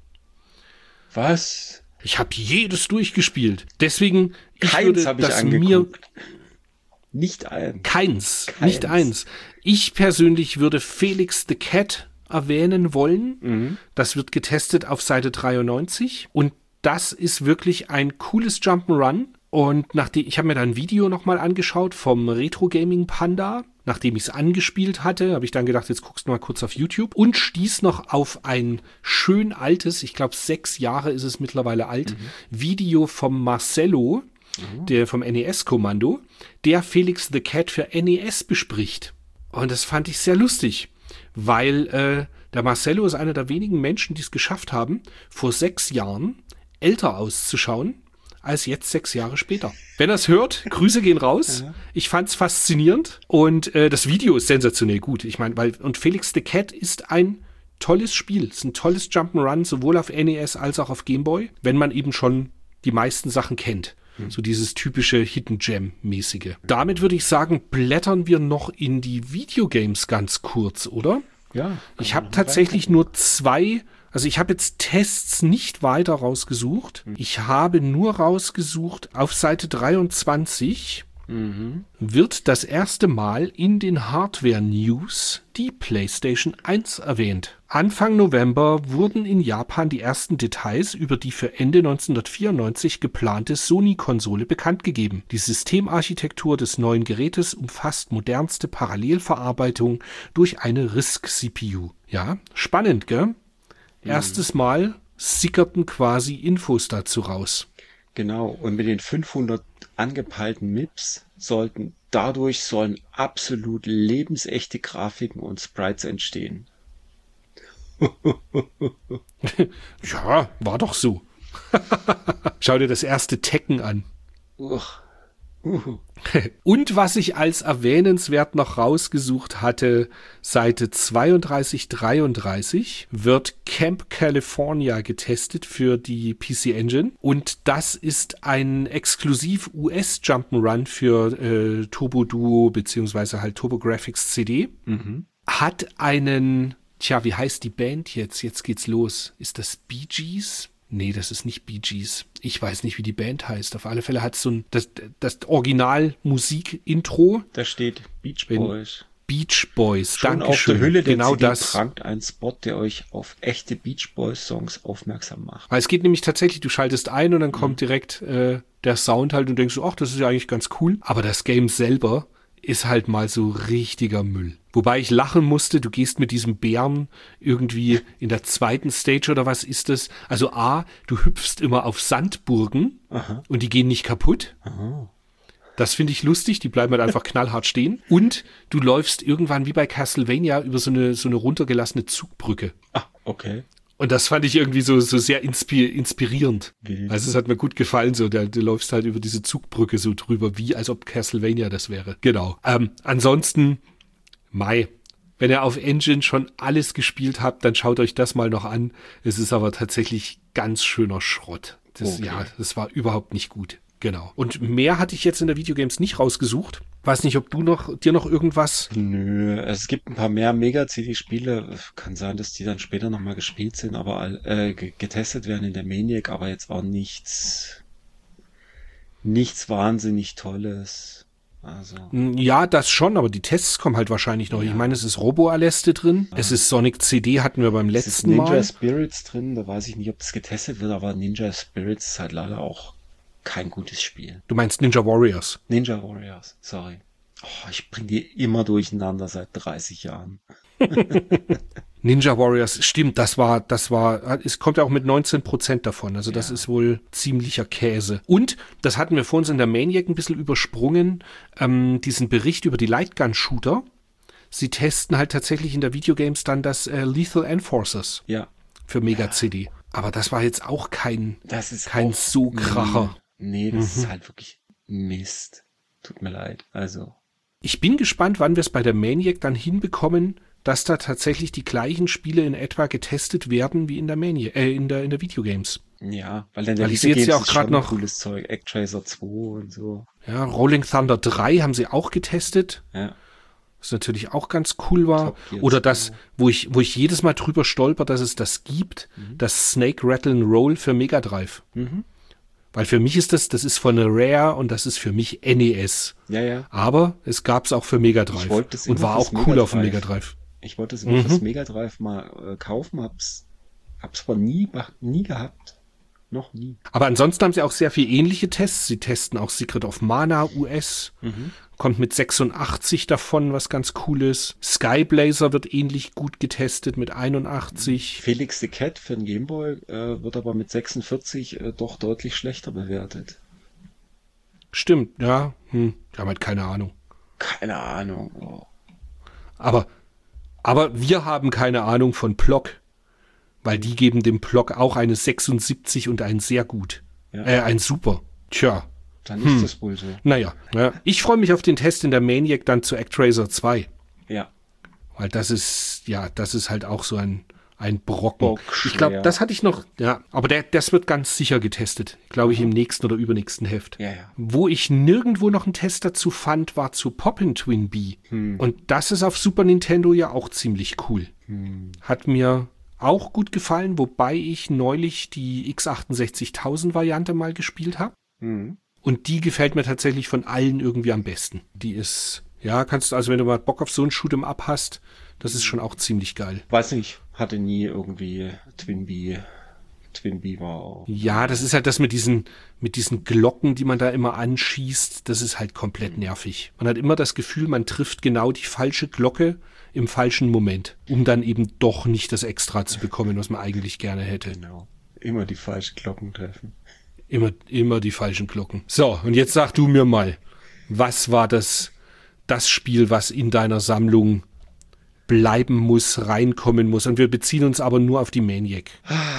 Was? Ich habe jedes durchgespielt. Deswegen, Keins habe ich angeguckt. Nicht ein. Nicht eins. Ich persönlich würde Felix the Cat erwähnen wollen. Das wird getestet auf Seite 93 und das ist wirklich ein cooles Jump'n'Run. Und ich habe mir da ein Video nochmal angeschaut vom Retro Gaming Panda. Nachdem ich es angespielt hatte, habe ich dann gedacht, jetzt guckst du mal kurz auf YouTube und stieß noch auf ein schön altes, ich glaube 6 Jahre ist es mittlerweile alt, Video vom Marcello, der vom NES-Kommando, der Felix the Cat für NES bespricht. Und das fand ich sehr lustig, weil der Marcello ist einer der wenigen Menschen, die es geschafft haben, vor 6 Jahren älter auszuschauen als jetzt 6 Jahre später. Wenn er es hört, Grüße gehen raus. Ich fand's faszinierend und das Video ist sensationell gut. Ich meine, und Felix the Cat ist ein tolles Spiel. Es ist ein tolles Jump'n'Run, sowohl auf NES als auch auf Game Boy, wenn man eben schon die meisten Sachen kennt. So dieses typische Hidden Gem-mäßige. Damit würde ich sagen, blättern wir noch in die Videogames ganz kurz, oder? Ja. Ich habe tatsächlich nur 2. Also ich habe jetzt Tests nicht weiter rausgesucht. Ich habe nur rausgesucht, auf Seite 23 wird das erste Mal in den Hardware-News die PlayStation 1 erwähnt. Anfang November wurden in Japan die ersten Details über die für Ende 1994 geplante Sony-Konsole bekannt gegeben. Die Systemarchitektur des neuen Gerätes umfasst modernste Parallelverarbeitung durch eine RISC-CPU. Ja, spannend, gell? Erstes Mal sickerten quasi Infos dazu raus. Genau, und mit den 500 angepeilten MIPS sollen absolut lebensechte Grafiken und Sprites entstehen. Ja, war doch so. Schau dir das erste Tekken an. Uch. Und was ich als erwähnenswert noch rausgesucht hatte, Seite 32, 33 wird Camp California getestet für die PC Engine. Und das ist ein exklusiv US Jump'n'Run für Turbo Duo beziehungsweise halt TurboGrafx CD. Hat einen, wie heißt die Band jetzt? Jetzt geht's los. Ist das Bee Gees? Nee, das ist nicht Bee Gees. Ich weiß nicht, wie die Band heißt. Auf alle Fälle hat es das Original-Musik-Intro. Da steht Beach Boys. Beach Boys, Schon Dankeschön. auf der Hülle der genau CD das. prangt ein Spot, der euch auf echte Beach Boys Songs aufmerksam macht. Weil es geht nämlich tatsächlich, du schaltest ein und dann kommt direkt der Sound halt und denkst so, ach, das ist ja eigentlich ganz cool. Aber das Game selber ist halt mal so richtiger Müll. Wobei ich lachen musste, du gehst mit diesem Bären irgendwie in der zweiten Stage oder was ist das? Also A, du hüpfst immer auf Sandburgen und die gehen nicht kaputt. Aha. Das finde ich lustig, die bleiben halt einfach knallhart stehen. Und du läufst irgendwann wie bei Castlevania über so eine runtergelassene Zugbrücke. Ah, okay. Und das fand ich irgendwie so sehr inspirierend. Also es hat mir gut gefallen, so du läufst halt über diese Zugbrücke so drüber, wie als ob Castlevania das wäre. Genau. Ansonsten, wenn ihr auf Engine schon alles gespielt habt, dann schaut euch das mal noch an. Es ist aber tatsächlich ganz schöner Schrott. Das war überhaupt nicht gut. Genau. Und mehr hatte ich jetzt in der Videogames nicht rausgesucht. Weiß nicht, ob dir noch irgendwas... Nö, es gibt ein paar mehr Mega-CD-Spiele. Kann sein, dass die dann später nochmal gespielt sind, aber getestet werden in der Maniac, aber jetzt auch nichts wahnsinnig Tolles. Also. Ja, das schon, aber die Tests kommen halt wahrscheinlich noch. Ja. Ich meine, es ist Robo-Aleste drin. Es ist Sonic CD, hatten wir beim letzten Mal. Es ist Ninja Spirits drin, da weiß ich nicht, ob das getestet wird, aber Ninja Spirits ist halt leider auch kein gutes Spiel. Du meinst Ninja Warriors? Ninja Warriors, sorry. Oh, ich bringe die immer durcheinander seit 30 Jahren. Ninja Warriors, stimmt, es kommt ja auch mit 19% davon, also das ist wohl ziemlicher Käse. Und, das hatten wir vor uns in der Maniac ein bisschen übersprungen, diesen Bericht über die Lightgun-Shooter. Sie testen halt tatsächlich in der Videogames dann das Lethal Enforcers für Mega-CD. Aber das war jetzt auch kein so Kracher. Nee, das ist halt wirklich Mist. Tut mir leid, also. Ich bin gespannt, wann wir es bei der Maniac dann hinbekommen, dass da tatsächlich die gleichen Spiele in etwa getestet werden wie in der Maniac, in der Videogames. Ja, weil in der Videogames ich jetzt ja auch gerade noch cooles Zeug, Actracer 2 und so. Ja, Rolling Thunder 3 haben sie auch getestet. Ja. Was natürlich auch ganz cool war. Oder das, wo ich jedes Mal drüber stolper, dass es das gibt, das Snake Rattle and Roll für Mega Drive. Mhm. Weil für mich ist das ist von Rare und das ist für mich NES. Ja, ja. Aber es gab es auch für Mega Drive und war auch cool auf dem Mega Drive. Ich wollte es immer fürs Mega Drive mal kaufen, hab's aber nie gehabt. Noch nie. Aber ansonsten haben sie auch sehr viel ähnliche Tests. Sie testen auch Secret of Mana US. Kommt mit 86 davon, was ganz cool ist. Skyblazer wird ähnlich gut getestet mit 81. Felix the Cat für den Gameboy wird aber mit 46 doch deutlich schlechter bewertet. Stimmt, ja. Ich habe halt keine Ahnung. Keine Ahnung. Oh. Aber wir haben keine Ahnung von Plock. Weil die geben dem Plock auch eine 76 und ein sehr gut. Ja. Ein super. Tja. Dann ist das wohl so. Naja. Ja. Ich freue mich auf den Test in der Maniac dann zu Actracer 2. Ja. Weil das ist halt auch so ein Brocken. Ich glaube, das hatte ich noch, aber das wird ganz sicher getestet. Glaube ich im nächsten oder übernächsten Heft. Ja, ja. Wo ich nirgendwo noch einen Test dazu fand, war zu Poppin' Twin Bee. Und das ist auf Super Nintendo ja auch ziemlich cool. Hat mir auch gut gefallen, wobei ich neulich die X68000 Variante mal gespielt habe. Und die gefällt mir tatsächlich von allen irgendwie am besten. Die ist, kannst du, also wenn du mal Bock auf so ein Shoot'em Up hast, das ist schon auch ziemlich geil. Weiß nicht, hatte nie irgendwie Twin Bee war auch. Ja, das ist halt das mit diesen Glocken, die man da immer anschießt, das ist halt komplett nervig. Man hat immer das Gefühl, man trifft genau die falsche Glocke im falschen Moment, um dann eben doch nicht das Extra zu bekommen, was man eigentlich gerne hätte. Genau. Immer die falschen Glocken treffen. Immer die falschen Glocken. So, und jetzt sag du mir mal, was war das Spiel, was in deiner Sammlung bleiben muss, reinkommen muss? Und wir beziehen uns aber nur auf die Maniac.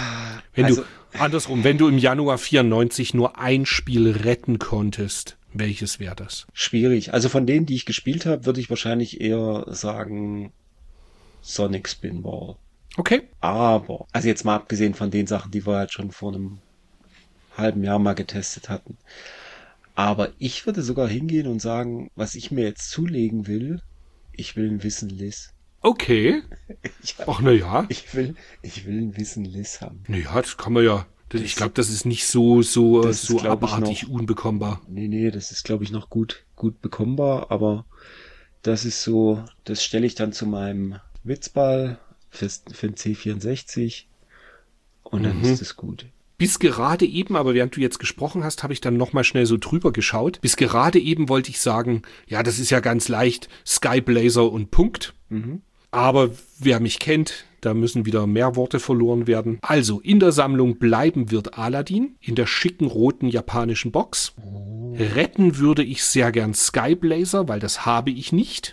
Wenn du im Januar 94 nur ein Spiel retten konntest, welches wäre das? Schwierig. Also von denen, die ich gespielt habe, würde ich wahrscheinlich eher sagen Sonic Spinball. Okay. Aber, also jetzt mal abgesehen von den Sachen, die wir halt schon vor einem halben Jahr mal getestet hatten. Aber ich würde sogar hingehen und sagen, was ich mir jetzt zulegen will, ich will ein Wissen Liz. Okay. Ach, na ja. Ich will ein Wissen Liz haben. Naja, das kann man ja Ich glaube, das ist nicht so das ist, glaub ich, abartig unbekommbar. Nee, das ist, glaube ich, noch gut bekommbar, aber das ist so, das stelle ich dann zu meinem Witzball für den C64 und dann ist es gut. Bis gerade eben, aber während du jetzt gesprochen hast, habe ich dann nochmal schnell so drüber geschaut. Bis gerade eben wollte ich sagen, ja, das ist ja ganz leicht, Skyblazer und Punkt. Aber wer mich kennt, da müssen wieder mehr Worte verloren werden. Also, in der Sammlung bleiben wird Aladdin in der schicken roten japanischen Box. Retten würde ich sehr gern Skyblazer, weil das habe ich nicht.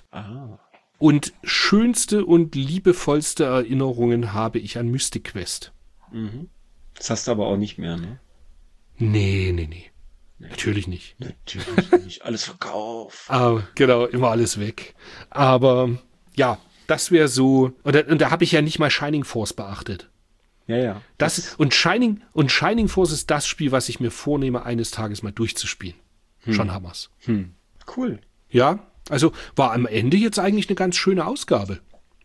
Und schönste und liebevollste Erinnerungen habe ich an Mystic Quest. Das hast du aber auch nicht mehr, ne? Nee. Natürlich nicht. Natürlich nicht. Alles verkauft. Genau, immer alles weg. Aber ja, das wäre so. Und da habe ich ja nicht mal Shining Force beachtet. Ja. Und Shining Force ist das Spiel, was ich mir vornehme, eines Tages mal durchzuspielen. Schon Hammers. Cool. Ja, also war am Ende jetzt eigentlich eine ganz schöne Ausgabe.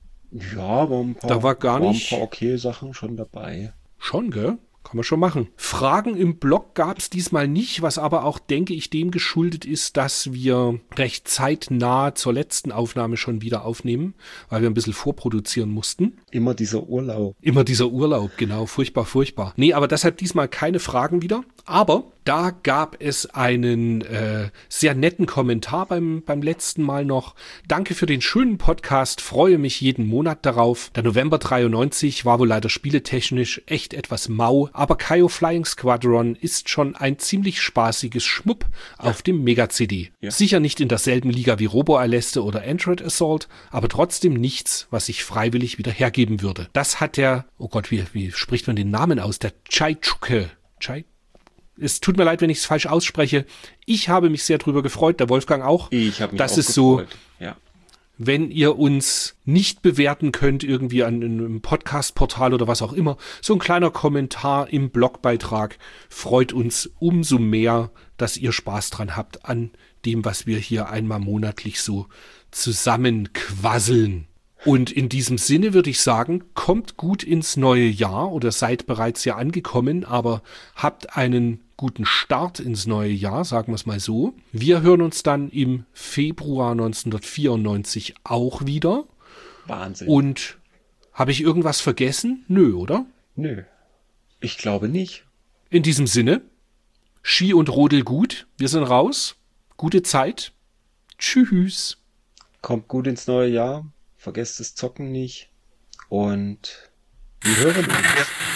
Ja, waren Da war gar nicht. ein paar okay Sachen schon dabei. Schon, gell? Kann man schon machen. Fragen im Blog gab es diesmal nicht, was aber auch, denke ich, dem geschuldet ist, dass wir recht zeitnah zur letzten Aufnahme schon wieder aufnehmen, weil wir ein bisschen vorproduzieren mussten. Immer dieser Urlaub, Genau. Furchtbar. Nee, aber deshalb diesmal keine Fragen wieder. Aber da gab es einen sehr netten Kommentar beim letzten Mal noch. Danke für den schönen Podcast, freue mich jeden Monat darauf. Der November 93 war wohl leider spieletechnisch echt etwas mau, aber Kaio Flying Squadron ist schon ein ziemlich spaßiges Schmupp auf dem Mega-CD. Ja. Sicher nicht in derselben Liga wie Robo Aleste oder Android Assault, aber trotzdem nichts, was ich freiwillig wieder hergeben würde. Das hat der, oh Gott, wie spricht man den Namen aus? Der Chaichuke. Es tut mir leid, wenn ich es falsch ausspreche. Ich habe mich sehr drüber gefreut, der Wolfgang auch. Ich habe mich das auch ist gefreut. So, ja. Wenn ihr uns nicht bewerten könnt, irgendwie an einem Podcast-Portal oder was auch immer, so ein kleiner Kommentar im Blogbeitrag freut uns umso mehr, dass ihr Spaß dran habt an dem, was wir hier einmal monatlich so zusammenquasseln. Und in diesem Sinne würde ich sagen, kommt gut ins neue Jahr oder seid bereits ja angekommen, aber habt einen guten Start ins neue Jahr, sagen wir es mal so. Wir hören uns dann im Februar 1994 auch wieder. Wahnsinn. Und habe ich irgendwas vergessen? Nö, oder? Nö, ich glaube nicht. In diesem Sinne, Ski und Rodel gut, wir sind raus. Gute Zeit. Tschüss. Kommt gut ins neue Jahr. Vergesst das Zocken nicht und wir hören uns.